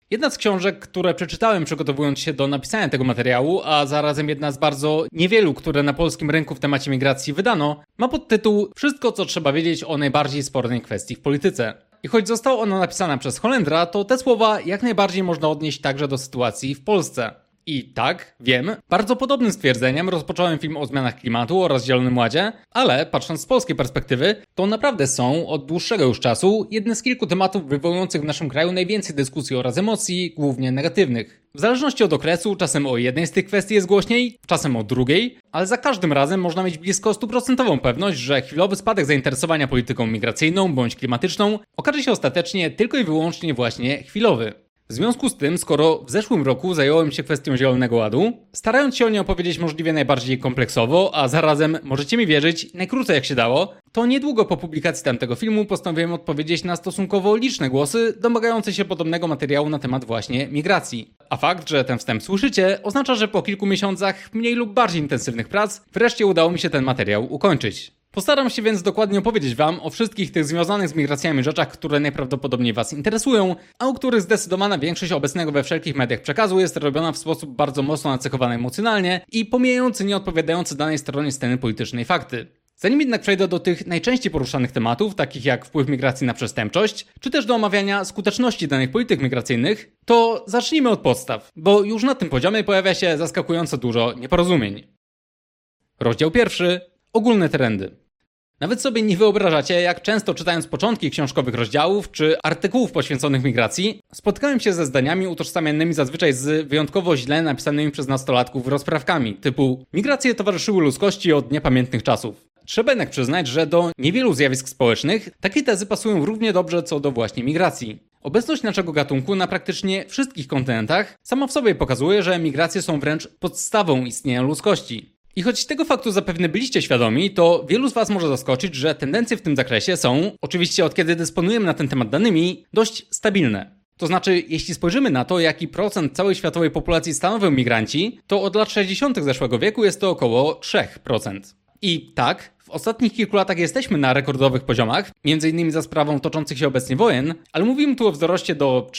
Jedna z książek, które przeczytałem przygotowując się do napisania tego materiału, a zarazem jedna z bardzo niewielu, które na polskim rynku w temacie migracji wydano, ma podtytuł Wszystko, co trzeba wiedzieć o najbardziej spornej kwestii w polityce. I choć została ona napisana przez Holendra, to te słowa jak najbardziej można odnieść także do sytuacji w Polsce. I tak, wiem, bardzo podobnym stwierdzeniem rozpocząłem film o zmianach klimatu oraz Zielonym Ładzie, ale patrząc z polskiej perspektywy, to naprawdę są od dłuższego już czasu jedne z kilku tematów wywołujących w naszym kraju najwięcej dyskusji oraz emocji, głównie negatywnych. W zależności od okresu, czasem o jednej z tych kwestii jest głośniej, czasem o drugiej, ale za każdym razem można mieć blisko 100% pewność, że chwilowy spadek zainteresowania polityką migracyjną bądź klimatyczną okaże się ostatecznie tylko i wyłącznie właśnie chwilowy. W związku z tym, skoro w zeszłym roku zająłem się kwestią Zielonego Ładu, starając się o nie opowiedzieć możliwie najbardziej kompleksowo, a zarazem, możecie mi wierzyć, najkrócej jak się dało, to niedługo po publikacji tamtego filmu postanowiłem odpowiedzieć na stosunkowo liczne głosy domagające się podobnego materiału na temat właśnie migracji. A fakt, że ten wstęp słyszycie, oznacza, że po kilku miesiącach mniej lub bardziej intensywnych prac wreszcie udało mi się ten materiał ukończyć. Postaram się więc dokładnie opowiedzieć Wam o wszystkich tych związanych z migracjami rzeczach, które najprawdopodobniej Was interesują, a o których zdecydowana większość obecnego we wszelkich mediach przekazu jest robiona w sposób bardzo mocno nacechowany emocjonalnie i pomijający nieodpowiadające danej stronie sceny politycznej fakty. Zanim jednak przejdę do tych najczęściej poruszanych tematów, takich jak wpływ migracji na przestępczość, czy też do omawiania skuteczności danych polityk migracyjnych, to zacznijmy od podstaw, bo już na tym poziomie pojawia się zaskakująco dużo nieporozumień. Rozdział pierwszy. Ogólne trendy. Nawet sobie nie wyobrażacie, jak często czytając początki książkowych rozdziałów czy artykułów poświęconych migracji, spotkałem się ze zdaniami utożsamianymi zazwyczaj z wyjątkowo źle napisanymi przez nastolatków rozprawkami, typu migracje towarzyszyły ludzkości od niepamiętnych czasów. Trzeba jednak przyznać, że do niewielu zjawisk społecznych takie tezy pasują równie dobrze co do właśnie migracji. Obecność naszego gatunku na praktycznie wszystkich kontynentach sama w sobie pokazuje, że migracje są wręcz podstawą istnienia ludzkości. I choć tego faktu zapewne byliście świadomi, to wielu z Was może zaskoczyć, że tendencje w tym zakresie są, oczywiście od kiedy dysponujemy na ten temat danymi, dość stabilne. To znaczy, jeśli spojrzymy na to, jaki procent całej światowej populacji stanowią migranci, to od lat 60. zeszłego wieku jest to około 3%. I tak, w ostatnich kilku latach jesteśmy na rekordowych poziomach, m.in. za sprawą toczących się obecnie wojen, ale mówimy tu o wzroście do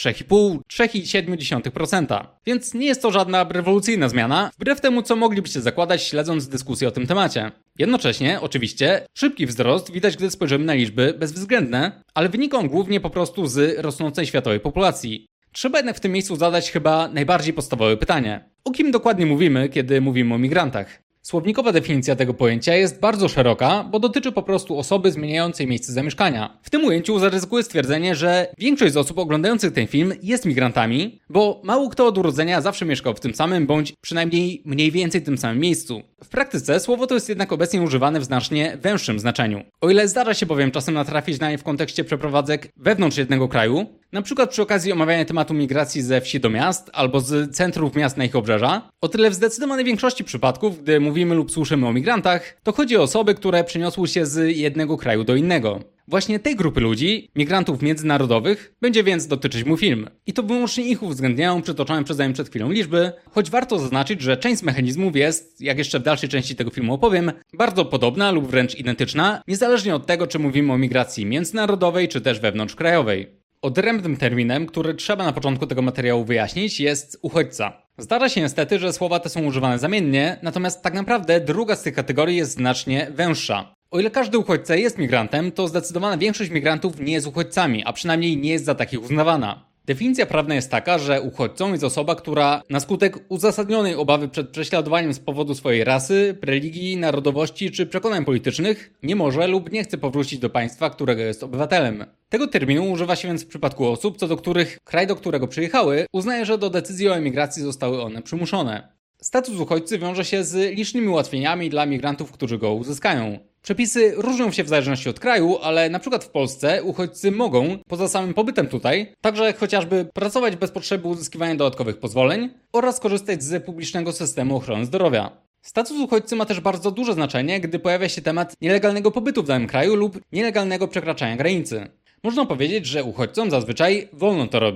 3,5-3,7%. Więc nie jest to żadna rewolucyjna zmiana, wbrew temu co moglibyście zakładać śledząc dyskusję o tym temacie. Jednocześnie, oczywiście, szybki wzrost widać, gdy spojrzymy na liczby bezwzględne, ale wynika on głównie po prostu z rosnącej światowej populacji. Trzeba jednak w tym miejscu zadać chyba najbardziej podstawowe pytanie. O kim dokładnie mówimy, kiedy mówimy o migrantach? Słownikowa definicja tego pojęcia jest bardzo szeroka, bo dotyczy po prostu osoby zmieniającej miejsce zamieszkania. W tym ujęciu zaryzykuję stwierdzenie, że większość z osób oglądających ten film jest migrantami, bo mało kto od urodzenia zawsze mieszkał w tym samym, bądź przynajmniej mniej więcej tym samym miejscu. W praktyce słowo to jest jednak obecnie używane w znacznie węższym znaczeniu. O ile zdarza się bowiem czasem natrafić na nie w kontekście przeprowadzek wewnątrz jednego kraju, na przykład przy okazji omawiania tematu migracji ze wsi do miast albo z centrów miast na ich obrzeża, o tyle w zdecydowanej większości przypadków, gdy mówimy lub słyszymy o migrantach, to chodzi o osoby, które przeniosły się z jednego kraju do innego. Właśnie tej grupy ludzi, migrantów międzynarodowych, będzie więc dotyczyć mój film. I to wyłącznie ich uwzględniają przytoczone przeze mnie przed chwilą liczby, choć warto zaznaczyć, że część z mechanizmów jest, jak jeszcze w dalszej części tego filmu opowiem, bardzo podobna lub wręcz identyczna, niezależnie od tego, czy mówimy o migracji międzynarodowej, czy też wewnątrzkrajowej. Odrębnym terminem, który trzeba na początku tego materiału wyjaśnić, jest uchodźca. Zdarza się niestety, że słowa te są używane zamiennie, natomiast tak naprawdę druga z tych kategorii jest znacznie węższa. O ile każdy uchodźca jest migrantem, to zdecydowana większość migrantów nie jest uchodźcami, a przynajmniej nie jest za takich uznawana. Definicja prawna jest taka, że uchodźcą jest osoba, która na skutek uzasadnionej obawy przed prześladowaniem z powodu swojej rasy, religii, narodowości czy przekonań politycznych nie może lub nie chce powrócić do państwa, którego jest obywatelem. Tego terminu używa się więc w przypadku osób, co do których kraj, do którego przyjechały, uznaje, że do decyzji o emigracji zostały one przymuszone. Status uchodźcy wiąże się z licznymi ułatwieniami dla migrantów, którzy go uzyskają. Przepisy różnią się w zależności od kraju, ale na przykład w Polsce uchodźcy mogą, poza samym pobytem tutaj, także chociażby pracować bez potrzeby uzyskiwania dodatkowych pozwoleń oraz korzystać z publicznego systemu ochrony zdrowia. Status uchodźcy ma też bardzo duże znaczenie, gdy pojawia się temat nielegalnego pobytu w danym kraju lub nielegalnego przekraczania granicy. Można powiedzieć, że uchodźcom zazwyczaj wolno to robić.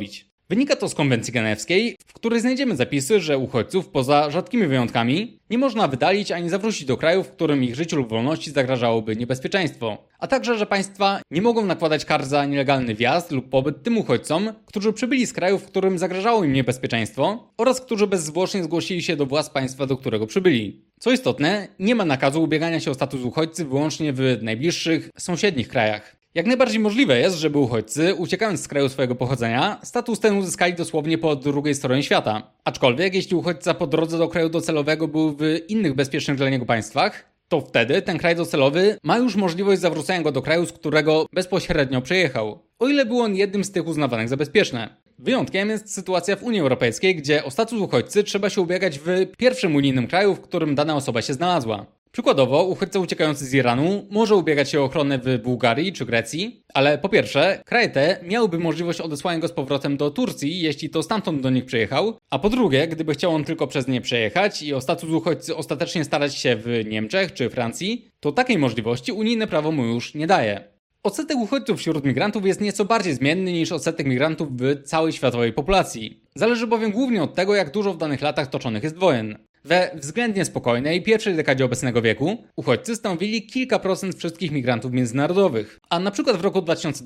Wynika to z konwencji genewskiej, w której znajdziemy zapisy, że uchodźców, poza rzadkimi wyjątkami, nie można wydalić ani zawrócić do kraju, w którym ich życiu lub wolności zagrażałoby niebezpieczeństwo. A także, że państwa nie mogą nakładać kar za nielegalny wjazd lub pobyt tym uchodźcom, którzy przybyli z kraju, w którym zagrażało im niebezpieczeństwo oraz którzy bezzwłocznie zgłosili się do władz państwa, do którego przybyli. Co istotne, nie ma nakazu ubiegania się o status uchodźcy wyłącznie w najbliższych, sąsiednich krajach. Jak najbardziej możliwe jest, żeby uchodźcy, uciekając z kraju swojego pochodzenia, status ten uzyskali dosłownie po drugiej stronie świata. Aczkolwiek, jeśli uchodźca po drodze do kraju docelowego był w innych bezpiecznych dla niego państwach, to wtedy ten kraj docelowy ma już możliwość zawrócenia go do kraju, z którego bezpośrednio przyjechał, o ile był on jednym z tych uznawanych za bezpieczne. Wyjątkiem jest sytuacja w Unii Europejskiej, gdzie o status uchodźcy trzeba się ubiegać w pierwszym unijnym kraju, w którym dana osoba się znalazła. Przykładowo, uchodźca uciekający z Iranu może ubiegać się o ochronę w Bułgarii czy Grecji, ale po pierwsze, kraje te miałyby możliwość odesłania go z powrotem do Turcji, jeśli to stamtąd do nich przyjechał, a po drugie, gdyby chciał on tylko przez nie przejechać i o status uchodźcy ostatecznie starać się w Niemczech czy Francji, to takiej możliwości unijne prawo mu już nie daje. Odsetek uchodźców wśród migrantów jest nieco bardziej zmienny niż odsetek migrantów w całej światowej populacji. Zależy bowiem głównie od tego, jak dużo w danych latach toczonych jest wojen. We względnie spokojnej pierwszej dekadzie obecnego wieku uchodźcy stanowili kilka procent wszystkich migrantów międzynarodowych, a na przykład w roku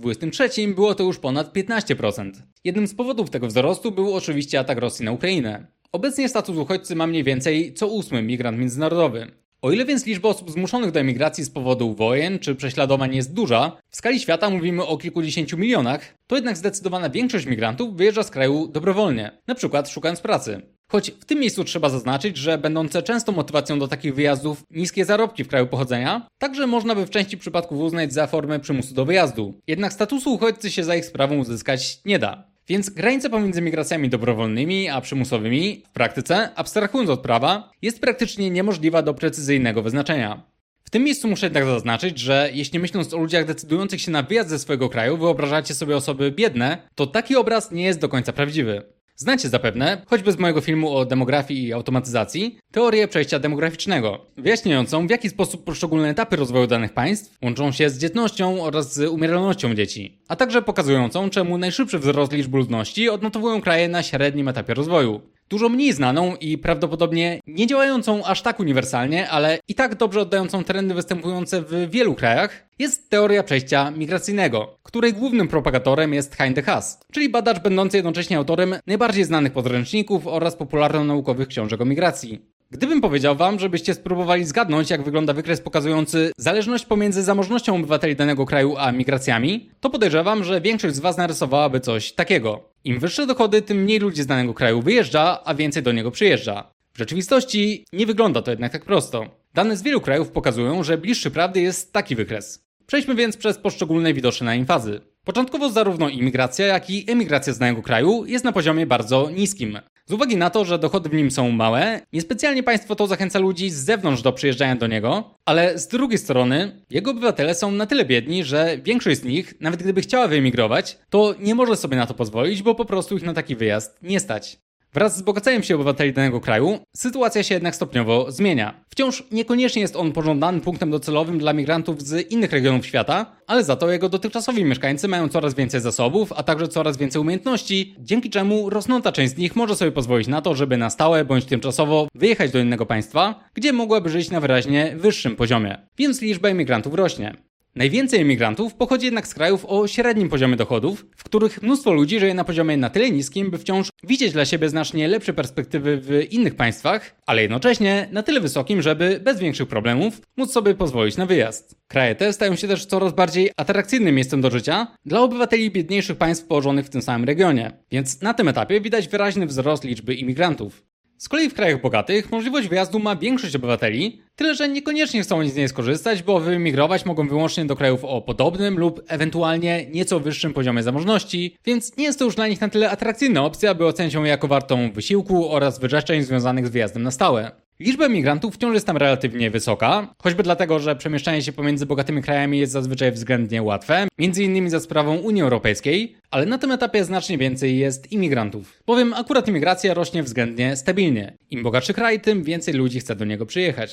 2023 było to już ponad 15%. Jednym z powodów tego wzrostu był oczywiście atak Rosji na Ukrainę. Obecnie status uchodźcy ma mniej więcej co 8 migrant międzynarodowy. O ile więc liczba osób zmuszonych do emigracji z powodu wojen czy prześladowań jest duża, w skali świata mówimy o kilkudziesięciu milionach, to jednak zdecydowana większość migrantów wyjeżdża z kraju dobrowolnie, na przykład szukając pracy. Choć w tym miejscu trzeba zaznaczyć, że będące częstą motywacją do takich wyjazdów niskie zarobki w kraju pochodzenia, także można by w części przypadków uznać za formę przymusu do wyjazdu. Jednak statusu uchodźcy się za ich sprawą uzyskać nie da. Więc granica pomiędzy migracjami dobrowolnymi a przymusowymi, w praktyce, abstrahując od prawa, jest praktycznie niemożliwa do precyzyjnego wyznaczenia. W tym miejscu muszę jednak zaznaczyć, że jeśli myśląc o ludziach decydujących się na wyjazd ze swojego kraju wyobrażacie sobie osoby biedne, to taki obraz nie jest do końca prawdziwy. Znacie zapewne, choćby z mojego filmu o demografii i automatyzacji, teorię przejścia demograficznego, wyjaśniającą w jaki sposób poszczególne etapy rozwoju danych państw łączą się z dzietnością oraz z umieralnością dzieci, a także pokazującą, czemu najszybszy wzrost liczby ludności odnotowują kraje na średnim etapie rozwoju. Dużo mniej znaną i prawdopodobnie nie działającą aż tak uniwersalnie, ale i tak dobrze oddającą trendy występujące w wielu krajach, jest teoria przejścia migracyjnego, której głównym propagatorem jest Hein de Haas, czyli badacz będący jednocześnie autorem najbardziej znanych podręczników oraz popularno-naukowych książek o migracji. Gdybym powiedział wam, żebyście spróbowali zgadnąć, jak wygląda wykres pokazujący zależność pomiędzy zamożnością obywateli danego kraju a migracjami, to podejrzewam, że większość z was narysowałaby coś takiego. Im wyższe dochody, tym mniej ludzi z danego kraju wyjeżdża, a więcej do niego przyjeżdża. W rzeczywistości nie wygląda to jednak tak prosto. Dane z wielu krajów pokazują, że bliższy prawdy jest taki wykres. Przejdźmy więc przez poszczególne widoczne na nim fazy. Początkowo zarówno imigracja, jak i emigracja z danego kraju jest na poziomie bardzo niskim. Z uwagi na to, że dochody w nim są małe, niespecjalnie państwo to zachęca ludzi z zewnątrz do przyjeżdżania do niego, ale z drugiej strony jego obywatele są na tyle biedni, że większość z nich, nawet gdyby chciała wyemigrować, to nie może sobie na to pozwolić, bo po prostu ich na taki wyjazd nie stać. Wraz z wzbogaceniem się obywateli danego kraju, sytuacja się jednak stopniowo zmienia. Wciąż niekoniecznie jest on pożądanym punktem docelowym dla migrantów z innych regionów świata, ale za to jego dotychczasowi mieszkańcy mają coraz więcej zasobów, a także coraz więcej umiejętności, dzięki czemu rosnąca część z nich może sobie pozwolić na to, żeby na stałe bądź tymczasowo wyjechać do innego państwa, gdzie mogłaby żyć na wyraźnie wyższym poziomie. Więc liczba imigrantów rośnie. Najwięcej emigrantów pochodzi jednak z krajów o średnim poziomie dochodów, w których mnóstwo ludzi żyje na poziomie na tyle niskim, by wciąż widzieć dla siebie znacznie lepsze perspektywy w innych państwach, ale jednocześnie na tyle wysokim, żeby bez większych problemów móc sobie pozwolić na wyjazd. Kraje te stają się też coraz bardziej atrakcyjnym miejscem do życia dla obywateli biedniejszych państw położonych w tym samym regionie, więc na tym etapie widać wyraźny wzrost liczby imigrantów. Z kolei w krajach bogatych możliwość wyjazdu ma większość obywateli, tyle że niekoniecznie chcą z niej skorzystać, bo wyemigrować mogą wyłącznie do krajów o podobnym lub ewentualnie nieco wyższym poziomie zamożności, więc nie jest to już dla nich na tyle atrakcyjna opcja, by ocenić ją jako wartą wysiłku oraz wyrzeczeń związanych z wyjazdem na stałe. Liczba emigrantów wciąż jest tam relatywnie wysoka, choćby dlatego, że przemieszczanie się pomiędzy bogatymi krajami jest zazwyczaj względnie łatwe, m.in. za sprawą Unii Europejskiej, ale na tym etapie znacznie więcej jest imigrantów. Bowiem akurat imigracja rośnie względnie stabilnie. Im bogatszy kraj, tym więcej ludzi chce do niego przyjechać.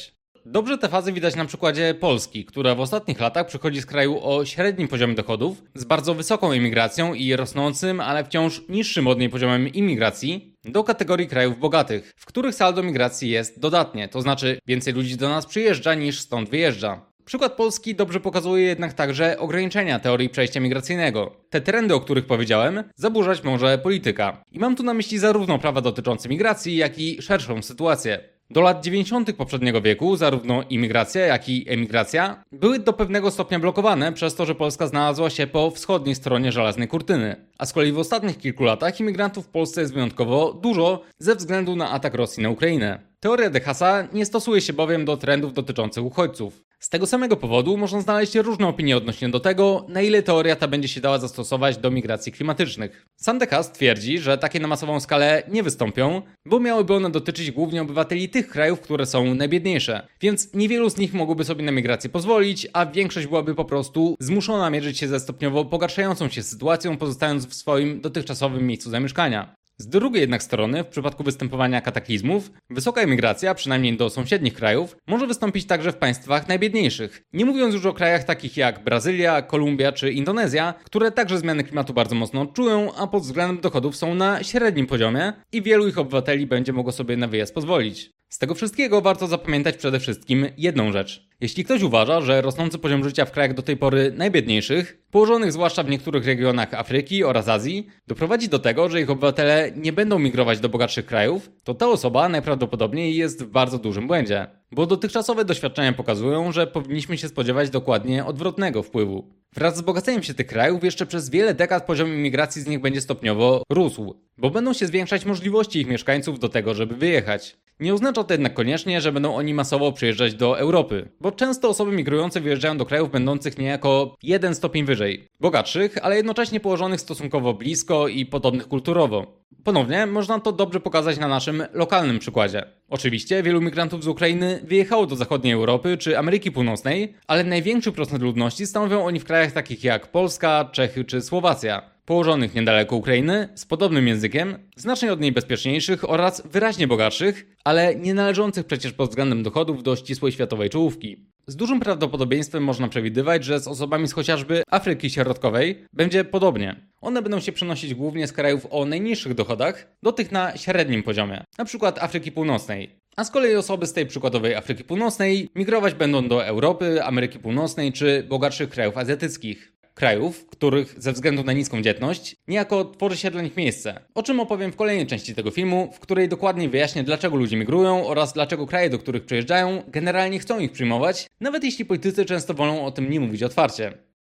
Dobrze te fazy widać na przykładzie Polski, która w ostatnich latach przychodzi z kraju o średnim poziomie dochodów, z bardzo wysoką emigracją i rosnącym, ale wciąż niższym od niej poziomem imigracji, do kategorii krajów bogatych, w których saldo migracji jest dodatnie, to znaczy więcej ludzi do nas przyjeżdża niż stąd wyjeżdża. Przykład Polski dobrze pokazuje jednak także ograniczenia teorii przejścia migracyjnego. Te trendy, o których powiedziałem, zaburzać może polityka. I mam tu na myśli zarówno prawa dotyczące migracji, jak i szerszą sytuację. Do lat 90. poprzedniego wieku zarówno imigracja, jak i emigracja były do pewnego stopnia blokowane przez to, że Polska znalazła się po wschodniej stronie żelaznej kurtyny. A z kolei w ostatnich kilku latach imigrantów w Polsce jest wyjątkowo dużo ze względu na atak Rosji na Ukrainę. Teoria Dechasa nie stosuje się bowiem do trendów dotyczących uchodźców. Z tego samego powodu można znaleźć różne opinie odnośnie do tego, na ile teoria ta będzie się dała zastosować do migracji klimatycznych. Sam Dechas twierdzi, że takie na masową skalę nie wystąpią, bo miałyby one dotyczyć głównie obywateli tych krajów, które są najbiedniejsze. Więc niewielu z nich mogłoby sobie na migrację pozwolić, a większość byłaby po prostu zmuszona mierzyć się ze stopniowo pogarszającą się sytuacją, pozostając w swoim dotychczasowym miejscu zamieszkania. Z drugiej jednak strony, w przypadku występowania kataklizmów, wysoka emigracja, przynajmniej do sąsiednich krajów, może wystąpić także w państwach najbiedniejszych. Nie mówiąc już o krajach takich jak Brazylia, Kolumbia czy Indonezja, które także zmiany klimatu bardzo mocno odczują, a pod względem dochodów są na średnim poziomie i wielu ich obywateli będzie mogło sobie na wyjazd pozwolić. Z tego wszystkiego warto zapamiętać przede wszystkim jedną rzecz. Jeśli ktoś uważa, że rosnący poziom życia w krajach do tej pory najbiedniejszych, położonych zwłaszcza w niektórych regionach Afryki oraz Azji, doprowadzi do tego, że ich obywatele nie będą migrować do bogatszych krajów, to ta osoba najprawdopodobniej jest w bardzo dużym błędzie. Bo dotychczasowe doświadczenia pokazują, że powinniśmy się spodziewać dokładnie odwrotnego wpływu. Wraz z wzbogaceniem się tych krajów jeszcze przez wiele dekad poziom imigracji z nich będzie stopniowo rósł, bo będą się zwiększać możliwości ich mieszkańców do tego, żeby wyjechać. Nie oznacza to jednak koniecznie, że będą oni masowo przyjeżdżać do Europy, bo często osoby migrujące wyjeżdżają do krajów będących niejako jeden stopień wyżej, bogatszych, ale jednocześnie położonych stosunkowo blisko i podobnych kulturowo. Ponownie można to dobrze pokazać na naszym lokalnym przykładzie. Oczywiście wielu migrantów z Ukrainy wyjechało do zachodniej Europy czy Ameryki Północnej, ale największy procent ludności stanowią oni w krajach takich jak Polska, Czechy czy Słowacja, położonych niedaleko Ukrainy, z podobnym językiem, znacznie od niej bezpieczniejszych oraz wyraźnie bogatszych, ale nie należących przecież pod względem dochodów do ścisłej światowej czołówki. Z dużym prawdopodobieństwem można przewidywać, że z osobami z chociażby Afryki Środkowej będzie podobnie. One będą się przenosić głównie z krajów o najniższych dochodach do tych na średnim poziomie, np. Afryki Północnej. A z kolei osoby z tej przykładowej Afryki Północnej migrować będą do Europy, Ameryki Północnej czy bogatszych krajów azjatyckich. Krajów, w których ze względu na niską dzietność niejako tworzy się dla nich miejsce. O czym opowiem w kolejnej części tego filmu, w której dokładnie wyjaśnię, dlaczego ludzie migrują oraz dlaczego kraje, do których przyjeżdżają, generalnie chcą ich przyjmować, nawet jeśli politycy często wolą o tym nie mówić otwarcie.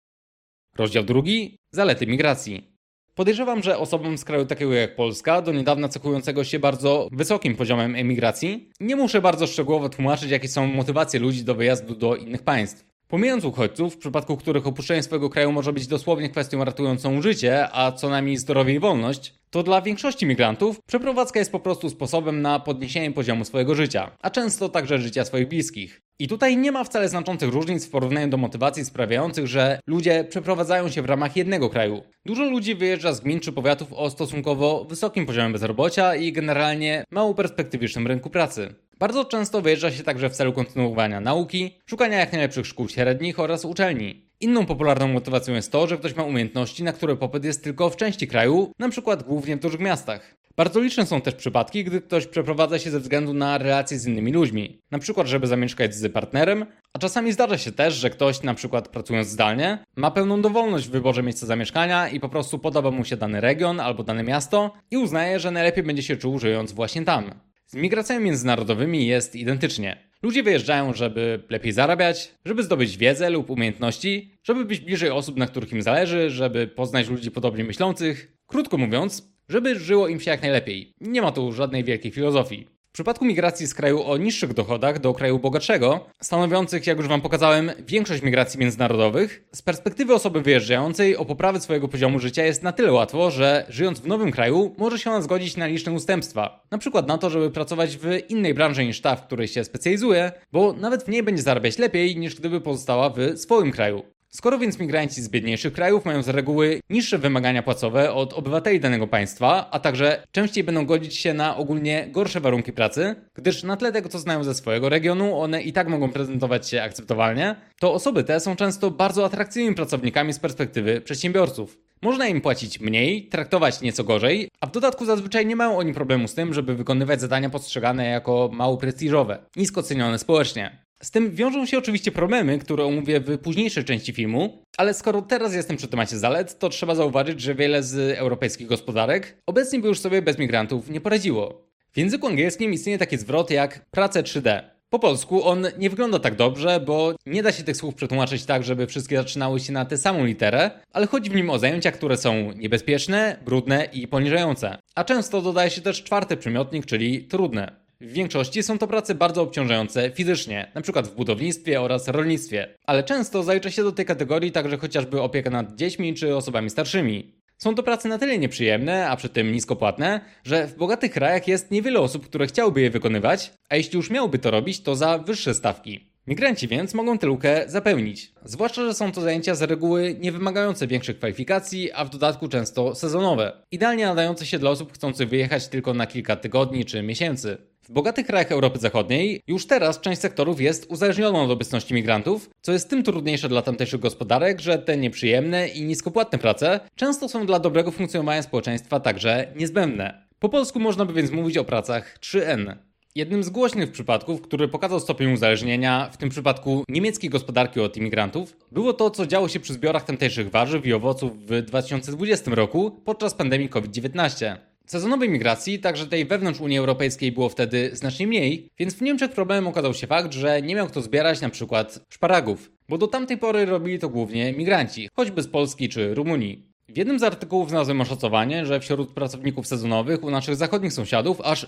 Rozdział 2. Zalety migracji. Podejrzewam, że osobom z kraju takiego jak Polska, do niedawna cechującego się bardzo wysokim poziomem emigracji, nie muszę bardzo szczegółowo tłumaczyć, jakie są motywacje ludzi do wyjazdu do innych państw. Pomijając uchodźców, w przypadku których opuszczenie swojego kraju może być dosłownie kwestią ratującą życie, a co najmniej zdrowie i wolność, to dla większości migrantów przeprowadzka jest po prostu sposobem na podniesienie poziomu swojego życia, a często także życia swoich bliskich. I tutaj nie ma wcale znaczących różnic w porównaniu do motywacji sprawiających, że ludzie przeprowadzają się w ramach jednego kraju. Dużo ludzi wyjeżdża z gmin czy powiatów o stosunkowo wysokim poziomie bezrobocia i generalnie mało perspektywicznym rynku pracy. Bardzo często wyjeżdża się także w celu kontynuowania nauki, szukania jak najlepszych szkół średnich oraz uczelni. Inną popularną motywacją jest to, że ktoś ma umiejętności, na które popyt jest tylko w części kraju, np. głównie w dużych miastach. Bardzo liczne są też przypadki, gdy ktoś przeprowadza się ze względu na relacje z innymi ludźmi, np. żeby zamieszkać z partnerem, a czasami zdarza się też, że ktoś, np. pracując zdalnie, ma pełną dowolność w wyborze miejsca zamieszkania i po prostu podoba mu się dany region albo dane miasto i uznaje, że najlepiej będzie się czuł żyjąc właśnie tam. Z migracjami międzynarodowymi jest identycznie. Ludzie wyjeżdżają, żeby lepiej zarabiać, żeby zdobyć wiedzę lub umiejętności, żeby być bliżej osób, na których im zależy, żeby poznać ludzi podobnie myślących. Krótko mówiąc, żeby żyło im się jak najlepiej. Nie ma tu żadnej wielkiej filozofii. W przypadku migracji z kraju o niższych dochodach do kraju bogatszego, stanowiących, jak już Wam pokazałem, większość migracji międzynarodowych, z perspektywy osoby wyjeżdżającej o poprawę swojego poziomu życia jest na tyle łatwo, że żyjąc w nowym kraju może się ona zgodzić na liczne ustępstwa. Na przykład na to, żeby pracować w innej branży niż ta, w której się specjalizuje, bo nawet w niej będzie zarabiać lepiej niż gdyby pozostała w swoim kraju. Skoro więc migranci z biedniejszych krajów mają z reguły niższe wymagania płacowe od obywateli danego państwa, a także częściej będą godzić się na ogólnie gorsze warunki pracy, gdyż na tle tego, co znają ze swojego regionu, one i tak mogą prezentować się akceptowalnie, to osoby te są często bardzo atrakcyjnymi pracownikami z perspektywy przedsiębiorców. Można im płacić mniej, traktować nieco gorzej, a w dodatku zazwyczaj nie mają oni problemu z tym, żeby wykonywać zadania postrzegane jako mało prestiżowe, nisko cenione społecznie. Z tym wiążą się oczywiście problemy, które omówię w późniejszej części filmu, ale skoro teraz jestem przy temacie zalet, to trzeba zauważyć, że wiele z europejskich gospodarek obecnie by już sobie bez migrantów nie poradziło. W języku angielskim istnieje taki zwrot jak prace 3D. Po polsku on nie wygląda tak dobrze, bo nie da się tych słów przetłumaczyć tak, żeby wszystkie zaczynały się na tę samą literę, ale chodzi w nim o zajęcia, które są niebezpieczne, brudne i poniżające. A często dodaje się też czwarty przymiotnik, czyli trudne. W większości są to prace bardzo obciążające fizycznie, np. w budownictwie oraz rolnictwie, ale często zalicza się do tej kategorii także chociażby opieka nad dziećmi czy osobami starszymi. Są to prace na tyle nieprzyjemne, a przy tym niskopłatne, że w bogatych krajach jest niewiele osób, które chciałyby je wykonywać, a jeśli już miałyby to robić, to za wyższe stawki. Migranci więc mogą tę lukę zapełnić. Zwłaszcza, że są to zajęcia z reguły nie wymagające większych kwalifikacji, a w dodatku często sezonowe. Idealnie nadające się dla osób chcących wyjechać tylko na kilka tygodni czy miesięcy. W bogatych krajach Europy Zachodniej już teraz część sektorów jest uzależniona od obecności migrantów, co jest tym trudniejsze dla tamtejszych gospodarek, że te nieprzyjemne i niskopłatne prace często są dla dobrego funkcjonowania społeczeństwa także niezbędne. Po polsku można by więc mówić o pracach 3N. Jednym z głośnych przypadków, który pokazał stopień uzależnienia, w tym przypadku niemieckiej gospodarki od imigrantów, było to, co działo się przy zbiorach tamtejszych warzyw i owoców w 2020 roku podczas pandemii COVID-19. Sezonowej migracji, także tej wewnątrz Unii Europejskiej, było wtedy znacznie mniej, więc w Niemczech problemem okazał się fakt, że nie miał kto zbierać na przykład szparagów, bo do tamtej pory robili to głównie migranci, choćby z Polski czy Rumunii. W jednym z artykułów znalazłem oszacowanie, że wśród pracowników sezonowych u naszych zachodnich sąsiadów aż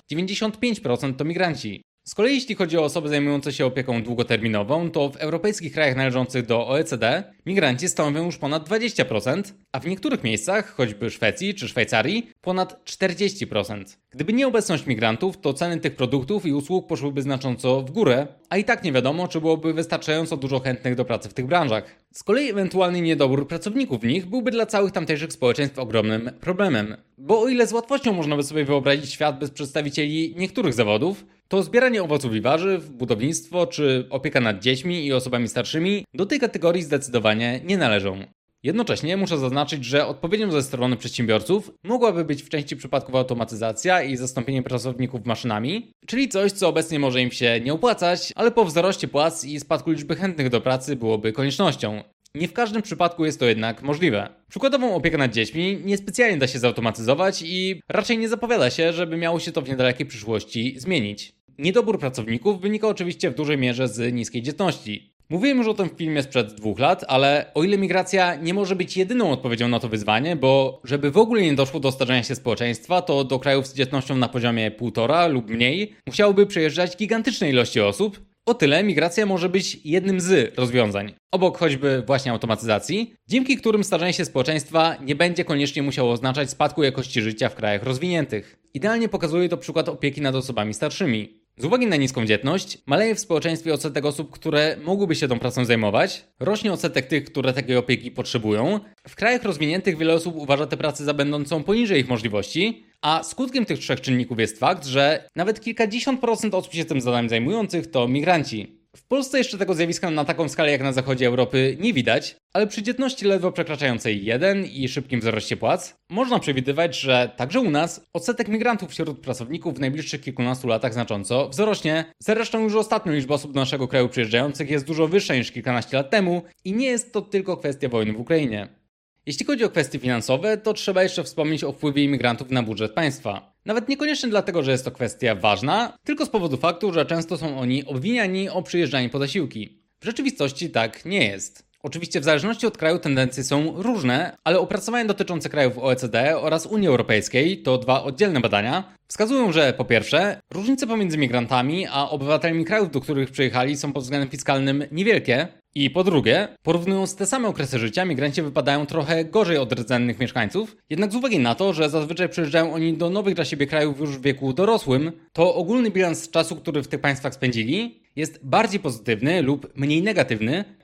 95% to migranci. Z kolei jeśli chodzi o osoby zajmujące się opieką długoterminową, to w europejskich krajach należących do OECD migranci stanowią już ponad 20%, a w niektórych miejscach, choćby Szwecji czy Szwajcarii, ponad 40%. Gdyby nie obecność migrantów, to ceny tych produktów i usług poszłyby znacząco w górę, a i tak nie wiadomo, czy byłoby wystarczająco dużo chętnych do pracy w tych branżach. Z kolei ewentualny niedobór pracowników w nich byłby dla całych tamtejszych społeczeństw ogromnym problemem. Bo o ile z łatwością można by sobie wyobrazić świat bez przedstawicieli niektórych zawodów, to zbieranie owoców i warzyw, budownictwo czy opieka nad dziećmi i osobami starszymi do tej kategorii zdecydowanie nie należą. Jednocześnie muszę zaznaczyć, że odpowiedzią ze strony przedsiębiorców mogłaby być w części przypadków automatyzacja i zastąpienie pracowników maszynami, czyli coś, co obecnie może im się nie opłacać, ale po wzroście płac i spadku liczby chętnych do pracy byłoby koniecznością. Nie w każdym przypadku jest to jednak możliwe. Przykładową opiekę nad dziećmi niespecjalnie da się zautomatyzować i raczej nie zapowiada się, żeby miało się to w niedalekiej przyszłości zmienić. Niedobór pracowników wynika oczywiście w dużej mierze z niskiej dzietności. Mówiłem już o tym w filmie sprzed 2 lat, ale o ile migracja nie może być jedyną odpowiedzią na to wyzwanie, bo żeby w ogóle nie doszło do starzenia się społeczeństwa, to do krajów z dzietnością na poziomie 1,5 lub mniej musiałoby przejeżdżać gigantyczne ilości osób, o tyle migracja może być jednym z rozwiązań, obok choćby właśnie automatyzacji, dzięki którym starzenie się społeczeństwa nie będzie koniecznie musiało oznaczać spadku jakości życia w krajach rozwiniętych. Idealnie pokazuje to przykład opieki nad osobami starszymi. Z uwagi na niską dzietność, maleje w społeczeństwie odsetek osób, które mogłyby się tą pracą zajmować, rośnie odsetek tych, które takiej opieki potrzebują. W krajach rozwiniętych wiele osób uważa tę pracę za będącą poniżej ich możliwości, a skutkiem tych 3 czynników jest fakt, że nawet kilkadziesiąt procent osób się tym zadaniem zajmujących to migranci. W Polsce jeszcze tego zjawiska na taką skalę jak na zachodzie Europy nie widać, ale przy dzietności ledwo przekraczającej 1 i szybkim wzroście płac można przewidywać, że także u nas odsetek migrantów wśród pracowników w najbliższych kilkunastu latach znacząco wzrośnie. Zresztą już ostatnio liczba osób do naszego kraju przyjeżdżających jest dużo wyższa niż kilkanaście lat temu i nie jest to tylko kwestia wojny w Ukrainie. Jeśli chodzi o kwestie finansowe, to trzeba jeszcze wspomnieć o wpływie imigrantów na budżet państwa. Nawet niekoniecznie dlatego, że jest to kwestia ważna, tylko z powodu faktu, że często są oni obwiniani o przyjeżdżanie po zasiłki. W rzeczywistości tak nie jest. Oczywiście w zależności od kraju tendencje są różne, ale opracowania dotyczące krajów OECD oraz Unii Europejskiej, to 2 oddzielne badania, wskazują, że po pierwsze, różnice pomiędzy migrantami a obywatelami krajów, do których przyjechali, są pod względem fiskalnym niewielkie. I po drugie, porównując te same okresy życia, migranci wypadają trochę gorzej od rdzennych mieszkańców, jednak z uwagi na to, że zazwyczaj przyjeżdżają oni do nowych dla siebie krajów już w wieku dorosłym, to ogólny bilans czasu, który w tych państwach spędzili, jest bardziej pozytywny lub mniej negatywny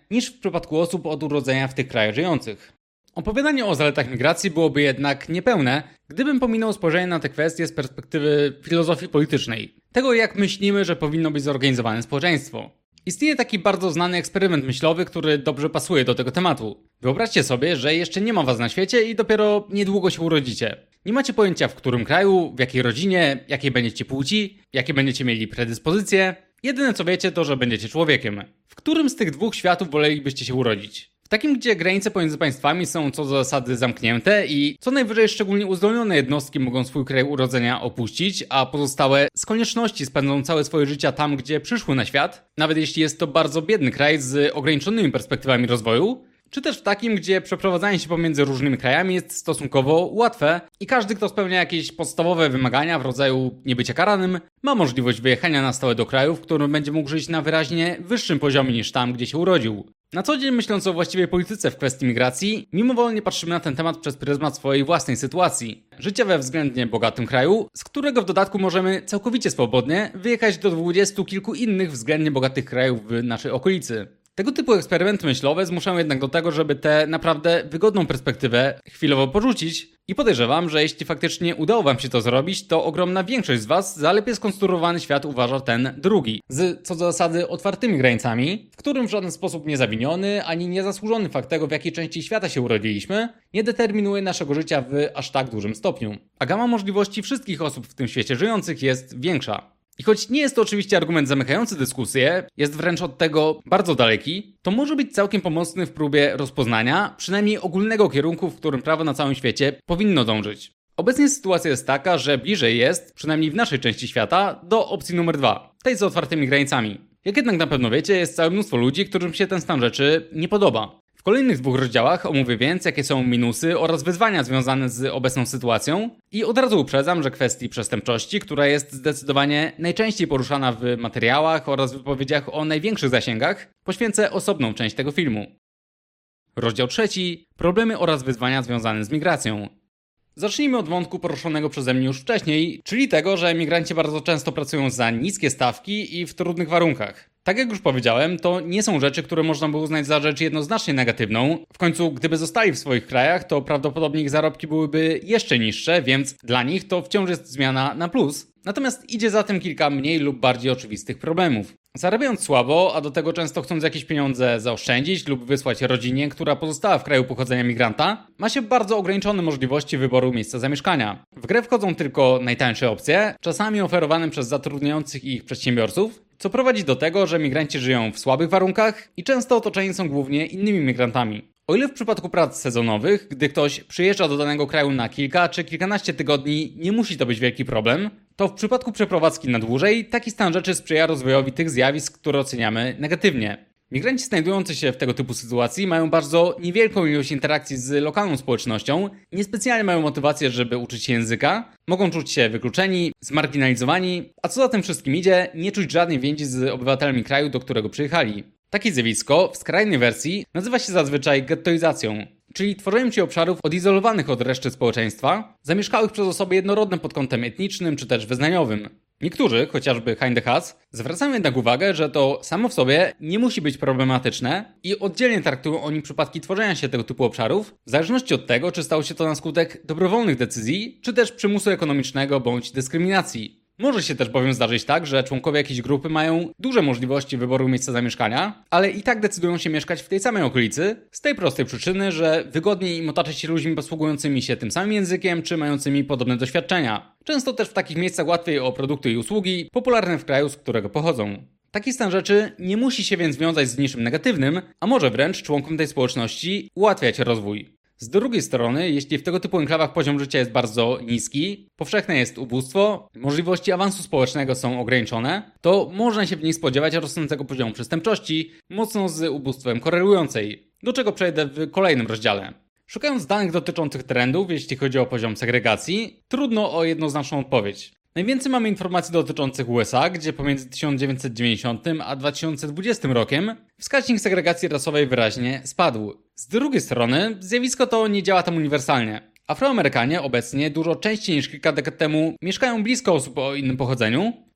niż w przypadku osób od urodzenia w tych krajach żyjących. Opowiadanie o zaletach migracji byłoby jednak niepełne, gdybym pominął spojrzenie na te kwestie z perspektywy filozofii politycznej. Tego, jak myślimy, że powinno być zorganizowane społeczeństwo. Istnieje taki bardzo znany eksperyment myślowy, który dobrze pasuje do tego tematu. Wyobraźcie sobie, że jeszcze nie ma was na świecie i dopiero niedługo się urodzicie. Nie macie pojęcia, w którym kraju, w jakiej rodzinie, jakiej będziecie płci, jakie będziecie mieli predyspozycje. Jedyne co wiecie to, że będziecie człowiekiem. W którym z tych dwóch światów wolelibyście się urodzić? W takim, gdzie granice pomiędzy państwami są co do zasady zamknięte i co najwyżej szczególnie uzdolnione jednostki mogą swój kraj urodzenia opuścić, a pozostałe z konieczności spędzą całe swoje życia tam, gdzie przyszły na świat, nawet jeśli jest to bardzo biedny kraj z ograniczonymi perspektywami rozwoju, czy też w takim, gdzie przeprowadzanie się pomiędzy różnymi krajami jest stosunkowo łatwe i każdy, kto spełnia jakieś podstawowe wymagania w rodzaju niebycia karanym, ma możliwość wyjechania na stałe do kraju, w którym będzie mógł żyć na wyraźnie wyższym poziomie niż tam, gdzie się urodził. Na co dzień myśląc o właściwej polityce w kwestii migracji, mimowolnie patrzymy na ten temat przez pryzmat swojej własnej sytuacji. Życia we względnie bogatym kraju, z którego w dodatku możemy całkowicie swobodnie wyjechać do 20 kilku innych względnie bogatych krajów w naszej okolicy. Tego typu eksperymenty myślowe zmuszają jednak do tego, żeby tę naprawdę wygodną perspektywę chwilowo porzucić i podejrzewam, że jeśli faktycznie udało wam się to zrobić, to ogromna większość z was za lepiej skonstruowany świat uważa ten drugi, z co do zasady otwartymi granicami, w którym w żaden sposób niezawiniony ani niezasłużony fakt tego, w jakiej części świata się urodziliśmy, nie determinuje naszego życia w aż tak dużym stopniu. A gama możliwości wszystkich osób w tym świecie żyjących jest większa. I choć nie jest to oczywiście argument zamykający dyskusję, jest wręcz od tego bardzo daleki, to może być całkiem pomocny w próbie rozpoznania przynajmniej ogólnego kierunku, w którym prawo na całym świecie powinno dążyć. Obecnie sytuacja jest taka, że bliżej jest, przynajmniej w naszej części świata, do opcji numer 2, tej z otwartymi granicami. Jak jednak na pewno wiecie, jest całe mnóstwo ludzi, którym się ten stan rzeczy nie podoba. W kolejnych 2 rozdziałach omówię więc, jakie są minusy oraz wyzwania związane z obecną sytuacją i od razu uprzedzam, że kwestii przestępczości, która jest zdecydowanie najczęściej poruszana w materiałach oraz wypowiedziach o największych zasięgach, poświęcę osobną część tego filmu. Rozdział 3. Problemy oraz wyzwania związane z migracją. Zacznijmy od wątku poruszonego przeze mnie już wcześniej, czyli tego, że emigranci bardzo często pracują za niskie stawki i w trudnych warunkach. Tak jak już powiedziałem, to nie są rzeczy, które można by uznać za rzecz jednoznacznie negatywną. W końcu, gdyby zostali w swoich krajach, to prawdopodobnie ich zarobki byłyby jeszcze niższe, więc dla nich to wciąż jest zmiana na plus. Natomiast idzie za tym kilka mniej lub bardziej oczywistych problemów. Zarabiając słabo, a do tego często chcąc jakieś pieniądze zaoszczędzić lub wysłać rodzinie, która pozostała w kraju pochodzenia migranta, ma się bardzo ograniczone możliwości wyboru miejsca zamieszkania. W grę wchodzą tylko najtańsze opcje, czasami oferowane przez zatrudniających ich przedsiębiorców, co prowadzi do tego, że migranci żyją w słabych warunkach i często otoczeni są głównie innymi migrantami. O ile w przypadku prac sezonowych, gdy ktoś przyjeżdża do danego kraju na kilka czy kilkanaście tygodni, nie musi to być wielki problem, to w przypadku przeprowadzki na dłużej taki stan rzeczy sprzyja rozwojowi tych zjawisk, które oceniamy negatywnie. Migranci znajdujący się w tego typu sytuacji mają bardzo niewielką ilość interakcji z lokalną społecznością, niespecjalnie mają motywację, żeby uczyć się języka, mogą czuć się wykluczeni, zmarginalizowani, a co za tym wszystkim idzie, nie czuć żadnej więzi z obywatelami kraju, do którego przyjechali. Takie zjawisko w skrajnej wersji nazywa się zazwyczaj gettoizacją, czyli tworzeniem się obszarów odizolowanych od reszty społeczeństwa, zamieszkałych przez osoby jednorodne pod kątem etnicznym czy też wyznaniowym. Niektórzy, chociażby Hein de Haas, zwracają jednak uwagę, że to samo w sobie nie musi być problematyczne i oddzielnie traktują oni przypadki tworzenia się tego typu obszarów, w zależności od tego, czy stało się to na skutek dobrowolnych decyzji, czy też przymusu ekonomicznego bądź dyskryminacji. Może się też bowiem zdarzyć tak, że członkowie jakiejś grupy mają duże możliwości wyboru miejsca zamieszkania, ale i tak decydują się mieszkać w tej samej okolicy, z tej prostej przyczyny, że wygodniej im otaczać się ludźmi posługującymi się tym samym językiem, czy mającymi podobne doświadczenia. Często też w takich miejscach łatwiej o produkty i usługi, popularne w kraju, z którego pochodzą. Taki stan rzeczy nie musi się więc wiązać z niczym negatywnym, a może wręcz członkom tej społeczności ułatwiać rozwój. Z drugiej strony, jeśli w tego typu enklawach poziom życia jest bardzo niski, powszechne jest ubóstwo, możliwości awansu społecznego są ograniczone, to można się w nich spodziewać rosnącego poziomu przestępczości, mocno z ubóstwem korelującej, do czego przejdę w kolejnym rozdziale. Szukając danych dotyczących trendów, jeśli chodzi o poziom segregacji, trudno o jednoznaczną odpowiedź. Najwięcej mamy informacji dotyczących USA, gdzie pomiędzy 1990 a 2020 rokiem wskaźnik segregacji rasowej wyraźnie spadł. Z drugiej strony, zjawisko to nie działa tam uniwersalnie. Afroamerykanie obecnie dużo częściej niż kilka dekad temu mieszkają blisko osób o innym pochodzeniu,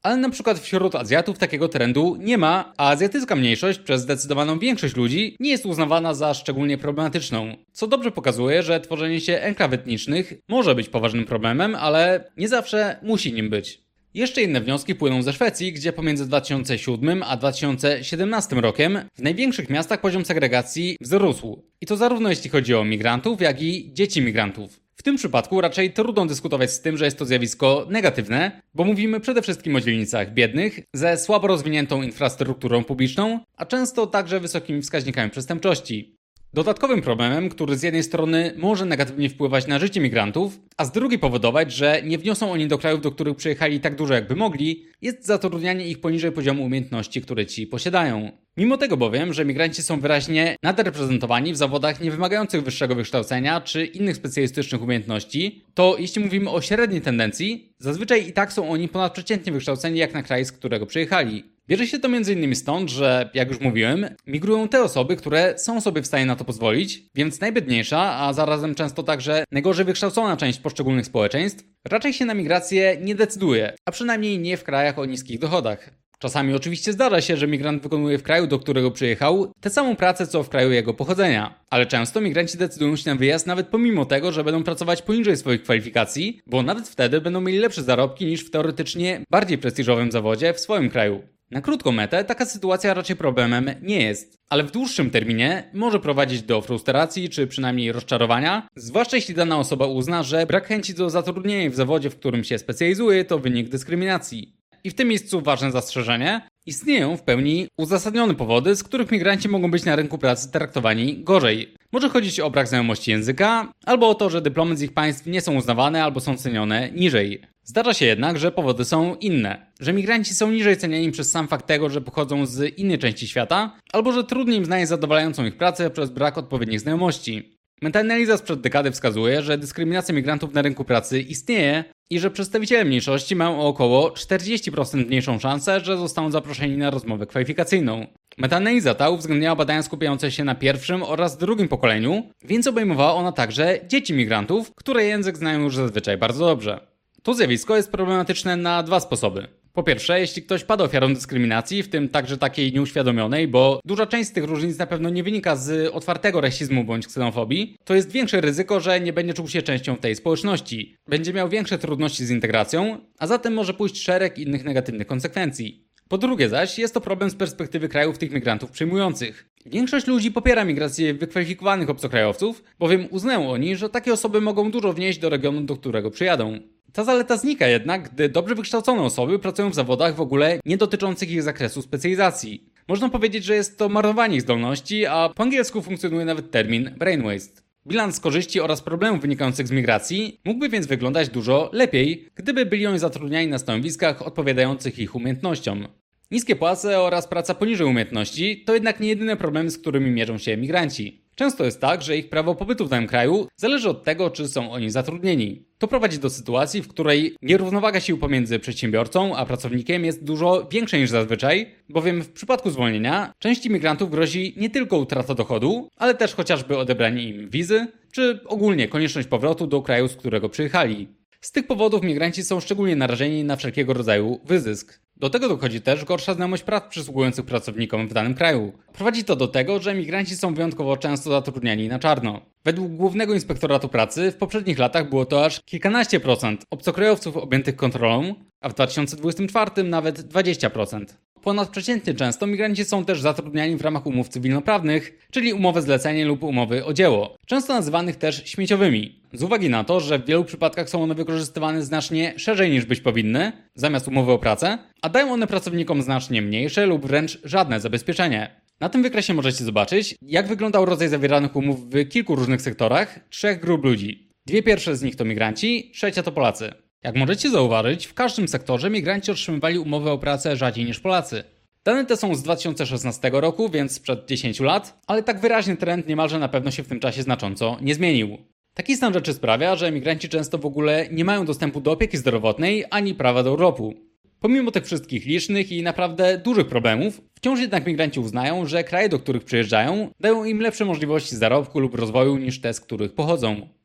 Ale na przykład wśród Azjatów takiego trendu nie ma, a azjatycka mniejszość przez zdecydowaną większość ludzi nie jest uznawana za szczególnie problematyczną. Co dobrze pokazuje, że tworzenie się enklaw etnicznych może być poważnym problemem, ale nie zawsze musi nim być. Jeszcze inne wnioski płyną ze Szwecji, gdzie pomiędzy 2007 a 2017 rokiem w największych miastach poziom segregacji wzrósł. I to zarówno jeśli chodzi o migrantów, jak i dzieci migrantów. W tym przypadku raczej trudno dyskutować z tym, że jest to zjawisko negatywne, bo mówimy przede wszystkim o dzielnicach biednych, ze słabo rozwiniętą infrastrukturą publiczną, a często także wysokimi wskaźnikami przestępczości. Dodatkowym problemem, który z jednej strony może negatywnie wpływać na życie migrantów, a z drugiej powodować, że nie wniosą oni do krajów, do których przyjechali tak dużo jakby mogli, jest zatrudnianie ich poniżej poziomu umiejętności, które ci posiadają. Mimo tego bowiem, że migranci są wyraźnie nadreprezentowani w zawodach nie wymagających wyższego wykształcenia czy innych specjalistycznych umiejętności, to jeśli mówimy o średniej tendencji, zazwyczaj i tak są oni ponadprzeciętnie wykształceni jak na kraj, z którego przyjechali. Bierze się to m.in. stąd, że, jak już mówiłem, migrują te osoby, które są sobie w stanie na to pozwolić, więc najbiedniejsza, a zarazem często także najgorzej wykształcona część poszczególnych społeczeństw raczej się na migrację nie decyduje, a przynajmniej nie w krajach o niskich dochodach. Czasami oczywiście zdarza się, że migrant wykonuje w kraju, do którego przyjechał, tę samą pracę co w kraju jego pochodzenia. Ale często migranci decydują się na wyjazd nawet pomimo tego, że będą pracować poniżej swoich kwalifikacji, bo nawet wtedy będą mieli lepsze zarobki niż w teoretycznie bardziej prestiżowym zawodzie w swoim kraju. Na krótką metę taka sytuacja raczej problemem nie jest, ale w dłuższym terminie może prowadzić do frustracji czy przynajmniej rozczarowania, zwłaszcza jeśli dana osoba uzna, że brak chęci do zatrudnienia w zawodzie, w którym się specjalizuje, to wynik dyskryminacji. I w tym miejscu ważne zastrzeżenie: istnieją w pełni uzasadnione powody, z których migranci mogą być na rynku pracy traktowani gorzej. Może chodzić o brak znajomości języka, albo o to, że dyplomy z ich państw nie są uznawane albo są cenione niżej. Zdarza się jednak, że powody są inne. Że migranci są niżej cenieni przez sam fakt tego, że pochodzą z innej części świata, albo że trudniej im znaleźć zadowalającą ich pracę przez brak odpowiednich znajomości. Metaanaliza sprzed dekady wskazuje, że dyskryminacja migrantów na rynku pracy istnieje i że przedstawiciele mniejszości mają o około 40% mniejszą szansę, że zostaną zaproszeni na rozmowę kwalifikacyjną. Metaanaliza ta uwzględniała badania skupiające się na pierwszym oraz drugim pokoleniu, więc obejmowała ona także dzieci migrantów, które język znają już zazwyczaj bardzo dobrze. To zjawisko jest problematyczne na dwa sposoby. Po pierwsze, jeśli ktoś pada ofiarą dyskryminacji, w tym także takiej nieuświadomionej, bo duża część z tych różnic na pewno nie wynika z otwartego rasizmu bądź ksenofobii, to jest większe ryzyko, że nie będzie czuł się częścią tej społeczności. Będzie miał większe trudności z integracją, a zatem może pójść szereg innych negatywnych konsekwencji. Po drugie zaś, jest to problem z perspektywy krajów tych migrantów przyjmujących. Większość ludzi popiera migrację wykwalifikowanych obcokrajowców, bowiem uznają oni, że takie osoby mogą dużo wnieść do regionu, do którego przyjadą. Ta zaleta znika jednak, gdy dobrze wykształcone osoby pracują w zawodach w ogóle nie dotyczących ich zakresu specjalizacji. Można powiedzieć, że jest to marnowanie ich zdolności, a po angielsku funkcjonuje nawet termin brain waste. Bilans korzyści oraz problemów wynikających z migracji mógłby więc wyglądać dużo lepiej, gdyby byli oni zatrudniani na stanowiskach odpowiadających ich umiejętnościom. Niskie płace oraz praca poniżej umiejętności to jednak nie jedyne problemy, z którymi mierzą się emigranci. Często jest tak, że ich prawo pobytu w danym kraju zależy od tego, czy są oni zatrudnieni. To prowadzi do sytuacji, w której nierównowaga sił pomiędzy przedsiębiorcą a pracownikiem jest dużo większa niż zazwyczaj, bowiem w przypadku zwolnienia części migrantów grozi nie tylko utrata dochodu, ale też chociażby odebranie im wizy, czy ogólnie konieczność powrotu do kraju, z którego przyjechali. Z tych powodów migranci są szczególnie narażeni na wszelkiego rodzaju wyzysk. Do tego dochodzi też gorsza znajomość praw przysługujących pracownikom w danym kraju. Prowadzi to do tego, że migranci są wyjątkowo często zatrudniani na czarno. Według Głównego Inspektoratu Pracy w poprzednich latach było to aż kilkanaście procent obcokrajowców objętych kontrolą, a w 2024 nawet 20%. Ponadprzeciętnie często migranci są też zatrudniani w ramach umów cywilnoprawnych, czyli umowy zlecenie lub umowy o dzieło, często nazywanych też śmieciowymi. Z uwagi na to, że w wielu przypadkach są one wykorzystywane znacznie szerzej niż być powinny, zamiast umowy o pracę, a dają one pracownikom znacznie mniejsze lub wręcz żadne zabezpieczenie. Na tym wykresie możecie zobaczyć, jak wyglądał rodzaj zawieranych umów w kilku różnych sektorach, 3 grup ludzi. 2 pierwsze z nich to migranci, 3 to Polacy. Jak możecie zauważyć, w każdym sektorze migranci otrzymywali umowy o pracę rzadziej niż Polacy. Dane te są z 2016 roku, więc sprzed 10 lat, ale tak wyraźny trend niemalże na pewno się w tym czasie znacząco nie zmienił. Taki stan rzeczy sprawia, że emigranci często w ogóle nie mają dostępu do opieki zdrowotnej ani prawa do urlopu. Pomimo tych wszystkich licznych i naprawdę dużych problemów, wciąż jednak migranci uznają, że kraje, do których przyjeżdżają, dają im lepsze możliwości zarobku lub rozwoju niż te, z których pochodzą.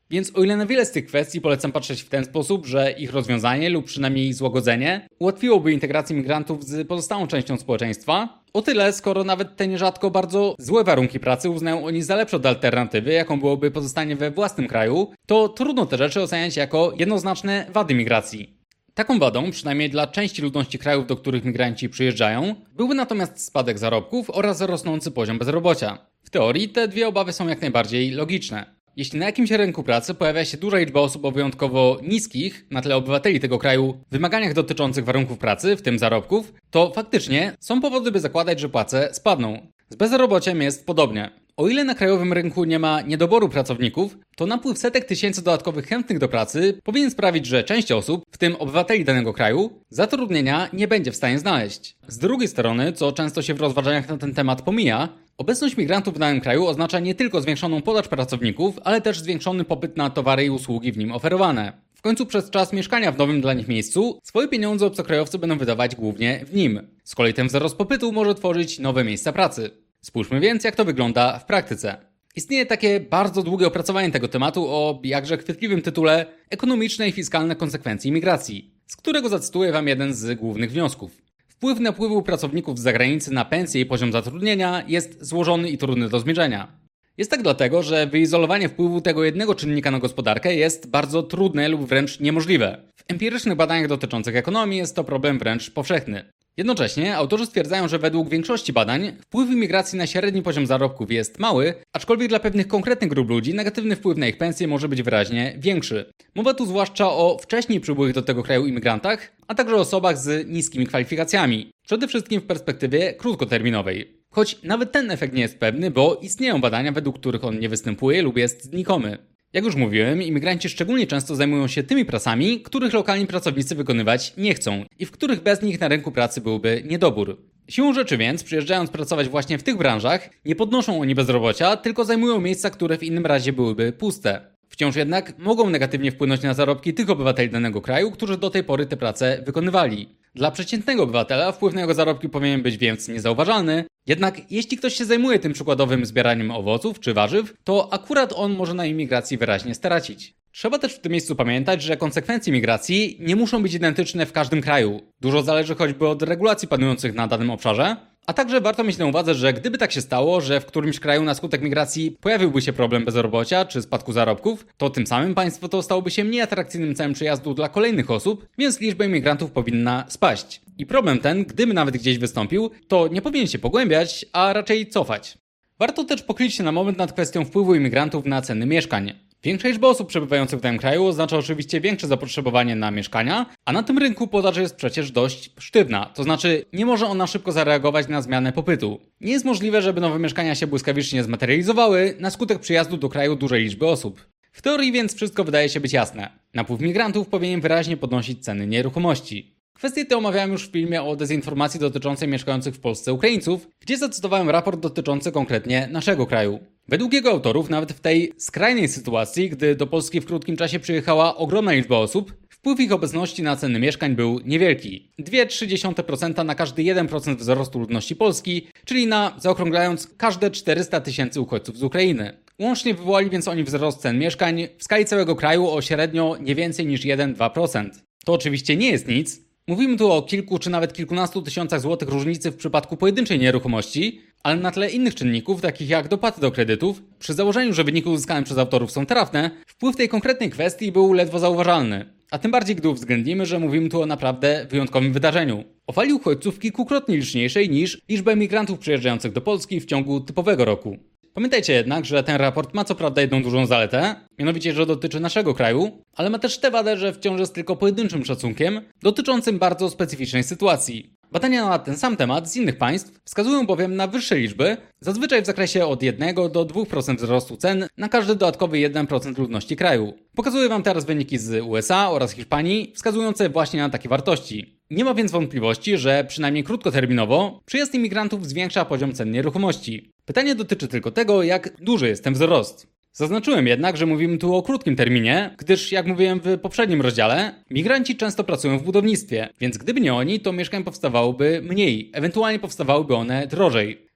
Więc o ile na wiele z tych kwestii polecam patrzeć w ten sposób, że ich rozwiązanie lub przynajmniej złagodzenie ułatwiłoby integrację migrantów z pozostałą częścią społeczeństwa, o tyle skoro nawet te nierzadko bardzo złe warunki pracy uznają oni za lepsze od alternatywy, jaką byłoby pozostanie we własnym kraju, to trudno te rzeczy oceniać jako jednoznaczne wady migracji. Taką wadą, przynajmniej dla części ludności krajów, do których migranci przyjeżdżają, byłby natomiast spadek zarobków oraz rosnący poziom bezrobocia. W teorii te dwie obawy są jak najbardziej logiczne. Jeśli na jakimś rynku pracy pojawia się duża liczba osób o wyjątkowo niskich, na tle obywateli tego kraju, wymaganiach dotyczących warunków pracy, w tym zarobków, to faktycznie są powody, by zakładać, że płace spadną. Z bezrobociem jest podobnie. O ile na krajowym rynku nie ma niedoboru pracowników, to napływ setek tysięcy dodatkowych chętnych do pracy powinien sprawić, że część osób, w tym obywateli danego kraju, zatrudnienia nie będzie w stanie znaleźć. Z drugiej strony, co często się w rozważaniach na ten temat pomija, obecność migrantów w danym kraju oznacza nie tylko zwiększoną podaż pracowników, ale też zwiększony popyt na towary i usługi w nim oferowane. W końcu przez czas mieszkania w nowym dla nich miejscu swoje pieniądze obcokrajowcy będą wydawać głównie w nim. Z kolei ten wzrost popytu może tworzyć nowe miejsca pracy. Spójrzmy więc, jak to wygląda w praktyce. Istnieje takie bardzo długie opracowanie tego tematu o jakże chwytliwym tytule Ekonomiczne i fiskalne konsekwencje imigracji, z którego zacytuję Wam jeden z głównych wniosków. Wpływ napływu pracowników z zagranicy na pensje i poziom zatrudnienia jest złożony i trudny do zmierzenia. Jest tak dlatego, że wyizolowanie wpływu tego jednego czynnika na gospodarkę jest bardzo trudne lub wręcz niemożliwe. W empirycznych badaniach dotyczących ekonomii jest to problem wręcz powszechny. Jednocześnie autorzy stwierdzają, że według większości badań wpływ imigracji na średni poziom zarobków jest mały, aczkolwiek dla pewnych konkretnych grup ludzi negatywny wpływ na ich pensje może być wyraźnie większy. Mowa tu zwłaszcza o wcześniej przybyłych do tego kraju imigrantach, a także osobach z niskimi kwalifikacjami, przede wszystkim w perspektywie krótkoterminowej. Choć nawet ten efekt nie jest pewny, bo istnieją badania, według których on nie występuje lub jest znikomy. Jak już mówiłem, imigranci szczególnie często zajmują się tymi pracami, których lokalni pracownicy wykonywać nie chcą i w których bez nich na rynku pracy byłby niedobór. Siłą rzeczy więc, przyjeżdżając pracować właśnie w tych branżach, nie podnoszą oni bezrobocia, tylko zajmują miejsca, które w innym razie byłyby puste. Wciąż jednak mogą negatywnie wpłynąć na zarobki tych obywateli danego kraju, którzy do tej pory te prace wykonywali. Dla przeciętnego obywatela wpływ na jego zarobki powinien być więc niezauważalny, jednak jeśli ktoś się zajmuje tym przykładowym zbieraniem owoców czy warzyw, to akurat on może na imigracji wyraźnie stracić. Trzeba też w tym miejscu pamiętać, że konsekwencje migracji nie muszą być identyczne w każdym kraju. Dużo zależy choćby od regulacji panujących na danym obszarze, a także warto mieć na uwadze, że gdyby tak się stało, że w którymś kraju na skutek migracji pojawiłby się problem bezrobocia czy spadku zarobków, to tym samym państwo to stałoby się mniej atrakcyjnym celem przejazdu dla kolejnych osób, więc liczba imigrantów powinna spaść. I problem ten, gdyby nawet gdzieś wystąpił, to nie powinien się pogłębiać, a raczej cofać. Warto też pochylić się na moment nad kwestią wpływu imigrantów na ceny mieszkań. Większa liczba osób przebywających w danym kraju oznacza oczywiście większe zapotrzebowanie na mieszkania, a na tym rynku podaż jest przecież dość sztywna, to znaczy nie może ona szybko zareagować na zmianę popytu. Nie jest możliwe, żeby nowe mieszkania się błyskawicznie zmaterializowały na skutek przyjazdu do kraju dużej liczby osób. W teorii więc wszystko wydaje się być jasne. Napływ migrantów powinien wyraźnie podnosić ceny nieruchomości. Kwestię tę omawiałem już w filmie o dezinformacji dotyczącej mieszkających w Polsce Ukraińców, gdzie zacytowałem raport dotyczący konkretnie naszego kraju. Według jego autorów, nawet w tej skrajnej sytuacji, gdy do Polski w krótkim czasie przyjechała ogromna liczba osób, wpływ ich obecności na ceny mieszkań był niewielki. 2,3% na każdy 1% wzrostu ludności Polski, czyli na, zaokrąglając, każde 400 tysięcy uchodźców z Ukrainy. Łącznie wywołali więc oni wzrost cen mieszkań w skali całego kraju o średnio nie więcej niż 1-2%. To oczywiście nie jest nic. Mówimy tu o kilku czy nawet kilkunastu tysiącach złotych różnicy w przypadku pojedynczej nieruchomości, ale na tle innych czynników, takich jak dopłaty do kredytów, przy założeniu, że wyniki uzyskane przez autorów są trafne, wpływ tej konkretnej kwestii był ledwo zauważalny. A tym bardziej, gdy uwzględnimy, że mówimy tu o naprawdę wyjątkowym wydarzeniu. O fali uchodźców kilkukrotnie liczniejszej niż liczba emigrantów przyjeżdżających do Polski w ciągu typowego roku. Pamiętajcie jednak, że ten raport ma co prawda jedną dużą zaletę, mianowicie, że dotyczy naszego kraju, ale ma też tę wadę, że wciąż jest tylko pojedynczym szacunkiem dotyczącym bardzo specyficznej sytuacji. Badania na ten sam temat z innych państw wskazują bowiem na wyższe liczby, zazwyczaj w zakresie od 1 do 2% wzrostu cen na każdy dodatkowy 1% ludności kraju. Pokazuję Wam teraz wyniki z USA oraz Hiszpanii, wskazujące właśnie na takie wartości. Nie ma więc wątpliwości, że przynajmniej krótkoterminowo przyjazd imigrantów zwiększa poziom cen nieruchomości. Pytanie dotyczy tylko tego, jak duży jest ten wzrost. Zaznaczyłem jednak, że mówimy tu o krótkim terminie, gdyż, jak mówiłem w poprzednim rozdziale, migranci często pracują w budownictwie, więc gdyby nie oni, to mieszkań powstawałoby mniej, ewentualnie powstawałyby one drożej. W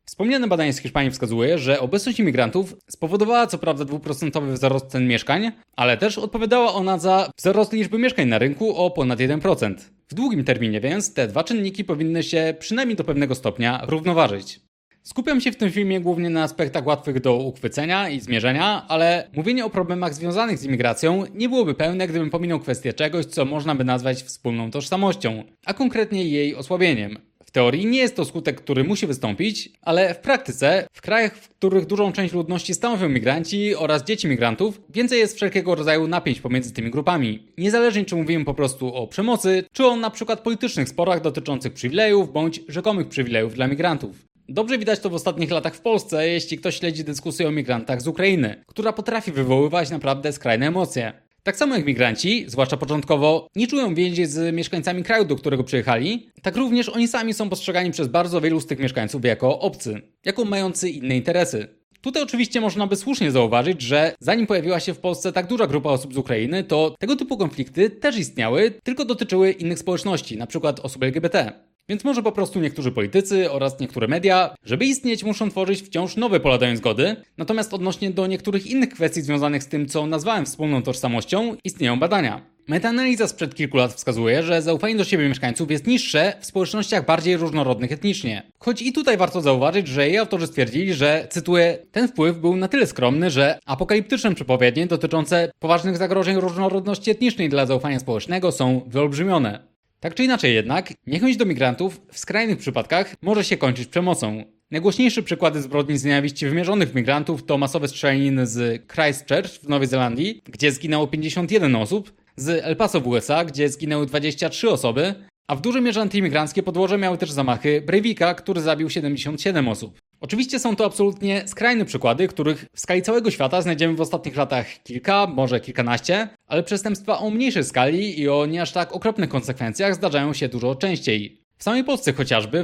Wspomniane badanie z Hiszpanii wskazuje, że obecność imigrantów spowodowała co prawda 2% wzrost cen mieszkań, ale też odpowiadała ona za wzrost liczby mieszkań na rynku o ponad 1%. W długim terminie więc te dwa czynniki powinny się przynajmniej do pewnego stopnia równoważyć. Skupiam się w tym filmie głównie na aspektach łatwych do uchwycenia i zmierzenia, ale mówienie o problemach związanych z imigracją nie byłoby pełne, gdybym pominął kwestię czegoś, co można by nazwać wspólną tożsamością, a konkretnie jej osłabieniem. W teorii nie jest to skutek, który musi wystąpić, ale w praktyce, w krajach, w których dużą część ludności stanowią migranci oraz dzieci migrantów, więcej jest wszelkiego rodzaju napięć pomiędzy tymi grupami. Niezależnie czy mówimy po prostu o przemocy, czy o na przykład politycznych sporach dotyczących przywilejów bądź rzekomych przywilejów dla migrantów. Dobrze widać to w ostatnich latach w Polsce, jeśli ktoś śledzi dyskusję o migrantach z Ukrainy, która potrafi wywoływać naprawdę skrajne emocje. Tak samo jak migranci, zwłaszcza początkowo, nie czują więzi z mieszkańcami kraju, do którego przyjechali, tak również oni sami są postrzegani przez bardzo wielu z tych mieszkańców jako obcy, jako mający inne interesy. Tutaj oczywiście można by słusznie zauważyć, że zanim pojawiła się w Polsce tak duża grupa osób z Ukrainy, to tego typu konflikty też istniały, tylko dotyczyły innych społeczności, np. osób LGBT. Więc może po prostu niektórzy politycy oraz niektóre media, żeby istnieć, muszą tworzyć wciąż nowe pola dają zgody, natomiast odnośnie do niektórych innych kwestii związanych z tym, co nazwałem wspólną tożsamością, istnieją badania. Metaanaliza sprzed kilku lat wskazuje, że zaufanie do siebie mieszkańców jest niższe w społecznościach bardziej różnorodnych etnicznie. Choć i tutaj warto zauważyć, że jej autorzy stwierdzili, że, cytuję, ten wpływ był na tyle skromny, że apokaliptyczne przepowiednie dotyczące poważnych zagrożeń różnorodności etnicznej dla zaufania społecznego są wyolbrzymione. Tak czy inaczej jednak, niechęć do migrantów w skrajnych przypadkach może się kończyć przemocą. Najgłośniejsze przykłady zbrodni z nienawiści wymierzonych w migrantów to masowe strzelaniny z Christchurch w Nowej Zelandii, gdzie zginęło 51 osób, z El Paso w USA, gdzie zginęły 23 osoby, a w dużej mierze antyimigranckie podłoże miały też zamachy Breivika, który zabił 77 osób. Oczywiście są to absolutnie skrajne przykłady, których w skali całego świata znajdziemy w ostatnich latach kilka, może kilkanaście, ale przestępstwa o mniejszej skali i o nie aż tak okropnych konsekwencjach zdarzają się dużo częściej. W samej Polsce chociażby w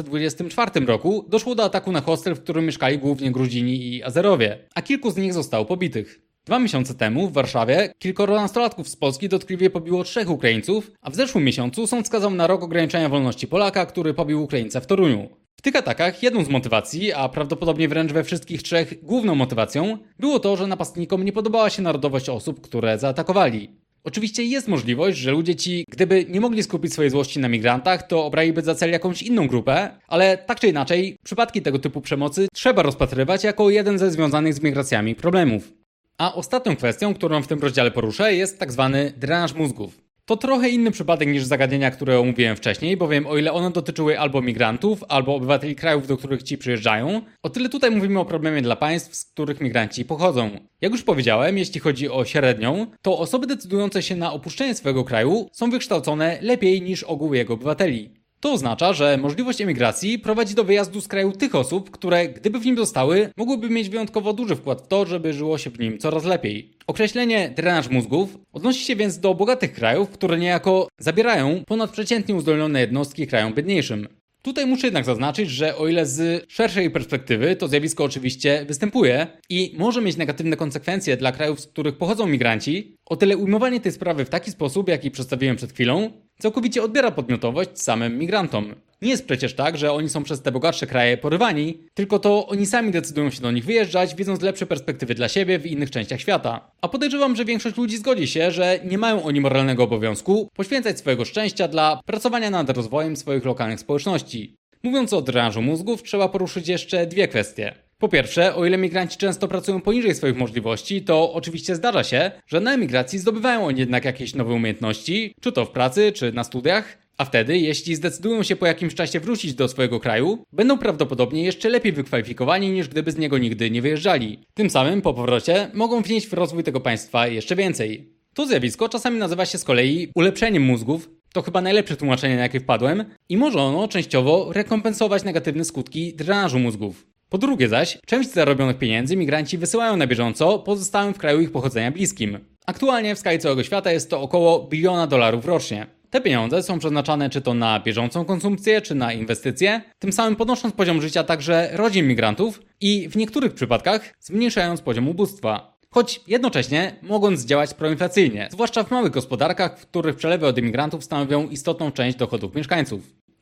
2024 roku doszło do ataku na hostel, w którym mieszkali głównie Gruzini i Azerowie, a kilku z nich zostało pobitych. 2 miesiące temu w Warszawie kilkoro nastolatków z Polski dotkliwie pobiło 3 Ukraińców, a w zeszłym miesiącu sąd skazał na rok ograniczenia wolności Polaka, który pobił Ukraińca w Toruniu. W tych atakach jedną z motywacji, a prawdopodobnie wręcz we wszystkich 3 główną motywacją, było to, że napastnikom nie podobała się narodowość osób, które zaatakowali. Oczywiście jest możliwość, że ludzie ci, gdyby nie mogli skupić swojej złości na migrantach, to obraliby za cel jakąś inną grupę, ale tak czy inaczej, przypadki tego typu przemocy trzeba rozpatrywać jako jeden ze związanych z migracjami problemów. A ostatnią kwestią, którą w tym rozdziale poruszę, jest tak zwany drenaż mózgów. To trochę inny przypadek niż zagadnienia, które omówiłem wcześniej, bowiem o ile one dotyczyły albo migrantów, albo obywateli krajów, do których ci przyjeżdżają, o tyle tutaj mówimy o problemie dla państw, z których migranci pochodzą. Jak już powiedziałem, jeśli chodzi o średnią, to osoby decydujące się na opuszczenie swojego kraju są wykształcone lepiej niż ogół jego obywateli. To oznacza, że możliwość emigracji prowadzi do wyjazdu z kraju tych osób, które gdyby w nim zostały, mogłyby mieć wyjątkowo duży wkład w to, żeby żyło się w nim coraz lepiej. Określenie drenaż mózgów odnosi się więc do bogatych krajów, które niejako zabierają ponadprzeciętnie uzdolnione jednostki krajom biedniejszym. Tutaj muszę jednak zaznaczyć, że o ile z szerszej perspektywy to zjawisko oczywiście występuje i może mieć negatywne konsekwencje dla krajów, z których pochodzą migranci, o tyle ujmowanie tej sprawy w taki sposób, jaki przedstawiłem przed chwilą, całkowicie odbiera podmiotowość samym migrantom. Nie jest przecież tak, że oni są przez te bogatsze kraje porywani, tylko to oni sami decydują się do nich wyjeżdżać, widząc lepsze perspektywy dla siebie w innych częściach świata. A podejrzewam, że większość ludzi zgodzi się, że nie mają oni moralnego obowiązku poświęcać swojego szczęścia dla pracowania nad rozwojem swoich lokalnych społeczności. Mówiąc o drenażu mózgów, trzeba poruszyć jeszcze 2 kwestie. Po pierwsze, o ile migranci często pracują poniżej swoich możliwości, to oczywiście zdarza się, że na emigracji zdobywają oni jednak jakieś nowe umiejętności, czy to w pracy, czy na studiach, a wtedy, jeśli zdecydują się po jakimś czasie wrócić do swojego kraju, będą prawdopodobnie jeszcze lepiej wykwalifikowani niż gdyby z niego nigdy nie wyjeżdżali. Tym samym po powrocie mogą wnieść w rozwój tego państwa jeszcze więcej. To zjawisko czasami nazywa się z kolei ulepszeniem mózgów, to chyba najlepsze tłumaczenie, na jakie wpadłem, i może ono częściowo rekompensować negatywne skutki drenażu mózgów. Po drugie zaś, część zarobionych pieniędzy migranci wysyłają na bieżąco pozostałym w kraju ich pochodzenia bliskim. Aktualnie w skali całego świata jest to około $1 biliona rocznie. Te pieniądze są przeznaczane czy to na bieżącą konsumpcję, czy na inwestycje, tym samym podnosząc poziom życia także rodzin migrantów i w niektórych przypadkach zmniejszając poziom ubóstwa. Choć jednocześnie mogąc działać proinflacyjnie, zwłaszcza w małych gospodarkach, w których przelewy od imigrantów stanowią istotną część dochodów mieszkańców.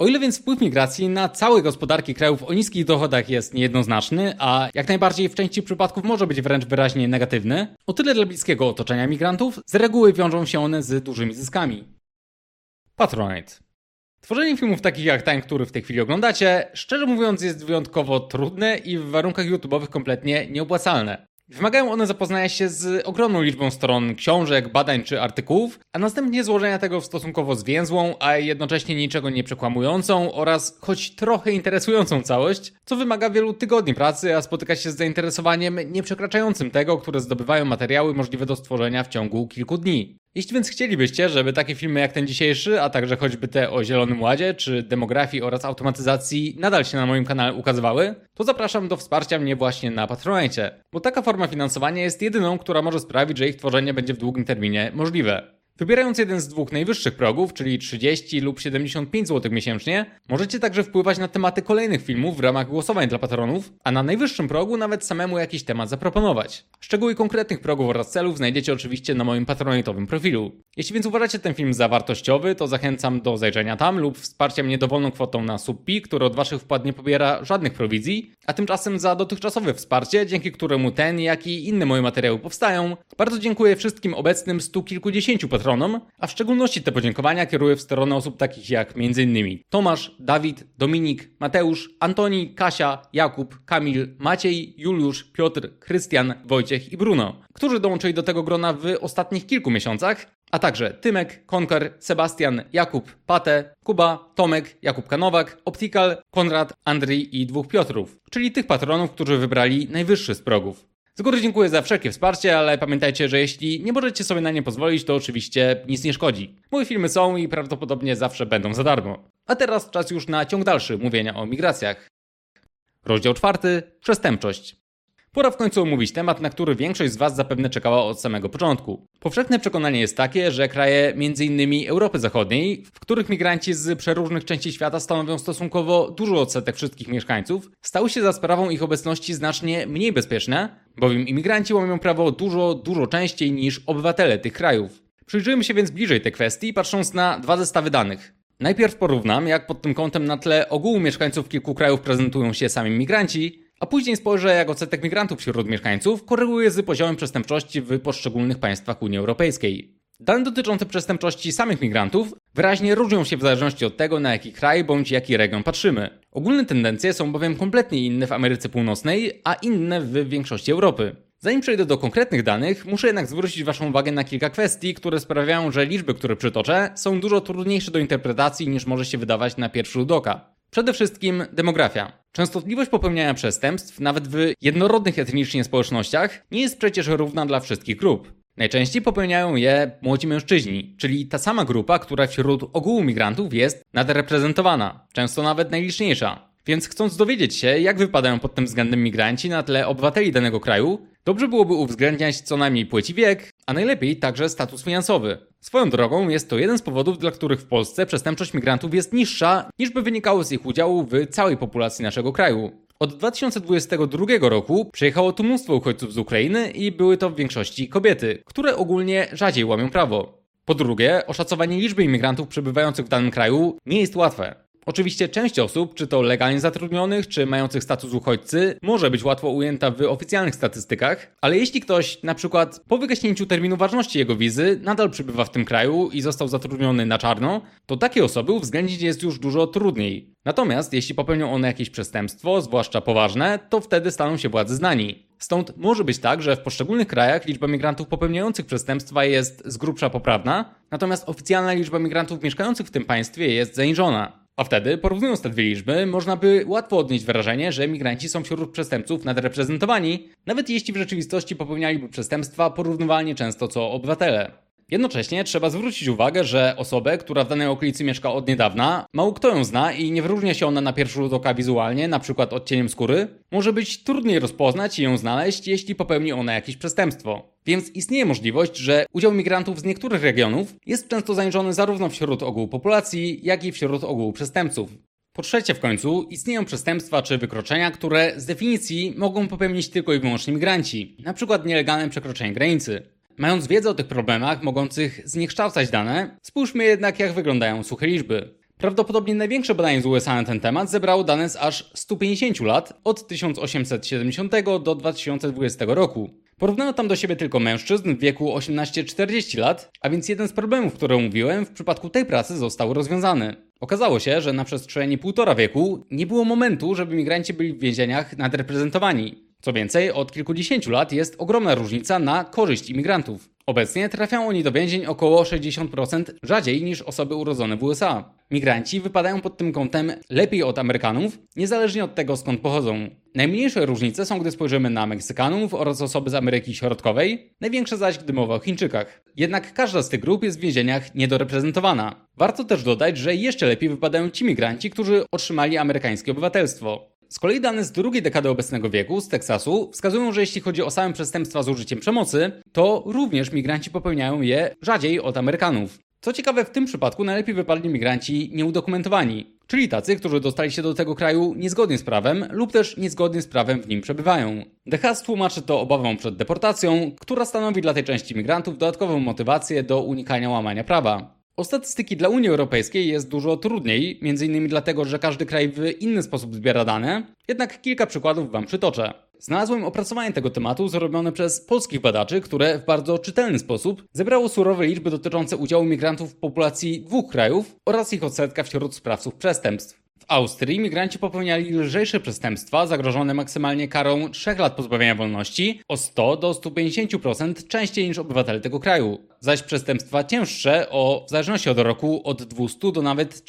O ile więc wpływ migracji na całe gospodarki krajów o niskich dochodach jest niejednoznaczny, a jak najbardziej w części przypadków może być wręcz wyraźnie negatywny, o tyle dla bliskiego otoczenia migrantów z reguły wiążą się one z dużymi zyskami. Patronite. Tworzenie filmów takich jak ten, który w tej chwili oglądacie, szczerze mówiąc jest wyjątkowo trudne i w warunkach YouTube'owych kompletnie nieopłacalne. Wymagają one zapoznania się z ogromną liczbą stron książek, badań czy artykułów, a następnie złożenia tego w stosunkowo zwięzłą, a jednocześnie niczego nie przekłamującą oraz choć trochę interesującą całość, co wymaga wielu tygodni pracy, a spotyka się z zainteresowaniem nieprzekraczającym tego, które zdobywają materiały możliwe do stworzenia w ciągu kilku dni. Jeśli więc chcielibyście, żeby takie filmy jak ten dzisiejszy, a także choćby te o Zielonym Ładzie, czy demografii oraz automatyzacji nadal się na moim kanale ukazywały, to zapraszam do wsparcia mnie właśnie na Patronite, bo taka forma finansowania jest jedyną, która może sprawić, że ich tworzenie będzie w długim terminie możliwe. Wybierając jeden z dwóch najwyższych progów, czyli 30 lub 75 zł miesięcznie, możecie także wpływać na tematy kolejnych filmów w ramach głosowań dla patronów, a na najwyższym progu nawet samemu jakiś temat zaproponować. Szczegóły konkretnych progów oraz celów znajdziecie oczywiście na moim patronitowym profilu. Jeśli więc uważacie ten film za wartościowy, to zachęcam do zajrzenia tam lub wsparcia mnie dowolną kwotą na Subpi, który od waszych wpłat nie pobiera żadnych prowizji, a tymczasem za dotychczasowe wsparcie, dzięki któremu ten, jak i inne moje materiały powstają, bardzo dziękuję wszystkim obecnym stu kilkudziesięciu patronom, a w szczególności te podziękowania kieruję w stronę osób takich jak m.in. Tomasz, Dawid, Dominik, Mateusz, Antoni, Kasia, Jakub, Kamil, Maciej, Juliusz, Piotr, Krystian, Wojciech i Bruno, którzy dołączyli do tego grona w ostatnich kilku miesiącach, a także Tymek, Konker, Sebastian, Jakub, Pate, Kuba, Tomek, Jakub Kanowak, Optikal, Konrad, Andrzej i dwóch Piotrów, czyli tych patronów, którzy wybrali najwyższy z progów. Z góry dziękuję za wszelkie wsparcie, ale pamiętajcie, że jeśli nie możecie sobie na nie pozwolić, to oczywiście nic nie szkodzi. Moje filmy są i prawdopodobnie zawsze będą za darmo. A teraz czas już na ciąg dalszy mówienia o migracjach. Rozdział 4. Przestępczość. Pora w końcu omówić temat, na który większość z Was zapewne czekała od samego początku. Powszechne przekonanie jest takie, że kraje m.in. Europy Zachodniej, w których migranci z przeróżnych części świata stanowią stosunkowo duży odsetek wszystkich mieszkańców, stały się za sprawą ich obecności znacznie mniej bezpieczne, bowiem imigranci łamią prawo dużo częściej niż obywatele tych krajów. Przyjrzyjmy się więc bliżej tej kwestii, patrząc na dwa zestawy danych. Najpierw porównam, jak pod tym kątem na tle ogółu mieszkańców kilku krajów prezentują się sami migranci, a później spojrzę, jak odsetek migrantów wśród mieszkańców koreluje z poziomem przestępczości w poszczególnych państwach Unii Europejskiej. Dane dotyczące przestępczości samych migrantów wyraźnie różnią się w zależności od tego, na jaki kraj bądź jaki region patrzymy. Ogólne tendencje są bowiem kompletnie inne w Ameryce Północnej, a inne w większości Europy. Zanim przejdę do konkretnych danych, muszę jednak zwrócić Waszą uwagę na kilka kwestii, które sprawiają, że liczby, które przytoczę, są dużo trudniejsze do interpretacji niż może się wydawać na pierwszy rzut oka. Przede wszystkim demografia. Częstotliwość popełniania przestępstw, nawet w jednorodnych etnicznie społecznościach, nie jest przecież równa dla wszystkich grup. Najczęściej popełniają je młodzi mężczyźni, czyli ta sama grupa, która wśród ogółu migrantów jest nadreprezentowana, często nawet najliczniejsza. Więc chcąc dowiedzieć się, jak wypadają pod tym względem migranci na tle obywateli danego kraju, dobrze byłoby uwzględniać co najmniej płeć i wiek, a najlepiej także status finansowy. Swoją drogą jest to jeden z powodów, dla których w Polsce przestępczość migrantów jest niższa, niż by wynikało z ich udziału w całej populacji naszego kraju. Od 2022 roku przyjechało tu mnóstwo uchodźców z Ukrainy i były to w większości kobiety, które ogólnie rzadziej łamią prawo. Po drugie, oszacowanie liczby imigrantów przebywających w danym kraju nie jest łatwe. Oczywiście część osób, czy to legalnie zatrudnionych, czy mających status uchodźcy, może być łatwo ujęta w oficjalnych statystykach, ale jeśli ktoś, na przykład po wygaśnięciu terminu ważności jego wizy, nadal przebywa w tym kraju i został zatrudniony na czarno, to takie osoby uwzględnić jest już dużo trudniej. Natomiast jeśli popełnią one jakieś przestępstwo, zwłaszcza poważne, to wtedy staną się władzy znani. Stąd może być tak, że w poszczególnych krajach liczba migrantów popełniających przestępstwa jest z grubsza poprawna, natomiast oficjalna liczba migrantów mieszkających w tym państwie jest zaniżona. A wtedy, porównując te dwie liczby, można by łatwo odnieść wrażenie, że migranci są wśród przestępców nadreprezentowani, nawet jeśli w rzeczywistości popełnialiby przestępstwa porównywalnie często co obywatele. Jednocześnie trzeba zwrócić uwagę, że osobę, która w danej okolicy mieszka od niedawna, mało kto ją zna i nie wyróżnia się ona na pierwszy rzut oka wizualnie, np. odcieniem skóry, może być trudniej rozpoznać i ją znaleźć, jeśli popełni ona jakieś przestępstwo. Więc istnieje możliwość, że udział migrantów z niektórych regionów jest często zaniżony zarówno wśród ogółu populacji, jak i wśród ogółu przestępców. Po trzecie w końcu, istnieją przestępstwa czy wykroczenia, które z definicji mogą popełnić tylko i wyłącznie migranci, np. nielegalne przekroczenie granicy. Mając wiedzę o tych problemach mogących zniekształcać dane, spójrzmy jednak, jak wyglądają suche liczby. Prawdopodobnie największe badanie z USA na ten temat zebrało dane z aż 150 lat, od 1870 do 2020 roku. Porównano tam do siebie tylko mężczyzn w wieku 18-40 lat, a więc jeden z problemów, które omówiłem, w przypadku tej pracy został rozwiązany. Okazało się, że na przestrzeni 1,5 wieku nie było momentu, żeby migranci byli w więzieniach nadreprezentowani. Co więcej, od kilkudziesięciu lat jest ogromna różnica na korzyść imigrantów. Obecnie trafiają oni do więzień około 60% rzadziej niż osoby urodzone w USA. Migranci wypadają pod tym kątem lepiej od Amerykanów, niezależnie od tego, skąd pochodzą. Najmniejsze różnice są, gdy spojrzymy na Meksykanów oraz osoby z Ameryki Środkowej, największe zaś, gdy mowa o Chińczykach. Jednak każda z tych grup jest w więzieniach niedoreprezentowana. Warto też dodać, że jeszcze lepiej wypadają ci migranci, którzy otrzymali amerykańskie obywatelstwo. Z kolei dane z drugiej dekady obecnego wieku, z Teksasu, wskazują, że jeśli chodzi o same przestępstwa z użyciem przemocy, to również migranci popełniają je rzadziej od Amerykanów. Co ciekawe, w tym przypadku najlepiej wypadli migranci nieudokumentowani, czyli tacy, którzy dostali się do tego kraju niezgodnie z prawem lub też niezgodnie z prawem w nim przebywają. The Haas tłumaczy to obawą przed deportacją, która stanowi dla tej części migrantów dodatkową motywację do unikania łamania prawa. O statystyki dla Unii Europejskiej jest dużo trudniej, m.in. dlatego, że każdy kraj w inny sposób zbiera dane, jednak kilka przykładów Wam przytoczę. Znalazłem opracowanie tego tematu zrobione przez polskich badaczy, które w bardzo czytelny sposób zebrało surowe liczby dotyczące udziału migrantów w populacji 2 krajów oraz ich odsetka wśród sprawców przestępstw. W Austrii migranci popełniali lżejsze przestępstwa zagrożone maksymalnie karą 3 lat pozbawienia wolności o 100 do 150% częściej niż obywatele tego kraju, zaś przestępstwa cięższe w zależności od roku od 200 do nawet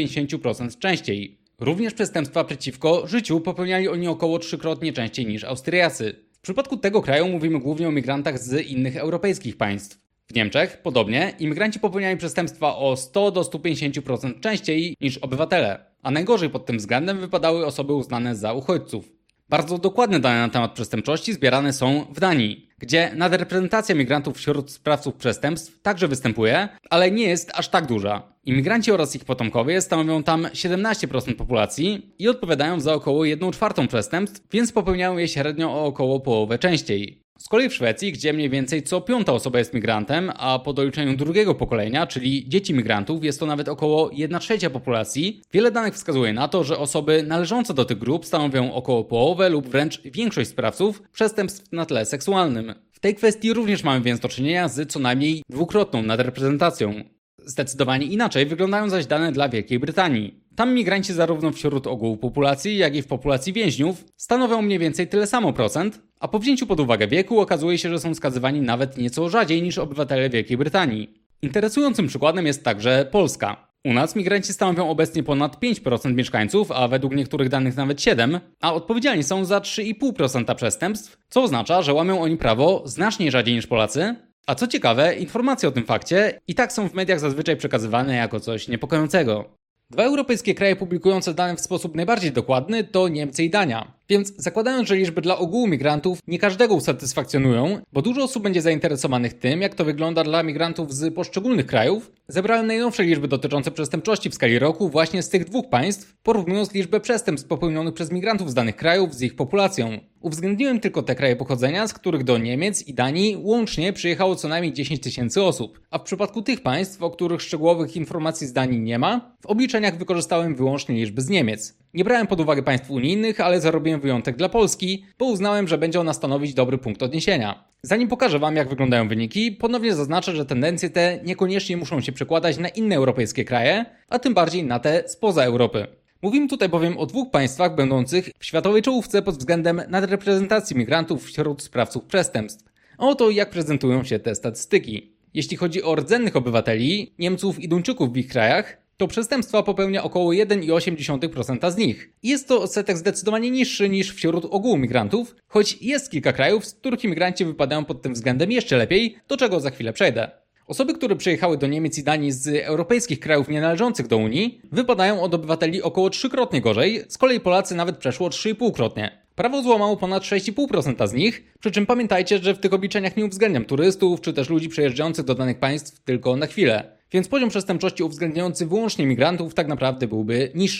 350% częściej. Również przestępstwa przeciwko życiu popełniali oni około 3-krotnie częściej niż Austriacy. W przypadku tego kraju mówimy głównie o migrantach z innych europejskich państw. W Niemczech, podobnie, imigranci popełniają przestępstwa o 100 do 150% częściej niż obywatele, a najgorzej pod tym względem wypadały osoby uznane za uchodźców. Bardzo dokładne dane na temat przestępczości zbierane są w Danii, gdzie nadreprezentacja migrantów wśród sprawców przestępstw także występuje, ale nie jest aż tak duża. Imigranci oraz ich potomkowie stanowią tam 17% populacji i odpowiadają za około 1/4 przestępstw, więc popełniają je średnio o około połowę częściej. Z kolei w Szwecji, gdzie mniej więcej co 5. osoba jest migrantem, a po doliczeniu drugiego pokolenia, czyli dzieci migrantów, jest to nawet około 1/3 populacji, wiele danych wskazuje na to, że osoby należące do tych grup stanowią około połowę lub wręcz większość sprawców przestępstw na tle seksualnym. W tej kwestii również mamy więc do czynienia z co najmniej 2-krotną nadreprezentacją. Zdecydowanie inaczej wyglądają zaś dane dla Wielkiej Brytanii. Tam migranci zarówno wśród ogółu populacji, jak i w populacji więźniów stanowią mniej więcej tyle samo procent, a po wzięciu pod uwagę wieku okazuje się, że są skazywani nawet nieco rzadziej niż obywatele Wielkiej Brytanii. Interesującym przykładem jest także Polska. U nas migranci stanowią obecnie ponad 5% mieszkańców, a według niektórych danych nawet 7%, a odpowiedzialni są za 3,5% przestępstw, co oznacza, że łamią oni prawo znacznie rzadziej niż Polacy. A co ciekawe, informacje o tym fakcie i tak są w mediach zazwyczaj przekazywane jako coś niepokojącego. 2 europejskie kraje publikujące dane w sposób najbardziej dokładny to Niemcy i Dania. Więc zakładając, że liczby dla ogółu migrantów nie każdego usatysfakcjonują, bo dużo osób będzie zainteresowanych tym, jak to wygląda dla migrantów z poszczególnych krajów, zebrałem najnowsze liczby dotyczące przestępczości w skali roku właśnie z tych 2 państw, porównując liczbę przestępstw popełnionych przez migrantów z danych krajów z ich populacją. Uwzględniłem tylko te kraje pochodzenia, z których do Niemiec i Danii łącznie przyjechało co najmniej 10 000 osób, a w przypadku tych państw, o których szczegółowych informacji z Danii nie ma, w obliczeniach wykorzystałem wyłącznie liczby z Niemiec. Nie brałem pod uwagę państw unijnych, ale zarobiłem wyjątek dla Polski, bo uznałem, że będzie ona stanowić dobry punkt odniesienia. Zanim pokażę Wam, jak wyglądają wyniki, ponownie zaznaczę, że tendencje te niekoniecznie muszą się przekładać na inne europejskie kraje, a tym bardziej na te spoza Europy. Mówimy tutaj bowiem o 2 państwach będących w światowej czołówce pod względem nadreprezentacji migrantów wśród sprawców przestępstw. A oto jak prezentują się te statystyki. Jeśli chodzi o rdzennych obywateli, Niemców i Duńczyków w ich krajach, to przestępstwa popełnia około 1,8% z nich. Jest to odsetek zdecydowanie niższy niż wśród ogółu migrantów, choć jest kilka krajów, z których imigranci wypadają pod tym względem jeszcze lepiej, do czego za chwilę przejdę. Osoby, które przyjechały do Niemiec i Danii z europejskich krajów nienależących do Unii, wypadają od obywateli około 3-krotnie gorzej, z kolei Polacy nawet przeszło 3,5-krotnie. Prawo złamało ponad 6,5% z nich, przy czym pamiętajcie, że w tych obliczeniach nie uwzględniam turystów czy też ludzi przyjeżdżających do danych państw tylko na chwilę. Więc poziom przestępczości uwzględniający wyłącznie migrantów tak naprawdę byłby niższy.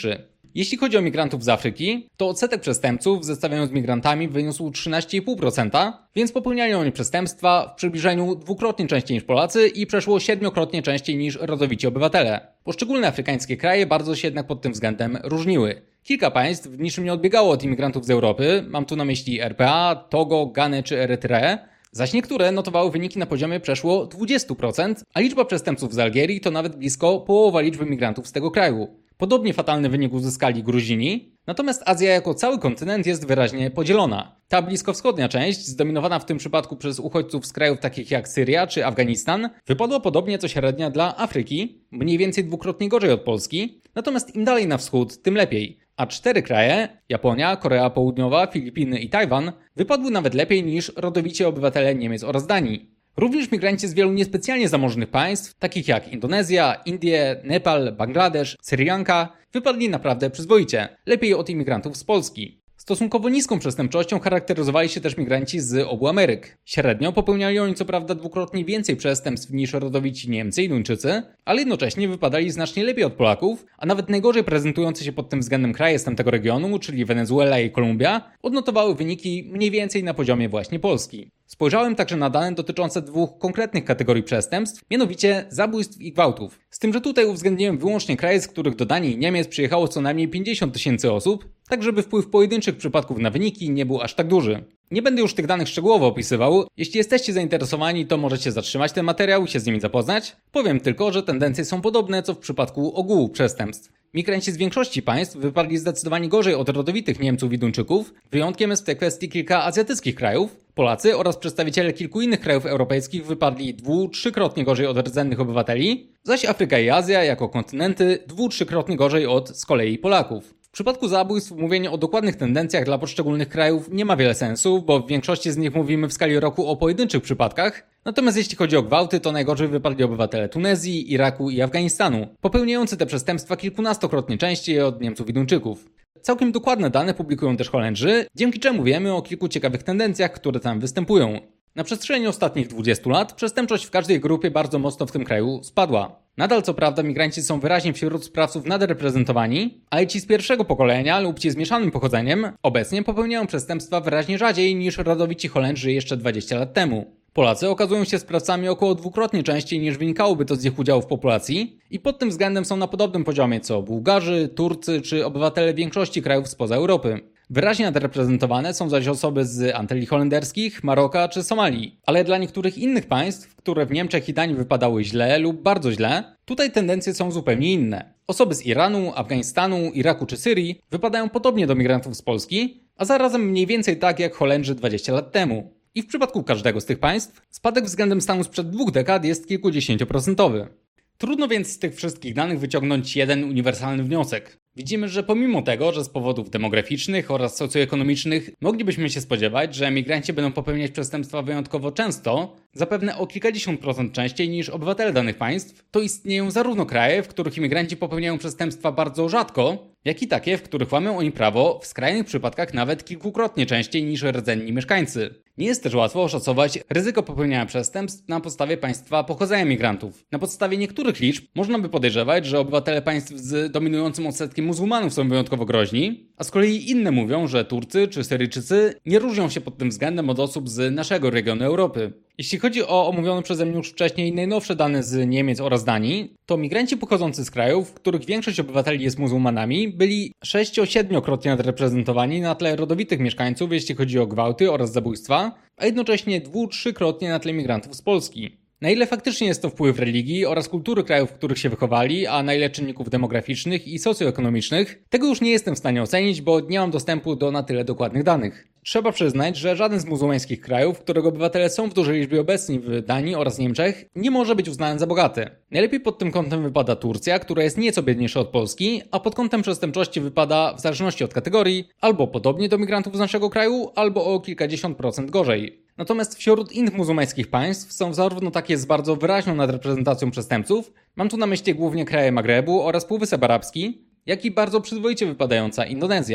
Jeśli chodzi o migrantów z Afryki, to odsetek przestępców zestawiając z migrantami wyniósł 13,5%, więc popełniali oni przestępstwa w przybliżeniu dwukrotnie częściej niż Polacy i przeszło 7-krotnie częściej niż rodowici obywatele. Poszczególne afrykańskie kraje bardzo się jednak pod tym względem różniły. Kilka państw w niczym nie odbiegało od imigrantów z Europy, mam tu na myśli RPA, Togo, Ganę czy Erytreę, zaś niektóre notowały wyniki na poziomie przeszło 20%, a liczba przestępców z Algierii to nawet blisko połowa liczby migrantów z tego kraju. Podobnie fatalny wynik uzyskali Gruzini, natomiast Azja jako cały kontynent jest wyraźnie podzielona. Ta bliskowschodnia część, zdominowana w tym przypadku przez uchodźców z krajów takich jak Syria czy Afganistan, wypadła podobnie co średnia dla Afryki, mniej więcej dwukrotnie gorzej od Polski, natomiast im dalej na wschód, tym lepiej. A 4 kraje, Japonia, Korea Południowa, Filipiny i Tajwan, wypadły nawet lepiej niż rodowici obywatele Niemiec oraz Danii. Również migranci z wielu niespecjalnie zamożnych państw, takich jak Indonezja, Indie, Nepal, Bangladesz, Sri Lanka, wypadli naprawdę przyzwoicie, lepiej od imigrantów z Polski. Stosunkowo niską przestępczością charakteryzowali się też migranci z obu Ameryk. Średnio popełniali oni co prawda dwukrotnie więcej przestępstw niż rodowici Niemcy i Duńczycy, ale jednocześnie wypadali znacznie lepiej od Polaków, a nawet najgorzej prezentujące się pod tym względem kraje z tamtego regionu, czyli Wenezuela i Kolumbia, odnotowały wyniki mniej więcej na poziomie właśnie Polski. Spojrzałem także na dane dotyczące 2 konkretnych kategorii przestępstw, mianowicie zabójstw i gwałtów. Z tym, że tutaj uwzględniłem wyłącznie kraje, z których do Danii i Niemiec przyjechało co najmniej 50 000 osób, tak żeby wpływ pojedynczych przypadków na wyniki nie był aż tak duży. Nie będę już tych danych szczegółowo opisywał. Jeśli jesteście zainteresowani, to możecie zatrzymać ten materiał i się z nimi zapoznać. Powiem tylko, że tendencje są podobne co w przypadku ogółu przestępstw. Migranci z większości państw wypadli zdecydowanie gorzej od rodowitych Niemców i Duńczyków. Wyjątkiem jest w tej kwestii kilka azjatyckich krajów. Polacy oraz przedstawiciele kilku innych krajów europejskich wypadli 2-3-krotnie gorzej od rdzennych obywateli, zaś Afryka i Azja jako kontynenty 2-3-krotnie gorzej od z kolei Polaków. W przypadku zabójstw mówienie o dokładnych tendencjach dla poszczególnych krajów nie ma wiele sensu, bo w większości z nich mówimy w skali roku o pojedynczych przypadkach. Natomiast jeśli chodzi o gwałty, to najgorzej wypadli obywatele Tunezji, Iraku i Afganistanu, popełniający te przestępstwa kilkunastokrotnie częściej od Niemców i Duńczyków. Całkiem dokładne dane publikują też Holendrzy, dzięki czemu wiemy o kilku ciekawych tendencjach, które tam występują. Na przestrzeni ostatnich 20 lat przestępczość w każdej grupie bardzo mocno w tym kraju spadła. Nadal co prawda migranci są wyraźnie wśród sprawców nadreprezentowani, ale ci z pierwszego pokolenia lub ci z mieszanym pochodzeniem obecnie popełniają przestępstwa wyraźnie rzadziej niż rodowici Holendrzy jeszcze 20 lat temu. Polacy okazują się sprawcami około 2-krotnie częściej niż wynikałoby to z ich udziału w populacji i pod tym względem są na podobnym poziomie co Bułgarzy, Turcy czy obywatele większości krajów spoza Europy. Wyraźnie nadreprezentowane są zaś osoby z Antyli Holenderskich, Maroka czy Somalii. Ale dla niektórych innych państw, które w Niemczech i Danii wypadały źle lub bardzo źle, tutaj tendencje są zupełnie inne. Osoby z Iranu, Afganistanu, Iraku czy Syrii wypadają podobnie do migrantów z Polski, a zarazem mniej więcej tak jak Holendrzy 20 lat temu. I w przypadku każdego z tych państw spadek względem stanu sprzed 2 dekad jest kilkudziesięcioprocentowy. Trudno więc z tych wszystkich danych wyciągnąć jeden uniwersalny wniosek. Widzimy, że pomimo tego, że z powodów demograficznych oraz socjoekonomicznych moglibyśmy się spodziewać, że emigranci będą popełniać przestępstwa wyjątkowo często, zapewne o kilkadziesiąt procent częściej niż obywatele danych państw, to istnieją zarówno kraje, w których imigranci popełniają przestępstwa bardzo rzadko, jak i takie, w których łamią oni prawo w skrajnych przypadkach nawet kilkukrotnie częściej niż rdzenni mieszkańcy. Nie jest też łatwo oszacować ryzyko popełniania przestępstw na podstawie państwa pochodzenia migrantów. Na podstawie niektórych liczb można by podejrzewać, że obywatele państw z dominującym odsetkiem muzułmanów są wyjątkowo groźni, a z kolei inne mówią, że Turcy czy Syryjczycy nie różnią się pod tym względem od osób z naszego regionu Europy. Jeśli chodzi o omówione przeze mnie już wcześniej najnowsze dane z Niemiec oraz Danii, to migranci pochodzący z krajów, w których większość obywateli jest muzułmanami, byli 6-7-krotnie nadreprezentowani na tle rodowitych mieszkańców, jeśli chodzi o gwałty oraz zabójstwa, a jednocześnie 2-3-krotnie na tle migrantów z Polski. Na ile faktycznie jest to wpływ religii oraz kultury krajów, w których się wychowali, a na ile czynników demograficznych i socjoekonomicznych, tego już nie jestem w stanie ocenić, bo nie mam dostępu do na tyle dokładnych danych. Trzeba przyznać, że żaden z muzułmańskich krajów, którego obywatele są w dużej liczbie obecni w Danii oraz Niemczech, nie może być uznany za bogaty. Najlepiej pod tym kątem wypada Turcja, która jest nieco biedniejsza od Polski, a pod kątem przestępczości wypada, w zależności od kategorii, albo podobnie do migrantów z naszego kraju, albo o kilkadziesiąt procent gorzej. Natomiast wśród innych muzułmańskich państw są zarówno takie z bardzo wyraźną nadreprezentacją przestępców, mam tu na myśli głównie kraje Magrebu oraz Półwysep Arabski, jak i bardzo przyzwoicie wypadająca Indonezja.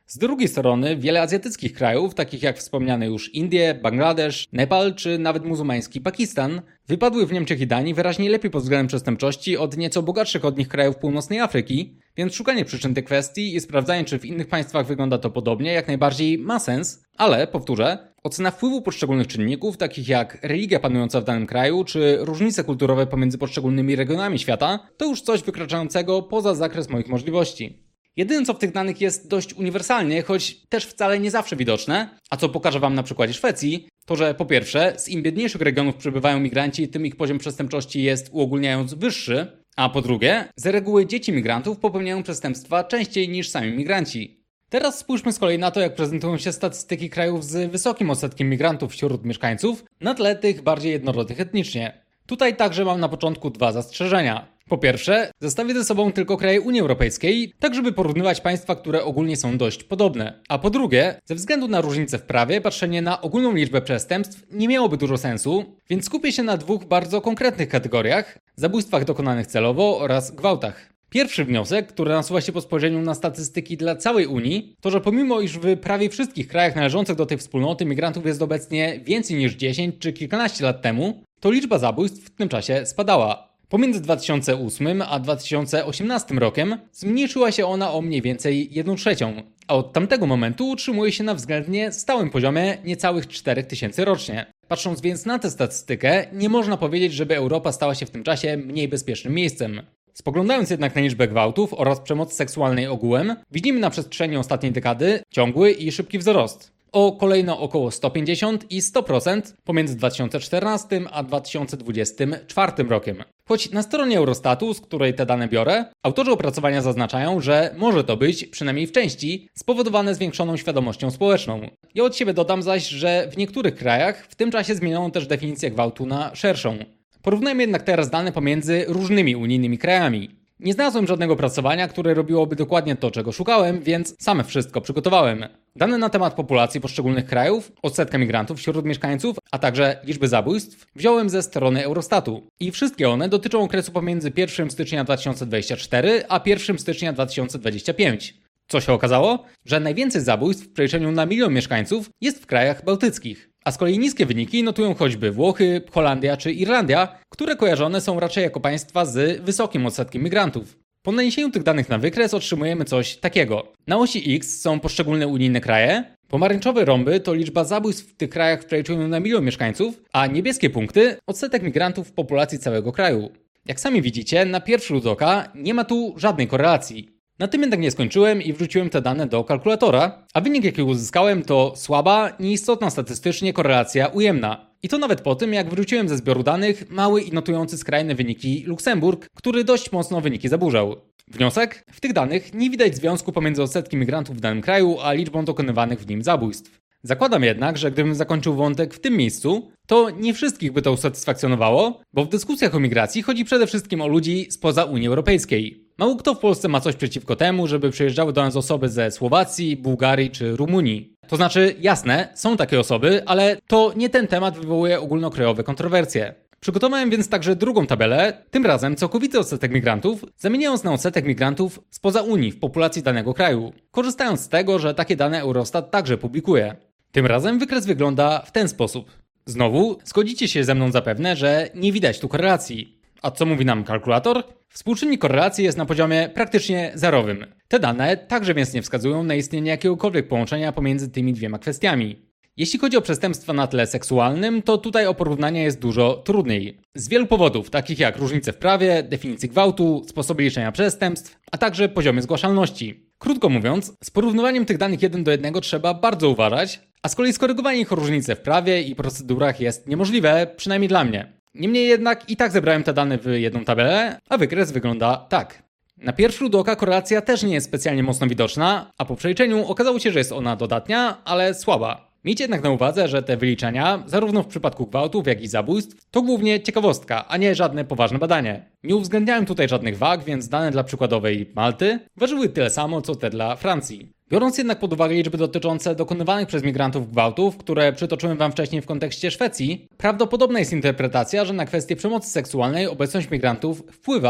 Z drugiej strony wiele azjatyckich krajów, takich jak wspomniane już Indie, Bangladesz, Nepal czy nawet muzułmański Pakistan, wypadły w Niemczech i Danii wyraźnie lepiej pod względem przestępczości od nieco bogatszych od nich krajów północnej Afryki, więc szukanie przyczyn tej kwestii i sprawdzanie, czy w innych państwach wygląda to podobnie, jak najbardziej ma sens, ale, powtórzę, ocena wpływu poszczególnych czynników, takich jak religia panująca w danym kraju, czy różnice kulturowe pomiędzy poszczególnymi regionami świata, to już coś wykraczającego poza zakres moich możliwości. Jedyne co w tych danych jest dość uniwersalnie, choć też wcale nie zawsze widoczne, a co pokażę Wam na przykładzie Szwecji, to że po pierwsze, z im biedniejszych regionów przybywają migranci, tym ich poziom przestępczości jest uogólniając wyższy, a po drugie, z reguły dzieci migrantów popełniają przestępstwa częściej niż sami migranci. Teraz spójrzmy z kolei na to, jak prezentują się statystyki krajów z wysokim odsetkiem migrantów wśród mieszkańców na tle tych bardziej jednorodnych etnicznie. Tutaj także mam na początku dwa zastrzeżenia. Po pierwsze, zestawię ze sobą tylko kraje Unii Europejskiej, tak żeby porównywać państwa, które ogólnie są dość podobne. A po drugie, ze względu na różnice w prawie, patrzenie na ogólną liczbę przestępstw nie miałoby dużo sensu, więc skupię się na dwóch bardzo konkretnych kategoriach: zabójstwach dokonanych celowo oraz gwałtach. Pierwszy wniosek, który nasuwa się po spojrzeniu na statystyki dla całej Unii, to że pomimo iż w prawie wszystkich krajach należących do tej wspólnoty migrantów jest obecnie więcej niż 10 czy kilkanaście lat temu, to liczba zabójstw w tym czasie spadała. Pomiędzy 2008 a 2018 rokiem zmniejszyła się ona o mniej więcej 1/3, a od tamtego momentu utrzymuje się na względnie stałym poziomie niecałych 4000 rocznie. Patrząc więc na tę statystykę, nie można powiedzieć, żeby Europa stała się w tym czasie mniej bezpiecznym miejscem. Spoglądając jednak na liczbę gwałtów oraz przemocy seksualnej ogółem, widzimy na przestrzeni ostatniej dekady ciągły i szybki wzrost. O kolejno około 150 i 100% pomiędzy 2014 a 2024 rokiem. Choć na stronie Eurostatu, z której te dane biorę, autorzy opracowania zaznaczają, że może to być, przynajmniej w części, spowodowane zwiększoną świadomością społeczną. Ja od siebie dodam zaś, że w niektórych krajach w tym czasie zmieniono też definicję gwałtu na szerszą. Porównajmy jednak teraz dane pomiędzy różnymi unijnymi krajami. Nie znalazłem żadnego opracowania, które robiłoby dokładnie to, czego szukałem, więc sam wszystko przygotowałem. Dane na temat populacji poszczególnych krajów, odsetka migrantów wśród mieszkańców, a także liczby zabójstw wziąłem ze strony Eurostatu. I wszystkie one dotyczą okresu pomiędzy 1 stycznia 2024 a 1 stycznia 2025. Co się okazało? Że najwięcej zabójstw w przeliczeniu na 1 milion mieszkańców jest w krajach bałtyckich. A z kolei niskie wyniki notują choćby Włochy, Holandia czy Irlandia, które kojarzone są raczej jako państwa z wysokim odsetkiem migrantów. Po naniesieniu tych danych na wykres otrzymujemy coś takiego. Na osi X są poszczególne unijne kraje, pomarańczowe rąby to liczba zabójstw w tych krajach w przeliczeniu na 1 milion mieszkańców, a niebieskie punkty odsetek migrantów w populacji całego kraju. Jak sami widzicie, na pierwszy rzut oka nie ma tu żadnej korelacji. Na tym jednak nie skończyłem i wrzuciłem te dane do kalkulatora, a wynik jaki uzyskałem to słaba, nieistotna statystycznie korelacja ujemna. I to nawet po tym, jak wrzuciłem ze zbioru danych mały i notujący skrajne wyniki Luksemburg, który dość mocno wyniki zaburzał. Wniosek? W tych danych nie widać związku pomiędzy odsetkiem migrantów w danym kraju, a liczbą dokonywanych w nim zabójstw. Zakładam jednak, że gdybym zakończył wątek w tym miejscu, to nie wszystkich by to usatysfakcjonowało, bo w dyskusjach o migracji chodzi przede wszystkim o ludzi spoza Unii Europejskiej. Mało kto w Polsce ma coś przeciwko temu, żeby przyjeżdżały do nas osoby ze Słowacji, Bułgarii czy Rumunii. To znaczy, jasne, są takie osoby, ale to nie ten temat wywołuje ogólnokrajowe kontrowersje. Przygotowałem więc także drugą tabelę, tym razem całkowity odsetek migrantów, zamieniając na odsetek migrantów spoza Unii w populacji danego kraju, korzystając z tego, że takie dane Eurostat także publikuje. Tym razem wykres wygląda w ten sposób. Znowu, zgodzicie się ze mną zapewne, że nie widać tu korelacji. A co mówi nam kalkulator? Współczynnik korelacji jest na poziomie praktycznie zerowym. Te dane także więc nie wskazują na istnienie jakiegokolwiek połączenia pomiędzy tymi dwiema kwestiami. Jeśli chodzi o przestępstwa na tle seksualnym, to tutaj o porównanie jest dużo trudniej. Z wielu powodów, takich jak różnice w prawie, definicji gwałtu, sposoby liczenia przestępstw, a także poziomy zgłaszalności. Krótko mówiąc, z porównywaniem tych danych 1 do 1 trzeba bardzo uważać, a z kolei skorygowanie ich o różnice w prawie i procedurach jest niemożliwe, przynajmniej dla mnie. Niemniej jednak i tak zebrałem te dane w jedną tabelę, a wykres wygląda tak. Na pierwszy rzut oka korelacja też nie jest specjalnie mocno widoczna, a po przeliczeniu okazało się, że jest ona dodatnia, ale słaba. Miejcie jednak na uwadze, że te wyliczenia, zarówno w przypadku gwałtów, jak i zabójstw, to głównie ciekawostka, a nie żadne poważne badanie. Nie uwzględniałem tutaj żadnych wag, więc dane dla przykładowej Malty ważyły tyle samo, co te dla Francji. Biorąc jednak pod uwagę liczby dotyczące dokonywanych przez migrantów gwałtów, które przytoczyłem wam wcześniej w kontekście Szwecji, prawdopodobna jest interpretacja, że na kwestię przemocy seksualnej obecność migrantów wpływa,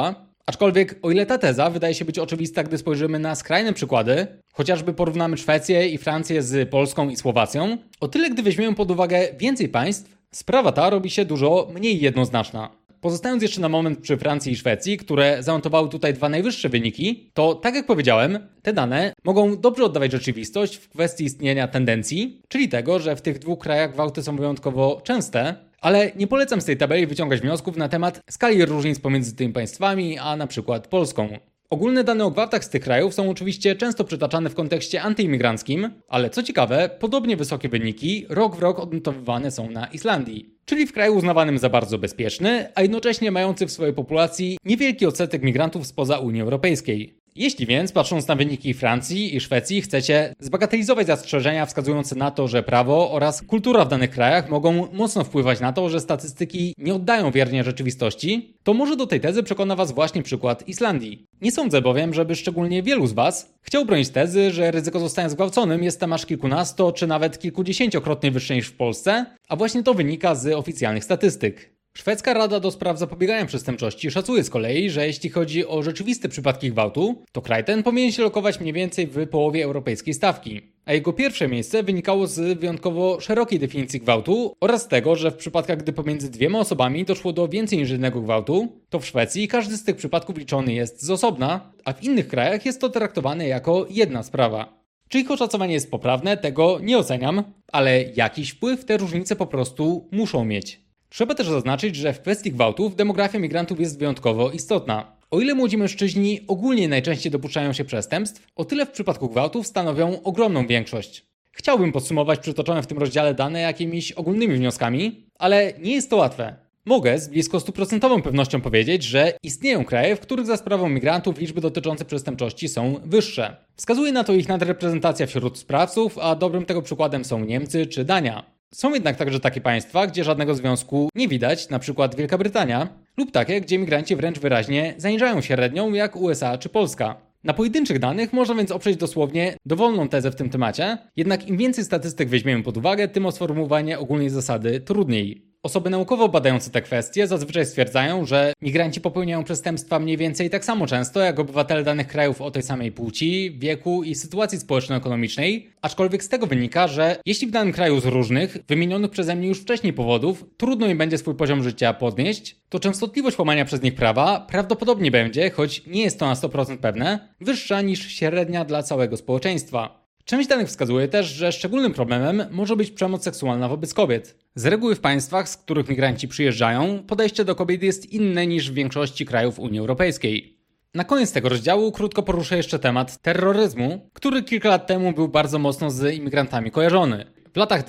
Aczkolwiek o ile ta teza wydaje się być oczywista, gdy spojrzymy na skrajne przykłady, chociażby porównamy Szwecję i Francję z Polską i Słowacją, o tyle gdy weźmiemy pod uwagę więcej państw, sprawa ta robi się dużo mniej jednoznaczna. Pozostając jeszcze na moment przy Francji i Szwecji, które zanotowały tutaj 2 najwyższe wyniki, to tak jak powiedziałem, te dane mogą dobrze oddawać rzeczywistość w kwestii istnienia tendencji, czyli tego, że w tych 2 krajach gwałty są wyjątkowo częste, ale nie polecam z tej tabeli wyciągać wniosków na temat skali różnic pomiędzy tymi państwami, a na przykład Polską. Ogólne dane o gwałtach z tych krajów są oczywiście często przytaczane w kontekście antyimigranckim, ale co ciekawe, podobnie wysokie wyniki rok w rok odnotowywane są na Islandii, czyli w kraju uznawanym za bardzo bezpieczny, a jednocześnie mający w swojej populacji niewielki odsetek migrantów spoza Unii Europejskiej. Jeśli więc, patrząc na wyniki Francji i Szwecji, chcecie zbagatelizować zastrzeżenia wskazujące na to, że prawo oraz kultura w danych krajach mogą mocno wpływać na to, że statystyki nie oddają wiernie rzeczywistości, to może do tej tezy przekona Was właśnie przykład Islandii. Nie sądzę bowiem, żeby szczególnie wielu z Was chciał bronić tezy, że ryzyko zostania zgwałconym jest tam aż kilkunasto czy nawet kilkudziesięciokrotnie wyższe niż w Polsce, a właśnie to wynika z oficjalnych statystyk. Szwedzka Rada do Spraw Zapobiegania Przestępczości szacuje z kolei, że jeśli chodzi o rzeczywiste przypadki gwałtu, to kraj ten powinien się lokować mniej więcej w połowie europejskiej stawki. A jego pierwsze miejsce wynikało z wyjątkowo szerokiej definicji gwałtu oraz tego, że w przypadkach, gdy pomiędzy 2 osobami doszło do więcej niż jednego gwałtu, to w Szwecji każdy z tych przypadków liczony jest z osobna, a w innych krajach jest to traktowane jako jedna sprawa. Czy ich oszacowanie jest poprawne, tego nie oceniam, ale jakiś wpływ te różnice po prostu muszą mieć. Trzeba też zaznaczyć, że w kwestii gwałtów demografia migrantów jest wyjątkowo istotna. O ile młodzi mężczyźni ogólnie najczęściej dopuszczają się przestępstw, o tyle w przypadku gwałtów stanowią ogromną większość. Chciałbym podsumować przytoczone w tym rozdziale dane jakimiś ogólnymi wnioskami, ale nie jest to łatwe. Mogę z blisko 100% pewnością powiedzieć, że istnieją kraje, w których za sprawą migrantów liczby dotyczące przestępczości są wyższe. Wskazuje na to ich nadreprezentacja wśród sprawców, a dobrym tego przykładem są Niemcy czy Dania. Są jednak także takie państwa, gdzie żadnego związku nie widać, np. Wielka Brytania, lub takie, gdzie migranci wręcz wyraźnie zaniżają średnią, jak USA czy Polska. Na pojedynczych danych można więc oprzeć dosłownie dowolną tezę w tym temacie, jednak im więcej statystyk weźmiemy pod uwagę, tym o sformułowanie ogólnej zasady trudniej. Osoby naukowo badające te kwestie zazwyczaj stwierdzają, że migranci popełniają przestępstwa mniej więcej tak samo często jak obywatele danych krajów o tej samej płci, wieku i sytuacji społeczno-ekonomicznej, aczkolwiek z tego wynika, że jeśli w danym kraju z różnych, wymienionych przeze mnie już wcześniej powodów, trudno im będzie swój poziom życia podnieść, to częstotliwość łamania przez nich prawa prawdopodobnie będzie, choć nie jest to na 100% pewne, wyższa niż średnia dla całego społeczeństwa. Część danych wskazuje też, że szczególnym problemem może być przemoc seksualna wobec kobiet. Z reguły w państwach, z których migranci przyjeżdżają, podejście do kobiet jest inne niż w większości krajów Unii Europejskiej. Na koniec tego rozdziału krótko poruszę jeszcze temat terroryzmu, który kilka lat temu był bardzo mocno z imigrantami kojarzony. W latach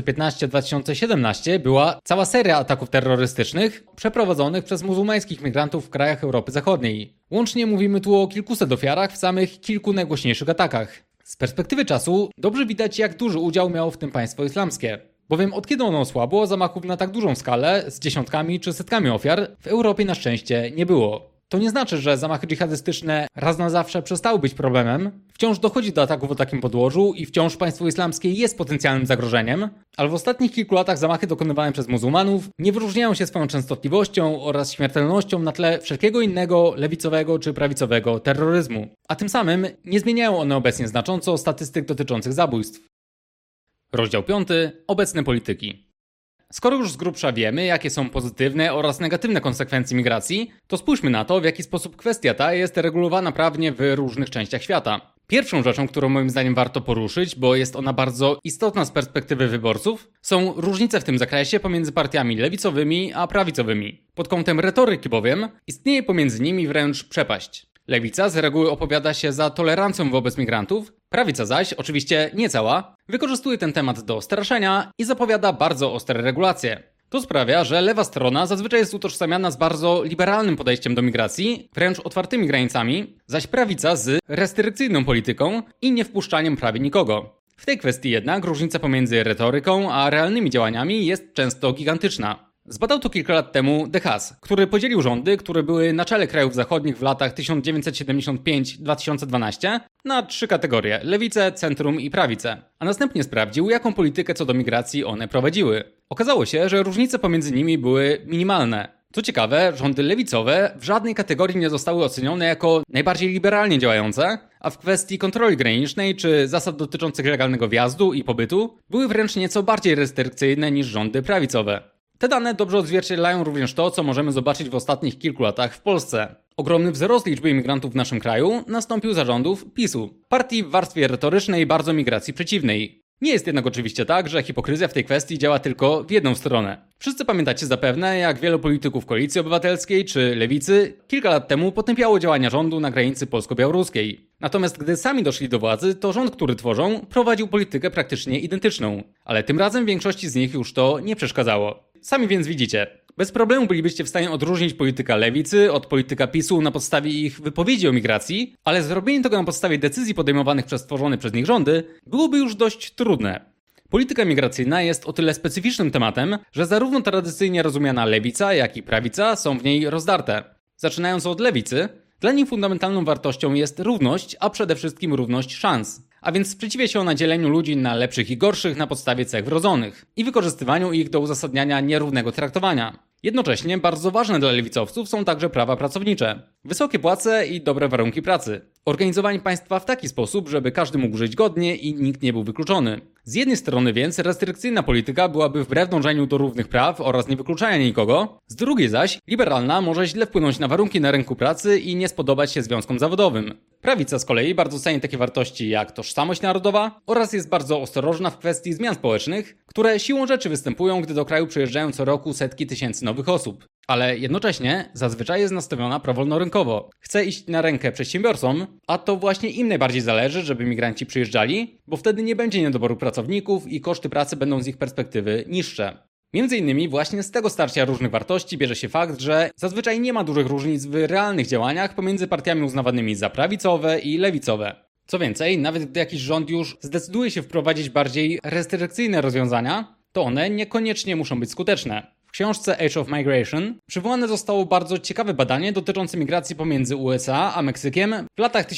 2015-2017 była cała seria ataków terrorystycznych przeprowadzonych przez muzułmańskich migrantów w krajach Europy Zachodniej. Łącznie mówimy tu o kilkuset ofiarach w samych kilku najgłośniejszych atakach. Z perspektywy czasu dobrze widać, jak duży udział miało w tym państwo islamskie. Bowiem od kiedy ono osłabło, zamachów na tak dużą skalę, z dziesiątkami czy setkami ofiar, w Europie na szczęście nie było. To nie znaczy, że zamachy dżihadystyczne raz na zawsze przestały być problemem. Wciąż dochodzi do ataków o takim podłożu i wciąż państwo islamskie jest potencjalnym zagrożeniem, ale w ostatnich kilku latach zamachy dokonywane przez muzułmanów nie wyróżniają się swoją częstotliwością oraz śmiertelnością na tle wszelkiego innego lewicowego czy prawicowego terroryzmu. A tym samym nie zmieniają one obecnie znacząco statystyk dotyczących zabójstw. Rozdział 5. Obecne polityki. Skoro już z grubsza wiemy, jakie są pozytywne oraz negatywne konsekwencje migracji, to spójrzmy na to, w jaki sposób kwestia ta jest regulowana prawnie w różnych częściach świata. Pierwszą rzeczą, którą moim zdaniem warto poruszyć, bo jest ona bardzo istotna z perspektywy wyborców, są różnice w tym zakresie pomiędzy partiami lewicowymi a prawicowymi. Pod kątem retoryki bowiem istnieje pomiędzy nimi wręcz przepaść. Lewica z reguły opowiada się za tolerancją wobec migrantów, prawica zaś, oczywiście nie cała, wykorzystuje ten temat do straszenia i zapowiada bardzo ostre regulacje. To sprawia, że lewa strona zazwyczaj jest utożsamiana z bardzo liberalnym podejściem do migracji, wręcz otwartymi granicami, zaś prawica z restrykcyjną polityką i niewpuszczaniem prawie nikogo. W tej kwestii jednak różnica pomiędzy retoryką a realnymi działaniami jest często gigantyczna. Zbadał to kilka lat temu De Haas, który podzielił rządy, które były na czele krajów zachodnich w latach 1975-2012 na 3 kategorie: lewicę, centrum i prawicę, a następnie sprawdził, jaką politykę co do migracji one prowadziły. Okazało się, że różnice pomiędzy nimi były minimalne. Co ciekawe, rządy lewicowe w żadnej kategorii nie zostały ocenione jako najbardziej liberalnie działające, a w kwestii kontroli granicznej czy zasad dotyczących legalnego wjazdu i pobytu były wręcz nieco bardziej restrykcyjne niż rządy prawicowe. Te dane dobrze odzwierciedlają również to, co możemy zobaczyć w ostatnich kilku latach w Polsce. Ogromny wzrost liczby imigrantów w naszym kraju nastąpił za rządów PiS-u, partii w warstwie retorycznej bardzo migracji przeciwnej. Nie jest jednak oczywiście tak, że hipokryzja w tej kwestii działa tylko w jedną stronę. Wszyscy pamiętacie zapewne, jak wielu polityków Koalicji Obywatelskiej czy Lewicy kilka lat temu potępiało działania rządu na granicy polsko-białoruskiej. Natomiast gdy sami doszli do władzy, to rząd, który tworzą, prowadził politykę praktycznie identyczną. Ale tym razem większości z nich już to nie przeszkadzało. Sami więc widzicie. Bez problemu bylibyście w stanie odróżnić polityka lewicy od polityka PiS-u na podstawie ich wypowiedzi o migracji, ale zrobienie tego na podstawie decyzji podejmowanych przez stworzone przez nich rządy byłoby już dość trudne. Polityka migracyjna jest o tyle specyficznym tematem, że zarówno tradycyjnie rozumiana lewica, jak i prawica są w niej rozdarte. Zaczynając od lewicy, dla niej fundamentalną wartością jest równość, a przede wszystkim równość szans. A więc sprzeciwia się ona dzieleniu ludzi na lepszych i gorszych na podstawie cech wrodzonych i wykorzystywaniu ich do uzasadniania nierównego traktowania. Jednocześnie bardzo ważne dla lewicowców są także prawa pracownicze, wysokie płace i dobre warunki pracy. Organizowanie państwa w taki sposób, żeby każdy mógł żyć godnie i nikt nie był wykluczony. Z jednej strony więc restrykcyjna polityka byłaby wbrew dążeniu do równych praw oraz niewykluczania nikogo, z drugiej zaś liberalna może źle wpłynąć na warunki na rynku pracy i nie spodobać się związkom zawodowym. Prawica z kolei bardzo ceni takie wartości jak tożsamość narodowa oraz jest bardzo ostrożna w kwestii zmian społecznych, które siłą rzeczy występują, gdy do kraju przyjeżdżają co roku setki tysięcy nowych osób. Ale jednocześnie zazwyczaj jest nastawiona prowolnorynkowo. Chce iść na rękę przedsiębiorcom, a to właśnie im najbardziej zależy, żeby migranci przyjeżdżali, bo wtedy nie będzie niedoboru pracowników i koszty pracy będą z ich perspektywy niższe. Między innymi właśnie z tego starcia różnych wartości bierze się fakt, że zazwyczaj nie ma dużych różnic w realnych działaniach pomiędzy partiami uznawanymi za prawicowe i lewicowe. Co więcej, nawet gdy jakiś rząd już zdecyduje się wprowadzić bardziej restrykcyjne rozwiązania, to one niekoniecznie muszą być skuteczne. W książce Age of Migration przywołane zostało bardzo ciekawe badanie dotyczące migracji pomiędzy USA a Meksykiem w latach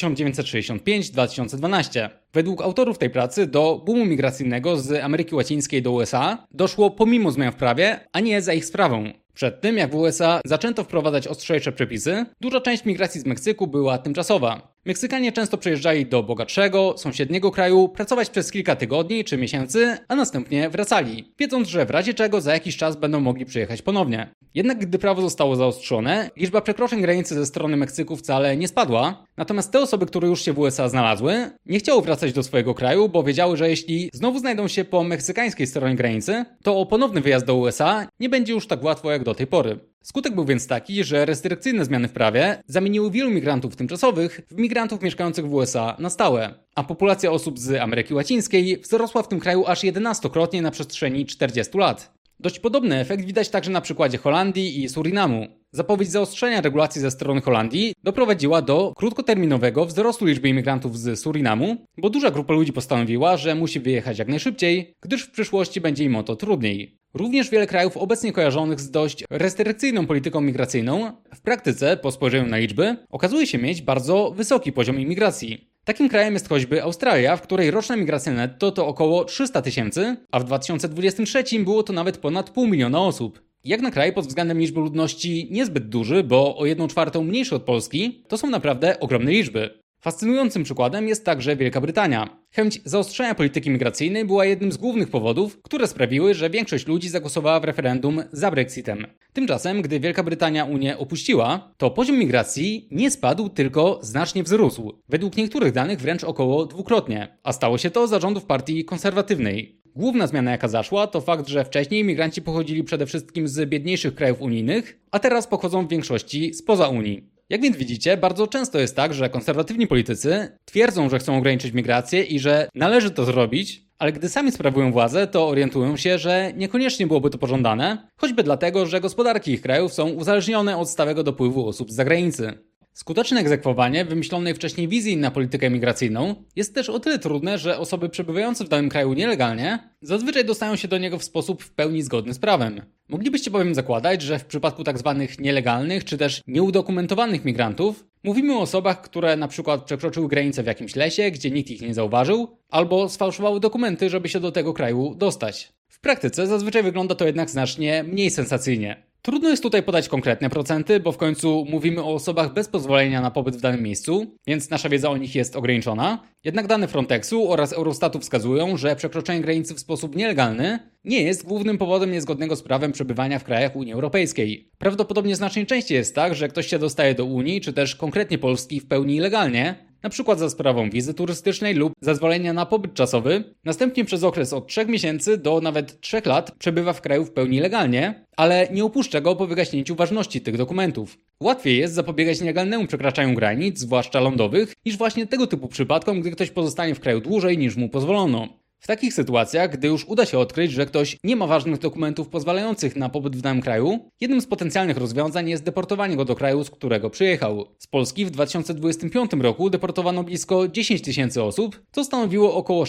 1965-2012. Według autorów tej pracy do boomu migracyjnego z Ameryki Łacińskiej do USA doszło pomimo zmian w prawie, a nie za ich sprawą. Przed tym, jak w USA zaczęto wprowadzać ostrzejsze przepisy, duża część migracji z Meksyku była tymczasowa. Meksykanie często przyjeżdżali do bogatszego, sąsiedniego kraju, pracować przez kilka tygodni czy miesięcy, a następnie wracali, wiedząc, że w razie czego za jakiś czas będą mogli przyjechać ponownie. Jednak gdy prawo zostało zaostrzone, liczba przekroczeń granicy ze strony Meksyku wcale nie spadła, natomiast te osoby, które już się w USA znalazły, nie chciały wracać do swojego kraju, bo wiedziały, że jeśli znowu znajdą się po meksykańskiej stronie granicy, to o ponowny wyjazd do USA nie będzie już tak łatwo jak do tej pory. Skutek był więc taki, że restrykcyjne zmiany w prawie zamieniły wielu migrantów tymczasowych w migrantów mieszkających w USA na stałe, a populacja osób z Ameryki Łacińskiej wzrosła w tym kraju aż 11-krotnie na przestrzeni 40 lat. Dość podobny efekt widać także na przykładzie Holandii i Surinamu. Zapowiedź zaostrzenia regulacji ze strony Holandii doprowadziła do krótkoterminowego wzrostu liczby imigrantów z Surinamu, bo duża grupa ludzi postanowiła, że musi wyjechać jak najszybciej, gdyż w przyszłości będzie im o to trudniej. Również wiele krajów obecnie kojarzonych z dość restrykcyjną polityką migracyjną w praktyce, po spojrzeniu na liczby, okazuje się mieć bardzo wysoki poziom imigracji. Takim krajem jest choćby Australia, w której roczna migracja netto to około 300 000, a w 2023 było to nawet ponad 500 000 osób. Jak na kraj pod względem liczby ludności niezbyt duży, bo o 1/4 mniejszy od Polski, to są naprawdę ogromne liczby. Fascynującym przykładem jest także Wielka Brytania. Chęć zaostrzenia polityki migracyjnej była jednym z głównych powodów, które sprawiły, że większość ludzi zagłosowała w referendum za Brexitem. Tymczasem, gdy Wielka Brytania Unię opuściła, to poziom migracji nie spadł, tylko znacznie wzrósł. Według niektórych danych wręcz około dwukrotnie, a stało się to za rządów partii konserwatywnej. Główna zmiana, jaka zaszła, to fakt, że wcześniej migranci pochodzili przede wszystkim z biedniejszych krajów unijnych, a teraz pochodzą w większości spoza Unii. Jak więc widzicie, bardzo często jest tak, że konserwatywni politycy twierdzą, że chcą ograniczyć migrację i że należy to zrobić, ale gdy sami sprawują władzę, to orientują się, że niekoniecznie byłoby to pożądane, choćby dlatego, że gospodarki ich krajów są uzależnione od stałego dopływu osób z zagranicy. Skuteczne egzekwowanie wymyślonej wcześniej wizji na politykę migracyjną jest też o tyle trudne, że osoby przebywające w danym kraju nielegalnie zazwyczaj dostają się do niego w sposób w pełni zgodny z prawem. Moglibyście bowiem zakładać, że w przypadku tzw. nielegalnych czy też nieudokumentowanych migrantów mówimy o osobach, które na przykład przekroczyły granicę w jakimś lesie, gdzie nikt ich nie zauważył, albo sfałszowały dokumenty, żeby się do tego kraju dostać. W praktyce zazwyczaj wygląda to jednak znacznie mniej sensacyjnie. Trudno jest tutaj podać konkretne procenty, bo w końcu mówimy o osobach bez pozwolenia na pobyt w danym miejscu, więc nasza wiedza o nich jest ograniczona. Jednak dane Frontexu oraz Eurostatu wskazują, że przekroczenie granicy w sposób nielegalny nie jest głównym powodem niezgodnego z prawem przebywania w krajach Unii Europejskiej. Prawdopodobnie znacznie częściej jest tak, że ktoś się dostaje do Unii, czy też konkretnie Polski w pełni legalnie, na przykład za sprawą wizy turystycznej lub zezwolenia na pobyt czasowy, następnie przez okres od 3 miesięcy do nawet 3 lat przebywa w kraju w pełni legalnie, ale nie opuszcza go po wygaśnięciu ważności tych dokumentów. Łatwiej jest zapobiegać nielegalnemu przekraczaniu granic, zwłaszcza lądowych, niż właśnie tego typu przypadkom, gdy ktoś pozostanie w kraju dłużej niż mu pozwolono. W takich sytuacjach, gdy już uda się odkryć, że ktoś nie ma ważnych dokumentów pozwalających na pobyt w danym kraju, jednym z potencjalnych rozwiązań jest deportowanie go do kraju, z którego przyjechał. Z Polski w 2025 roku deportowano blisko 10 tysięcy osób, co stanowiło około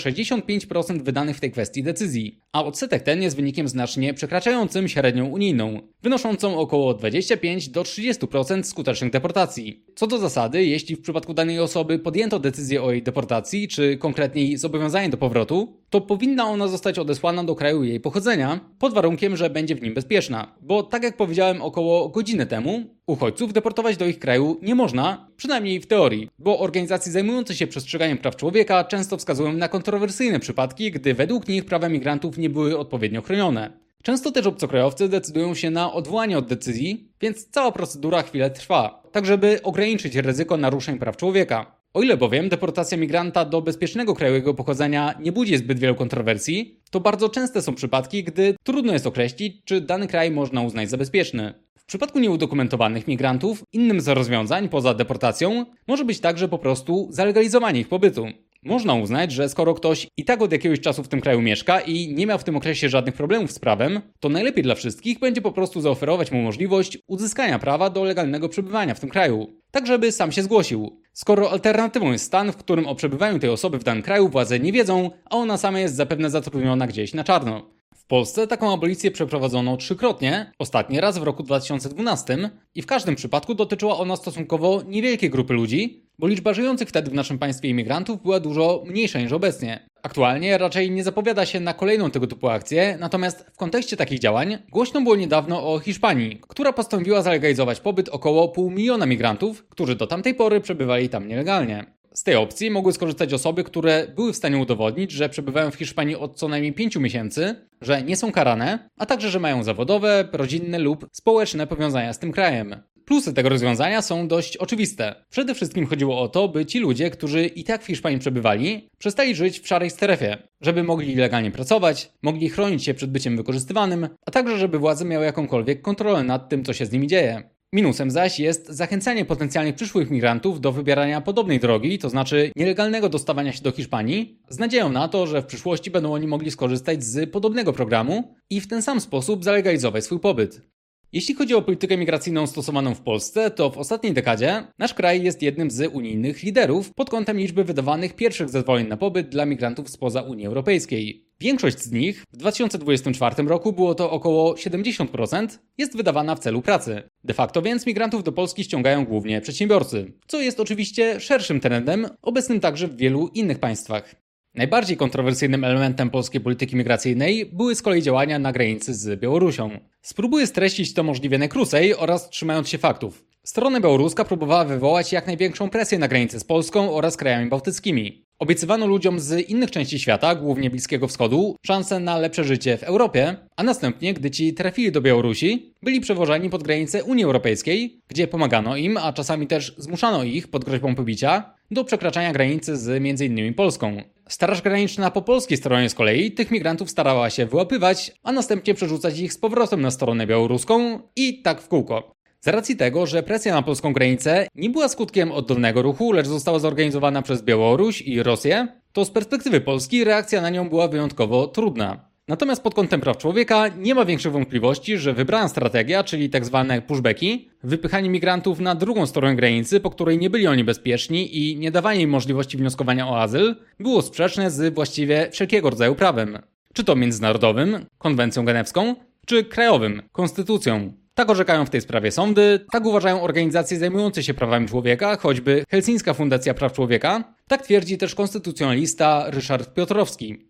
65% wydanych w tej kwestii decyzji, a odsetek ten jest wynikiem znacznie przekraczającym średnią unijną, wynoszącą około 25 do 30% skutecznych deportacji. Co do zasady, jeśli w przypadku danej osoby podjęto decyzję o jej deportacji, czy konkretniej zobowiązanie do powrotu, to powinna ona zostać odesłana do kraju jej pochodzenia, pod warunkiem, że będzie w nim bezpieczna. Bo tak jak powiedziałem około godziny temu, uchodźców deportować do ich kraju nie można, przynajmniej w teorii, bo organizacje zajmujące się przestrzeganiem praw człowieka często wskazują na kontrowersyjne przypadki, gdy według nich prawa migrantów nie były odpowiednio chronione. Często też obcokrajowcy decydują się na odwołanie od decyzji, więc cała procedura chwilę trwa, tak żeby ograniczyć ryzyko naruszeń praw człowieka. O ile bowiem deportacja migranta do bezpiecznego kraju jego pochodzenia nie budzi zbyt wielu kontrowersji, to bardzo częste są przypadki, gdy trudno jest określić, czy dany kraj można uznać za bezpieczny. W przypadku nieudokumentowanych migrantów, innym z rozwiązań poza deportacją może być także po prostu zalegalizowanie ich pobytu. Można uznać, że skoro ktoś i tak od jakiegoś czasu w tym kraju mieszka i nie miał w tym okresie żadnych problemów z prawem, to najlepiej dla wszystkich będzie po prostu zaoferować mu możliwość uzyskania prawa do legalnego przebywania w tym kraju, tak żeby sam się zgłosił. Skoro alternatywą jest stan, w którym o przebywaniu tej osoby w danym kraju władze nie wiedzą, a ona sama jest zapewne zatrudniona gdzieś na czarno. W Polsce taką abolicję przeprowadzono 3-krotnie, ostatni raz w roku 2012 i w każdym przypadku dotyczyła ona stosunkowo niewielkiej grupy ludzi, bo liczba żyjących wtedy w naszym państwie imigrantów była dużo mniejsza niż obecnie. Aktualnie raczej nie zapowiada się na kolejną tego typu akcję, natomiast w kontekście takich działań głośno było niedawno o Hiszpanii, która postanowiła zalegalizować pobyt około 500 000 migrantów, którzy do tamtej pory przebywali tam nielegalnie. Z tej opcji mogły skorzystać osoby, które były w stanie udowodnić, że przebywają w Hiszpanii od co najmniej 5 miesięcy, że nie są karane, a także, że mają zawodowe, rodzinne lub społeczne powiązania z tym krajem. Plusy tego rozwiązania są dość oczywiste. Przede wszystkim chodziło o to, by ci ludzie, którzy i tak w Hiszpanii przebywali, przestali żyć w szarej strefie, żeby mogli legalnie pracować, mogli chronić się przed byciem wykorzystywanym, a także żeby władze miały jakąkolwiek kontrolę nad tym, co się z nimi dzieje. Minusem zaś jest zachęcanie potencjalnych przyszłych migrantów do wybierania podobnej drogi, to znaczy nielegalnego dostawania się do Hiszpanii, z nadzieją na to, że w przyszłości będą oni mogli skorzystać z podobnego programu i w ten sam sposób zalegalizować swój pobyt. Jeśli chodzi o politykę migracyjną stosowaną w Polsce, to w ostatniej dekadzie nasz kraj jest jednym z unijnych liderów pod kątem liczby wydawanych pierwszych zezwoleń na pobyt dla migrantów spoza Unii Europejskiej. Większość z nich w 2024 roku, było to około 70%, jest wydawana w celu pracy. De facto więc migrantów do Polski ściągają głównie przedsiębiorcy, co jest oczywiście szerszym trendem, obecnym także w wielu innych państwach. Najbardziej kontrowersyjnym elementem polskiej polityki migracyjnej były z kolei działania na granicy z Białorusią. Spróbuję streścić to możliwie najkrócej oraz trzymając się faktów. Strona białoruska próbowała wywołać jak największą presję na granicy z Polską oraz krajami bałtyckimi. Obiecywano ludziom z innych części świata, głównie Bliskiego Wschodu, szansę na lepsze życie w Europie, a następnie, gdy ci trafili do Białorusi, byli przewożeni pod granicę Unii Europejskiej, gdzie pomagano im, a czasami też zmuszano ich pod groźbą pobicia, do przekraczania granicy z m.in. Polską. Straż Graniczna po polskiej stronie z kolei tych migrantów starała się wyłapywać, a następnie przerzucać ich z powrotem na stronę białoruską i tak w kółko. Z racji tego, że presja na polską granicę nie była skutkiem oddolnego ruchu, lecz została zorganizowana przez Białoruś i Rosję, to z perspektywy Polski reakcja na nią była wyjątkowo trudna. Natomiast pod kątem praw człowieka nie ma większych wątpliwości, że wybrana strategia, czyli tzw. pushbacki, wypychanie migrantów na drugą stronę granicy, po której nie byli oni bezpieczni i nie dawanie im możliwości wnioskowania o azyl, było sprzeczne z właściwie wszelkiego rodzaju prawem. Czy to międzynarodowym, konwencją genewską, czy krajowym, konstytucją. Tak orzekają w tej sprawie sądy, tak uważają organizacje zajmujące się prawami człowieka, choćby Helsińska Fundacja Praw Człowieka, tak twierdzi też konstytucjonalista Ryszard Piotrowski.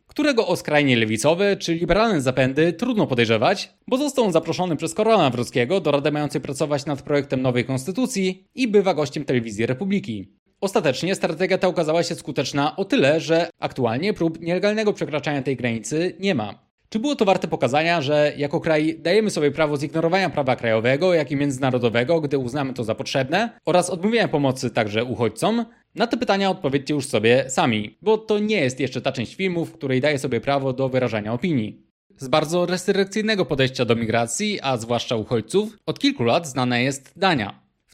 którego o skrajnie lewicowe czy liberalne zapędy trudno podejrzewać, bo został on zaproszony przez Karola Nawrockiego do rady mającej pracować nad projektem nowej konstytucji i bywa gościem telewizji Republiki. Ostatecznie strategia ta okazała się skuteczna o tyle, że aktualnie prób nielegalnego przekraczania tej granicy nie ma. Czy było to warte pokazania, że jako kraj dajemy sobie prawo zignorowania prawa krajowego, jak i międzynarodowego, gdy uznamy to za potrzebne, oraz odmówienia pomocy także uchodźcom? Na te pytania odpowiedzcie już sobie sami, bo to nie jest jeszcze ta część filmu, w której daje sobie prawo do wyrażania opinii. Z bardzo restrykcyjnego podejścia do migracji, a zwłaszcza uchodźców, od kilku lat znana jest Dania. W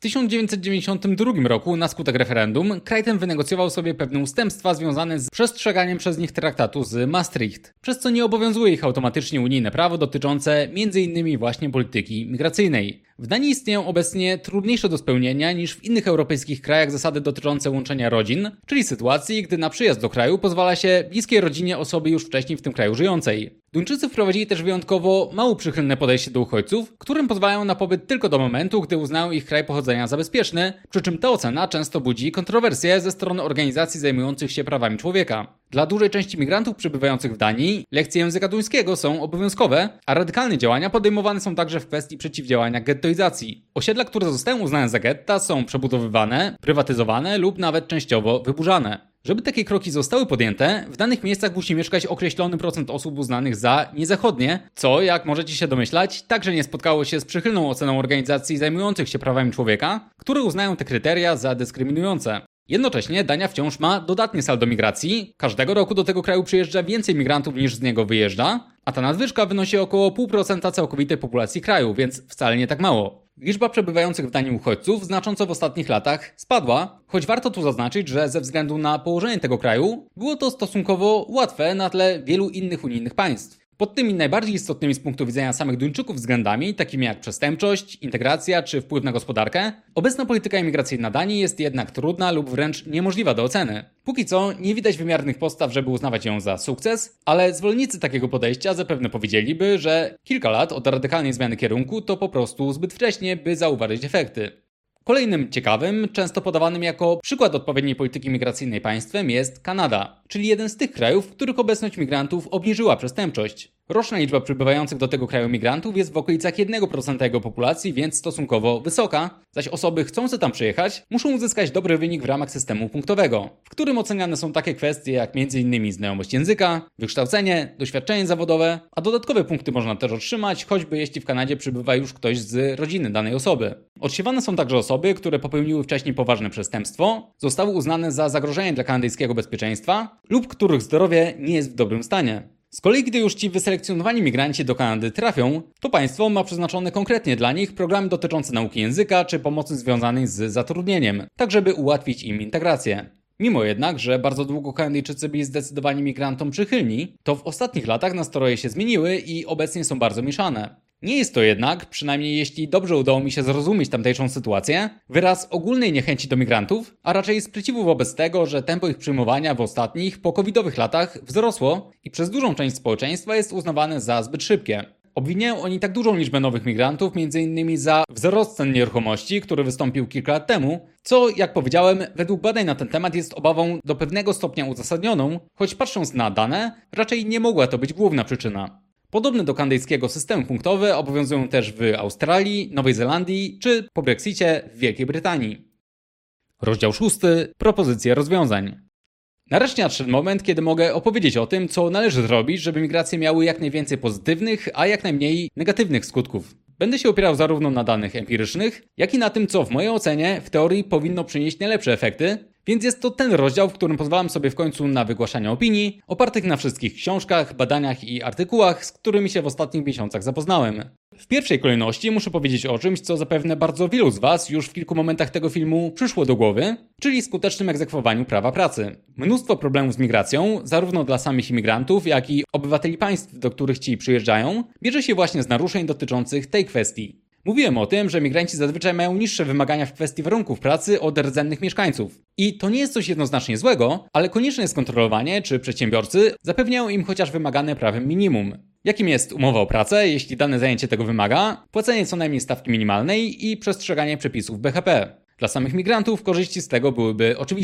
1992 roku na skutek referendum kraj ten wynegocjował sobie pewne ustępstwa związane z przestrzeganiem przez nich traktatu z Maastricht, przez co nie obowiązuje ich automatycznie unijne prawo dotyczące m.in. właśnie polityki migracyjnej. W Danii istnieją obecnie trudniejsze do spełnienia niż w innych europejskich krajach zasady dotyczące łączenia rodzin, czyli sytuacji, gdy na przyjazd do kraju pozwala się bliskiej rodzinie osoby już wcześniej w tym kraju żyjącej. Duńczycy wprowadzili też wyjątkowo mało przychylne podejście do uchodźców, którym pozwalają na pobyt tylko do momentu, gdy uznają ich kraj pochodzenia za bezpieczny, przy czym ta ocena często budzi kontrowersje ze strony organizacji zajmujących się prawami człowieka. Dla dużej części migrantów przebywających w Danii lekcje języka duńskiego są obowiązkowe, a radykalne działania podejmowane są także w kwestii przeciwdziałania gettoizacji. Osiedla, które zostają uznane za getta, są przebudowywane, prywatyzowane lub nawet częściowo wyburzane. Żeby takie kroki zostały podjęte, w danych miejscach musi mieszkać określony procent osób uznanych za niezachodnie, co, jak możecie się domyślać, także nie spotkało się z przychylną oceną organizacji zajmujących się prawami człowieka, które uznają te kryteria za dyskryminujące. Jednocześnie Dania wciąż ma dodatnie saldo migracji. Każdego roku do tego kraju przyjeżdża więcej migrantów niż z niego wyjeżdża, a ta nadwyżka wynosi około 0,5% całkowitej populacji kraju, więc wcale nie tak mało. Liczba przebywających w Danii uchodźców znacząco w ostatnich latach spadła, choć warto tu zaznaczyć, że ze względu na położenie tego kraju było to stosunkowo łatwe na tle wielu innych unijnych państw. Pod tymi najbardziej istotnymi z punktu widzenia samych Duńczyków względami, takimi jak przestępczość, integracja czy wpływ na gospodarkę, obecna polityka imigracyjna Danii jest jednak trudna lub wręcz niemożliwa do oceny. Póki co nie widać wymiernych postaw, żeby uznawać ją za sukces, ale zwolennicy takiego podejścia zapewne powiedzieliby, że kilka lat od radykalnej zmiany kierunku to po prostu zbyt wcześnie, by zauważyć efekty. Kolejnym ciekawym, często podawanym jako przykład odpowiedniej polityki migracyjnej państwem jest Kanada, czyli jeden z tych krajów, w których obecność migrantów obniżyła przestępczość. Roczna liczba przybywających do tego kraju migrantów jest w okolicach 1% jego populacji, więc stosunkowo wysoka, zaś osoby chcące tam przyjechać muszą uzyskać dobry wynik w ramach systemu punktowego, w którym oceniane są takie kwestie jak m.in. znajomość języka, wykształcenie, doświadczenie zawodowe, a dodatkowe punkty można też otrzymać, choćby jeśli w Kanadzie przybywa już ktoś z rodziny danej osoby. Odsiewane są także osoby, które popełniły wcześniej poważne przestępstwo, zostały uznane za zagrożenie dla kanadyjskiego bezpieczeństwa lub których zdrowie nie jest w dobrym stanie. Z kolei gdy już ci wyselekcjonowani migranci do Kanady trafią, to państwo ma przeznaczone konkretnie dla nich programy dotyczące nauki języka czy pomocy związanej z zatrudnieniem, tak żeby ułatwić im integrację. Mimo jednak, że bardzo długo Kanadyjczycy byli zdecydowanie migrantom przychylni, to w ostatnich latach nastroje się zmieniły i obecnie są bardzo mieszane. Nie jest to jednak, przynajmniej jeśli dobrze udało mi się zrozumieć tamtejszą sytuację, wyraz ogólnej niechęci do migrantów, a raczej sprzeciwu wobec tego, że tempo ich przyjmowania w ostatnich, po-covidowych latach wzrosło i przez dużą część społeczeństwa jest uznawane za zbyt szybkie. Obwiniają oni tak dużą liczbę nowych migrantów, m.in. za wzrost cen nieruchomości, który wystąpił kilka lat temu, co, jak powiedziałem, według badań na ten temat jest obawą do pewnego stopnia uzasadnioną, choć patrząc na dane, raczej nie mogła to być główna przyczyna. Podobne do kanadyjskiego systemy punktowe obowiązują też w Australii, Nowej Zelandii czy po Brexicie w Wielkiej Brytanii. Rozdział 6. Propozycje rozwiązań. Nareszcie nadszedł moment, kiedy mogę opowiedzieć o tym, co należy zrobić, żeby migracje miały jak najwięcej pozytywnych, a jak najmniej negatywnych skutków. Będę się opierał zarówno na danych empirycznych, jak i na tym, co w mojej ocenie w teorii powinno przynieść najlepsze efekty, więc jest to ten rozdział, w którym pozwalam sobie w końcu na wygłaszanie opinii, opartych na wszystkich książkach, badaniach i artykułach, z którymi się w ostatnich miesiącach zapoznałem. W pierwszej kolejności muszę powiedzieć o czymś, co zapewne bardzo wielu z Was już w kilku momentach tego filmu przyszło do głowy, czyli skutecznym egzekwowaniu prawa pracy. Mnóstwo problemów z migracją, zarówno dla samych imigrantów, jak i obywateli państw, do których ci przyjeżdżają, bierze się właśnie z naruszeń dotyczących tej kwestii. Mówiłem o tym, że migranci zazwyczaj mają niższe wymagania w kwestii warunków pracy od rdzennych mieszkańców. I to nie jest coś jednoznacznie złego, ale konieczne jest kontrolowanie, czy przedsiębiorcy zapewniają im chociaż wymagane prawem minimum. Jakim jest umowa o pracę, jeśli dane zajęcie tego wymaga, płacenie co najmniej stawki minimalnej i przestrzeganie przepisów BHP. Dla samych migrantów korzyści z tego byłyby oczywiste.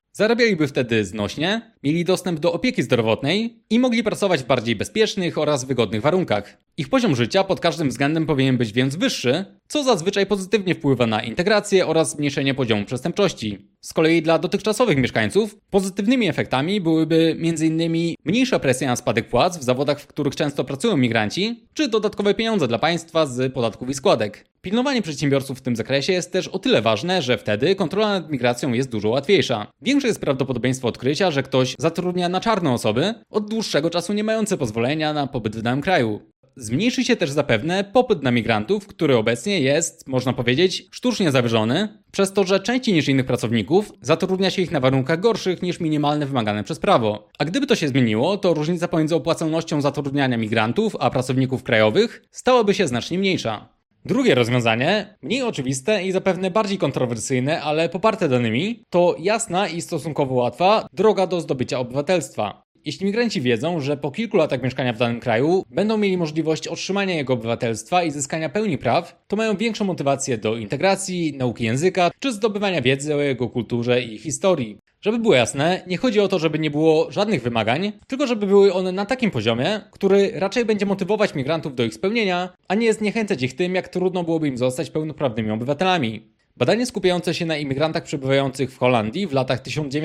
Zarabialiby wtedy znośnie, mieli dostęp do opieki zdrowotnej i mogli pracować w bardziej bezpiecznych oraz wygodnych warunkach. Ich poziom życia pod każdym względem powinien być więc wyższy, co zazwyczaj pozytywnie wpływa na integrację oraz zmniejszenie poziomu przestępczości. Z kolei dla dotychczasowych mieszkańców pozytywnymi efektami byłyby m.in. mniejsza presja na spadek płac w zawodach, w których często pracują migranci, czy dodatkowe pieniądze dla państwa z podatków i składek. Pilnowanie przedsiębiorców w tym zakresie jest też o tyle ważne, że wtedy kontrola nad migracją jest dużo łatwiejsza. Większe jest prawdopodobieństwo odkrycia, że ktoś zatrudnia na czarne osoby od dłuższego czasu nie mające pozwolenia na pobyt w danym kraju. Zmniejszy się też zapewne popyt na migrantów, który obecnie jest, można powiedzieć, sztucznie zawyżony, przez to, że częściej niż innych pracowników zatrudnia się ich na warunkach gorszych niż minimalne wymagane przez prawo. A gdyby to się zmieniło, to różnica pomiędzy opłacalnością zatrudniania migrantów a pracowników krajowych stałaby się znacznie mniejsza. Drugie rozwiązanie, mniej oczywiste i zapewne bardziej kontrowersyjne, ale poparte danymi, to jasna i stosunkowo łatwa droga do zdobycia obywatelstwa. Jeśli migranci wiedzą, że po kilku latach mieszkania w danym kraju będą mieli możliwość otrzymania jego obywatelstwa i zyskania pełni praw, to mają większą motywację do integracji, nauki języka czy zdobywania wiedzy o jego kulturze i historii. Żeby było jasne, nie chodzi o to, żeby nie było żadnych wymagań, tylko żeby były one na takim poziomie, który raczej będzie motywować migrantów do ich spełnienia, a nie zniechęcać ich tym, jak trudno byłoby im zostać pełnoprawnymi obywatelami. Badanie skupiające się na imigrantach przebywających w Holandii w latach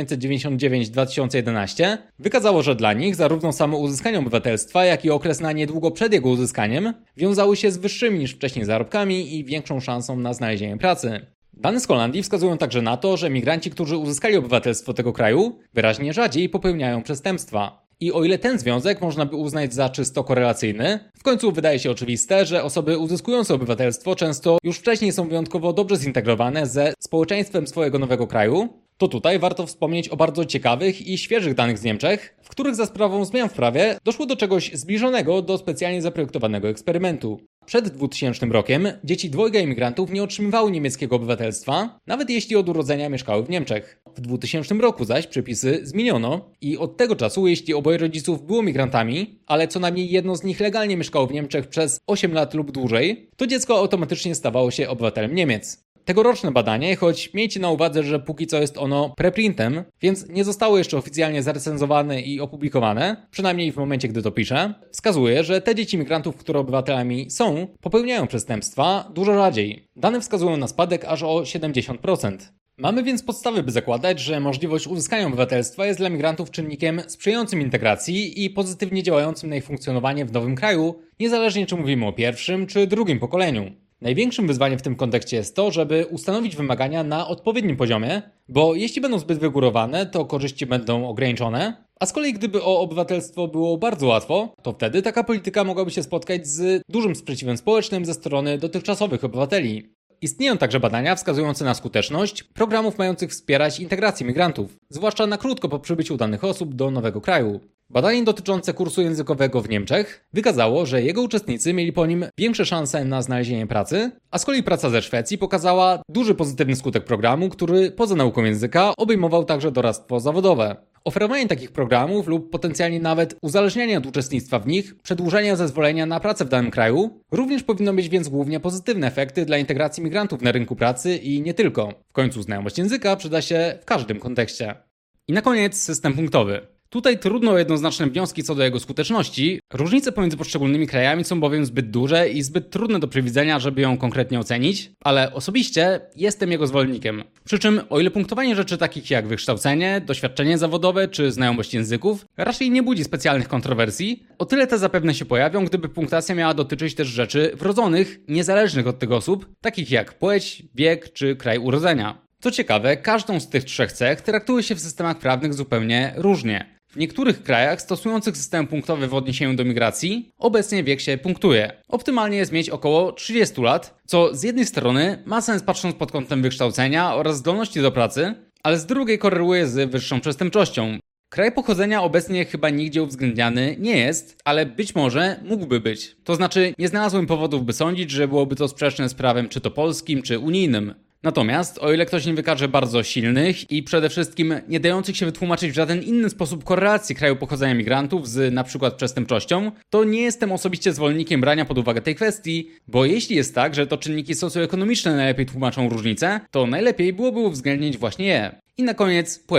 1999-2011 wykazało, że dla nich zarówno samo uzyskanie obywatelstwa, jak i okres na niedługo przed jego uzyskaniem wiązały się z wyższymi niż wcześniej zarobkami i większą szansą na znalezienie pracy. Dane z Holandii wskazują także na to, że migranci, którzy uzyskali obywatelstwo tego kraju, wyraźnie rzadziej popełniają przestępstwa. I o ile ten związek można by uznać za czysto korelacyjny, w końcu wydaje się oczywiste, że osoby uzyskujące obywatelstwo często już wcześniej są wyjątkowo dobrze zintegrowane ze społeczeństwem swojego nowego kraju, to tutaj warto wspomnieć o bardzo ciekawych i świeżych danych z Niemczech, w których za sprawą zmian w prawie doszło do czegoś zbliżonego do specjalnie zaprojektowanego eksperymentu. Przed 2000 rokiem dzieci dwojga imigrantów nie otrzymywały niemieckiego obywatelstwa, nawet jeśli od urodzenia mieszkały w Niemczech. W 2000 roku zaś przepisy zmieniono i od tego czasu, jeśli oboje rodziców było migrantami, ale co najmniej jedno z nich legalnie mieszkało w Niemczech przez 8 lat lub dłużej, to dziecko automatycznie stawało się obywatelem Niemiec. Tegoroczne badanie, choć miejcie na uwadze, że póki co jest ono preprintem, więc nie zostało jeszcze oficjalnie zarecenzowane i opublikowane, przynajmniej w momencie, gdy to piszę, wskazuje, że te dzieci migrantów, które obywatelami są, popełniają przestępstwa dużo rzadziej. Dane wskazują na spadek aż o 70%. Mamy więc podstawy, by zakładać, że możliwość uzyskania obywatelstwa jest dla migrantów czynnikiem sprzyjającym integracji i pozytywnie działającym na ich funkcjonowanie w nowym kraju, niezależnie czy mówimy o pierwszym czy drugim pokoleniu. Największym wyzwaniem w tym kontekście jest to, żeby ustanowić wymagania na odpowiednim poziomie, bo jeśli będą zbyt wygórowane, to korzyści będą ograniczone, a z kolei gdyby o obywatelstwo było bardzo łatwo, to wtedy taka polityka mogłaby się spotkać z dużym sprzeciwem społecznym ze strony dotychczasowych obywateli. Istnieją także badania wskazujące na skuteczność programów mających wspierać integrację migrantów, zwłaszcza na krótko po przybyciu danych osób do nowego kraju. Badanie dotyczące kursu językowego w Niemczech wykazało, że jego uczestnicy mieli po nim większe szanse na znalezienie pracy, a z kolei praca ze Szwecji pokazała duży pozytywny skutek programu, który poza nauką języka obejmował także doradztwo zawodowe. Oferowanie takich programów lub potencjalnie nawet uzależnianie od uczestnictwa w nich, przedłużenia zezwolenia na pracę w danym kraju również powinno mieć więc głównie pozytywne efekty dla integracji migrantów na rynku pracy i nie tylko. W końcu znajomość języka przyda się w każdym kontekście. I na koniec system punktowy. Tutaj trudno o jednoznaczne wnioski co do jego skuteczności. Różnice pomiędzy poszczególnymi krajami są bowiem zbyt duże i zbyt trudne do przewidzenia, żeby ją konkretnie ocenić, ale osobiście jestem jego zwolennikiem. Przy czym, o ile punktowanie rzeczy takich jak wykształcenie, doświadczenie zawodowe czy znajomość języków raczej nie budzi specjalnych kontrowersji, o tyle te zapewne się pojawią, gdyby punktacja miała dotyczyć też rzeczy wrodzonych, niezależnych od tych osób, takich jak płeć, wiek czy kraj urodzenia. Co ciekawe, każdą z tych trzech cech traktuje się w systemach prawnych zupełnie różnie. W niektórych krajach stosujących system punktowy w odniesieniu do migracji obecnie wiek się punktuje. Optymalnie jest mieć około 30 lat, co z jednej strony ma sens patrząc pod kątem wykształcenia oraz zdolności do pracy, ale z drugiej koreluje z wyższą przestępczością. Kraj pochodzenia obecnie chyba nigdzie uwzględniany nie jest, ale być może mógłby być. To znaczy nie znalazłem powodów, by sądzić, że byłoby to sprzeczne z prawem czy to polskim, czy unijnym. Natomiast, o ile ktoś nie wykaże bardzo silnych i przede wszystkim nie dających się wytłumaczyć w żaden inny sposób korelacji kraju pochodzenia migrantów z np. przestępczością, to nie jestem osobiście zwolennikiem brania pod uwagę tej kwestii, bo jeśli jest tak, że to czynniki socjoekonomiczne najlepiej tłumaczą różnice, to najlepiej byłoby uwzględnić właśnie je. I na koniec płeć.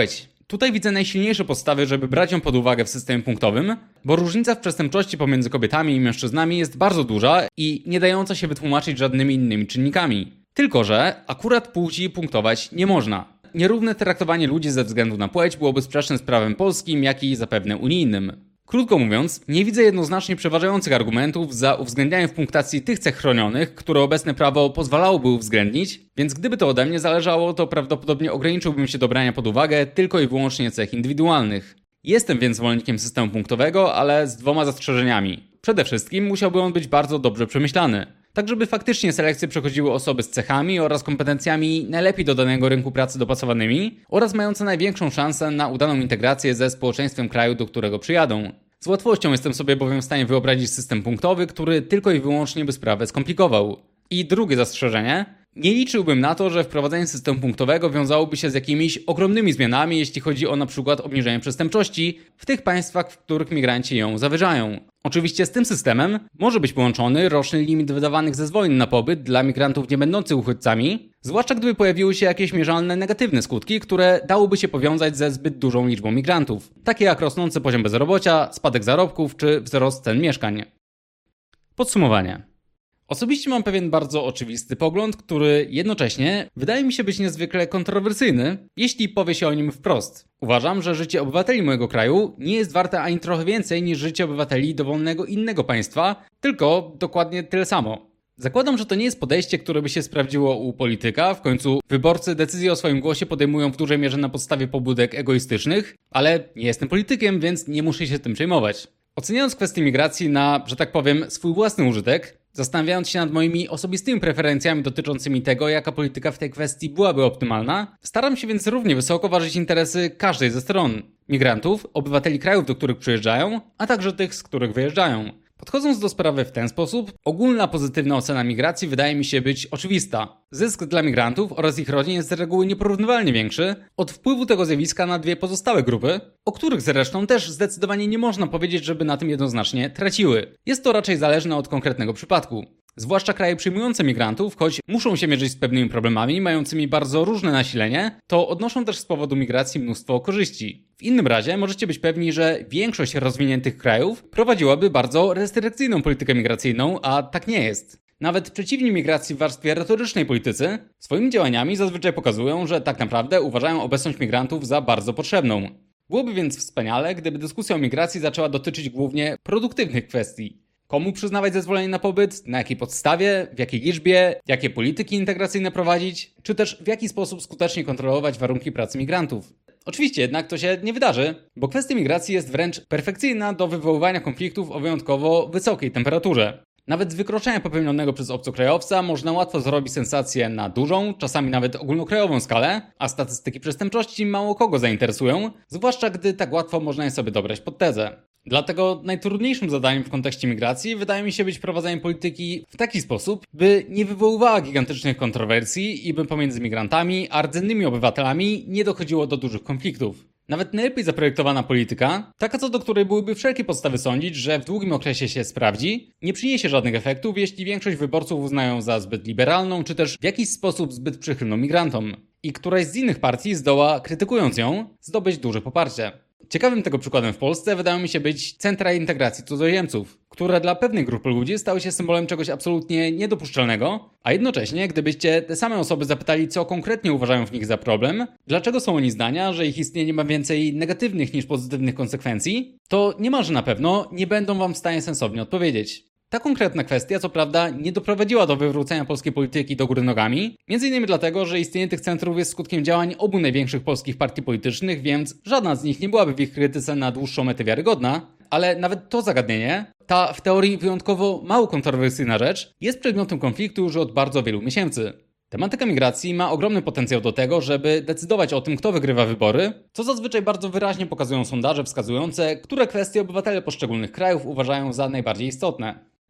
Tutaj widzę najsilniejsze podstawy, żeby brać ją pod uwagę w systemie punktowym, bo różnica w przestępczości pomiędzy kobietami i mężczyznami jest bardzo duża i nie dająca się wytłumaczyć żadnymi innymi czynnikami. Tylko że akurat płci punktować nie można. Nierówne traktowanie ludzi ze względu na płeć byłoby sprzeczne z prawem polskim, jak i zapewne unijnym. Krótko mówiąc, nie widzę jednoznacznie przeważających argumentów za uwzględnianiem w punktacji tych cech chronionych, które obecne prawo pozwalałoby uwzględnić, więc gdyby to ode mnie zależało, to prawdopodobnie ograniczyłbym się do brania pod uwagę tylko i wyłącznie cech indywidualnych. Jestem więc zwolennikiem systemu punktowego, ale z dwoma zastrzeżeniami. Przede wszystkim musiałby on być bardzo dobrze przemyślany. Tak żeby faktycznie selekcję przechodziły osoby z cechami oraz kompetencjami najlepiej do danego rynku pracy dopasowanymi oraz mające największą szansę na udaną integrację ze społeczeństwem kraju, do którego przyjadą. Z łatwością jestem sobie bowiem w stanie wyobrazić system punktowy, który tylko i wyłącznie by sprawę skomplikował. I drugie zastrzeżenie. Nie liczyłbym na to, że wprowadzenie systemu punktowego wiązałoby się z jakimiś ogromnymi zmianami, jeśli chodzi o na przykład obniżenie przestępczości w tych państwach, w których migranci ją zawyżają. Oczywiście z tym systemem może być połączony roczny limit wydawanych zezwoleń na pobyt dla migrantów nie będących uchodźcami, zwłaszcza gdyby pojawiły się jakieś mierzalne negatywne skutki, które dałoby się powiązać ze zbyt dużą liczbą migrantów, takie jak rosnący poziom bezrobocia, spadek zarobków czy wzrost cen mieszkań. Podsumowanie. Osobiście mam pewien bardzo oczywisty pogląd, który jednocześnie wydaje mi się być niezwykle kontrowersyjny, jeśli powie się o nim wprost. Uważam, że życie obywateli mojego kraju nie jest warte ani trochę więcej niż życie obywateli dowolnego innego państwa, tylko dokładnie tyle samo. Zakładam, że to nie jest podejście, które by się sprawdziło u polityka, w końcu wyborcy decyzje o swoim głosie podejmują w dużej mierze na podstawie pobudek egoistycznych, ale nie jestem politykiem, więc nie muszę się tym przejmować. Oceniając kwestię migracji na, że tak powiem, swój własny użytek, zastanawiając się nad moimi osobistymi preferencjami dotyczącymi tego, jaka polityka w tej kwestii byłaby optymalna, staram się więc równie wysoko ważyć interesy każdej ze stron. Migrantów, obywateli krajów, do których przyjeżdżają, a także tych, z których wyjeżdżają. Podchodząc do sprawy w ten sposób, ogólna pozytywna ocena migracji wydaje mi się być oczywista. Zysk dla migrantów oraz ich rodzin jest z reguły nieporównywalnie większy od wpływu tego zjawiska na dwie pozostałe grupy, o których zresztą też zdecydowanie nie można powiedzieć, żeby na tym jednoznacznie traciły. Jest to raczej zależne od konkretnego przypadku. Zwłaszcza kraje przyjmujące migrantów, choć muszą się mierzyć z pewnymi problemami mającymi bardzo różne nasilenie, to odnoszą też z powodu migracji mnóstwo korzyści. W innym razie możecie być pewni, że większość rozwiniętych krajów prowadziłaby bardzo restrykcyjną politykę migracyjną, a tak nie jest. Nawet przeciwni migracji w warstwie retorycznej politycy swoimi działaniami zazwyczaj pokazują, że tak naprawdę uważają obecność migrantów za bardzo potrzebną. Byłoby więc wspaniale, gdyby dyskusja o migracji zaczęła dotyczyć głównie produktywnych kwestii. Komu przyznawać zezwolenie na pobyt, na jakiej podstawie, w jakiej liczbie, jakie polityki integracyjne prowadzić, czy też w jaki sposób skutecznie kontrolować warunki pracy migrantów. Oczywiście jednak to się nie wydarzy, bo kwestia migracji jest wręcz perfekcyjna do wywoływania konfliktów o wyjątkowo wysokiej temperaturze. Nawet z wykroczenia popełnionego przez obcokrajowca można łatwo zrobić sensację na dużą, czasami nawet ogólnokrajową skalę, a statystyki przestępczości mało kogo zainteresują, zwłaszcza gdy tak łatwo można je sobie dobrać pod tezę. Dlatego najtrudniejszym zadaniem w kontekście migracji wydaje mi się być prowadzenie polityki w taki sposób, by nie wywoływała gigantycznych kontrowersji i by pomiędzy migrantami a rdzennymi obywatelami nie dochodziło do dużych konfliktów. Nawet najlepiej zaprojektowana polityka, taka co do której byłyby wszelkie podstawy sądzić, że w długim okresie się sprawdzi, nie przyniesie żadnych efektów, jeśli większość wyborców uznają za zbyt liberalną, czy też w jakiś sposób zbyt przychylną migrantom. I któraś z innych partii zdoła, krytykując ją, zdobyć duże poparcie. Ciekawym tego przykładem w Polsce wydają mi się być centra integracji cudzoziemców, które dla pewnej grupy ludzi stały się symbolem czegoś absolutnie niedopuszczalnego, a jednocześnie, gdybyście te same osoby zapytali, co konkretnie uważają w nich za problem, dlaczego są oni zdania, że ich istnienie ma więcej negatywnych niż pozytywnych konsekwencji, to niemalże na pewno nie będą wam w stanie sensownie odpowiedzieć. Ta konkretna kwestia, co prawda, nie doprowadziła do wywrócenia polskiej polityki do góry nogami, m.in. dlatego, że istnienie tych centrów jest skutkiem działań obu największych polskich partii politycznych, więc żadna z nich nie byłaby w ich krytyce na dłuższą metę wiarygodna, ale nawet to zagadnienie, ta w teorii wyjątkowo mało kontrowersyjna rzecz, jest przedmiotem konfliktu już od bardzo wielu miesięcy. Tematyka migracji ma ogromny potencjał do tego, żeby decydować o tym, kto wygrywa wybory, co zazwyczaj bardzo wyraźnie pokazują sondaże wskazujące, które kwestie obywatele poszczególnych krajów uważają za najbardziej istotne.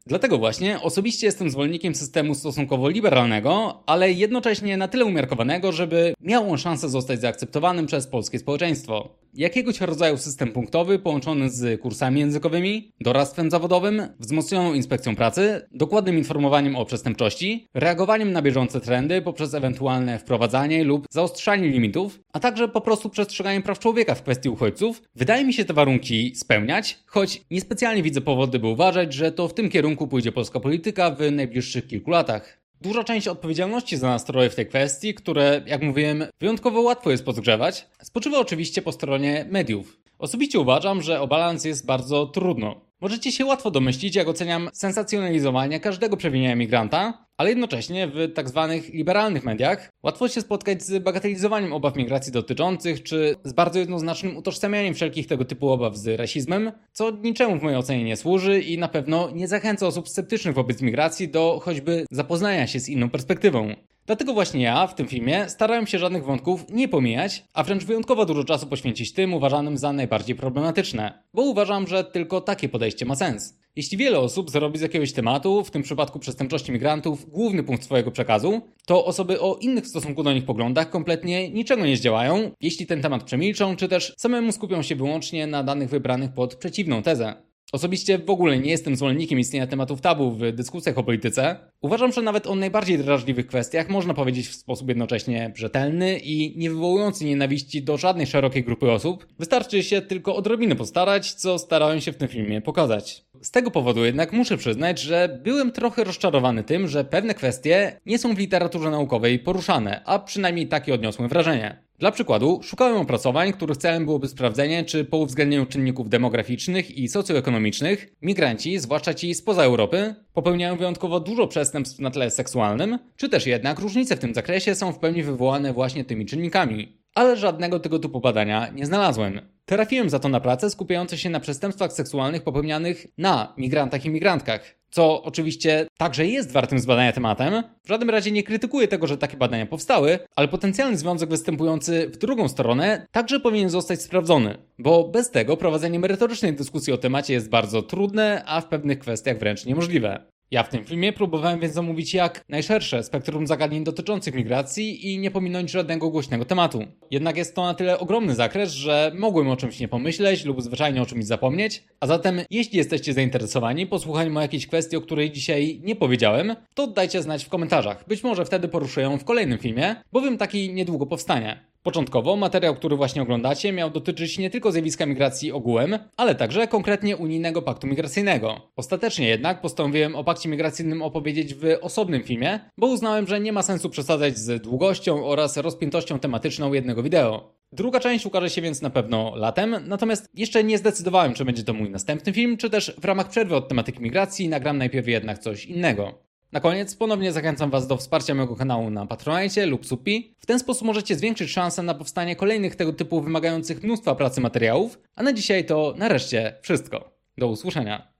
Dlatego właśnie osobiście jestem zwolennikiem systemu stosunkowo liberalnego, ale jednocześnie na tyle umiarkowanego, żeby miał on szansę zostać zaakceptowanym przez polskie społeczeństwo. Jakiegoś rodzaju system punktowy połączony z kursami językowymi, doradztwem zawodowym, wzmocnioną inspekcją pracy, dokładnym informowaniem o przestępczości, reagowaniem na bieżące trendy poprzez ewentualne wprowadzanie lub zaostrzanie limitów, a także po prostu przestrzeganiem praw człowieka w kwestii uchodźców, wydaje mi się te warunki spełniać, choć niespecjalnie widzę powody, by uważać, że to w tym kierunku pójdzie polska polityka w najbliższych kilku latach. Duża część odpowiedzialności za nastroje w tej kwestii, które, jak mówiłem, wyjątkowo łatwo jest podgrzewać, spoczywa oczywiście po stronie mediów. Osobiście uważam, że o balans jest bardzo trudno. Możecie się łatwo domyślić, jak oceniam sensacjonalizowanie każdego przewinienia migranta, ale jednocześnie w tzw. liberalnych mediach łatwo się spotkać z bagatelizowaniem obaw migracji dotyczących, czy z bardzo jednoznacznym utożsamianiem wszelkich tego typu obaw z rasizmem, co niczemu w mojej ocenie nie służy i na pewno nie zachęca osób sceptycznych wobec migracji do choćby zapoznania się z inną perspektywą. Dlatego właśnie ja w tym filmie starałem się żadnych wątków nie pomijać, a wręcz wyjątkowo dużo czasu poświęcić tym uważanym za najbardziej problematyczne, bo uważam, że tylko takie podejście ma sens. Jeśli wiele osób zrobi z jakiegoś tematu, w tym przypadku przestępczości migrantów, główny punkt swojego przekazu, to osoby o innych w stosunku do nich poglądach kompletnie niczego nie zdziałają, jeśli ten temat przemilczą, czy też samemu skupią się wyłącznie na danych wybranych pod przeciwną tezę. Osobiście w ogóle nie jestem zwolennikiem istnienia tematów tabu w dyskusjach o polityce. Uważam, że nawet o najbardziej drażliwych kwestiach można powiedzieć w sposób jednocześnie rzetelny i nie wywołujący nienawiści do żadnej szerokiej grupy osób. Wystarczy się tylko odrobinę postarać, co starałem się w tym filmie pokazać. Z tego powodu jednak muszę przyznać, że byłem trochę rozczarowany tym, że pewne kwestie nie są w literaturze naukowej poruszane, a przynajmniej takie odniosłem wrażenie. Dla przykładu, szukałem opracowań, których celem byłoby sprawdzenie, czy po uwzględnieniu czynników demograficznych i socjoekonomicznych migranci, zwłaszcza ci spoza Europy, popełniają wyjątkowo dużo przestępstw na tle seksualnym, czy też jednak różnice w tym zakresie są w pełni wywołane właśnie tymi czynnikami. Ale żadnego tego typu badania nie znalazłem. Trafiłem za to na pracę skupiające się na przestępstwach seksualnych popełnianych na migrantach i migrantkach. Co oczywiście także jest wartym zbadania tematem. W żadnym razie nie krytykuję tego, że takie badania powstały, ale potencjalny związek występujący w drugą stronę także powinien zostać sprawdzony. Bo bez tego prowadzenie merytorycznej dyskusji o temacie jest bardzo trudne, a w pewnych kwestiach wręcz niemożliwe. Ja w tym filmie próbowałem więc omówić jak najszersze spektrum zagadnień dotyczących migracji i nie pominąć żadnego głośnego tematu. Jednak jest to na tyle ogromny zakres, że mogłem o czymś nie pomyśleć lub zwyczajnie o czymś zapomnieć, a zatem jeśli jesteście zainteresowani posłuchaniem o jakiejś kwestii, o której dzisiaj nie powiedziałem, to dajcie znać w komentarzach. Być może wtedy poruszę ją w kolejnym filmie, bowiem taki niedługo powstanie. Początkowo materiał, który właśnie oglądacie, miał dotyczyć nie tylko zjawiska migracji ogółem, ale także konkretnie unijnego paktu migracyjnego. Ostatecznie jednak postanowiłem o pakcie migracyjnym opowiedzieć w osobnym filmie, bo uznałem, że nie ma sensu przesadzać z długością oraz rozpiętością tematyczną jednego wideo. Druga część ukaże się więc na pewno latem, natomiast jeszcze nie zdecydowałem, czy będzie to mój następny film, czy też w ramach przerwy od tematyki migracji nagram najpierw jednak coś innego. Na koniec ponownie zachęcam Was do wsparcia mojego kanału na Patronite lub Suppi. W ten sposób możecie zwiększyć szansę na powstanie kolejnych tego typu wymagających mnóstwa pracy materiałów, a na dzisiaj to nareszcie wszystko. Do usłyszenia.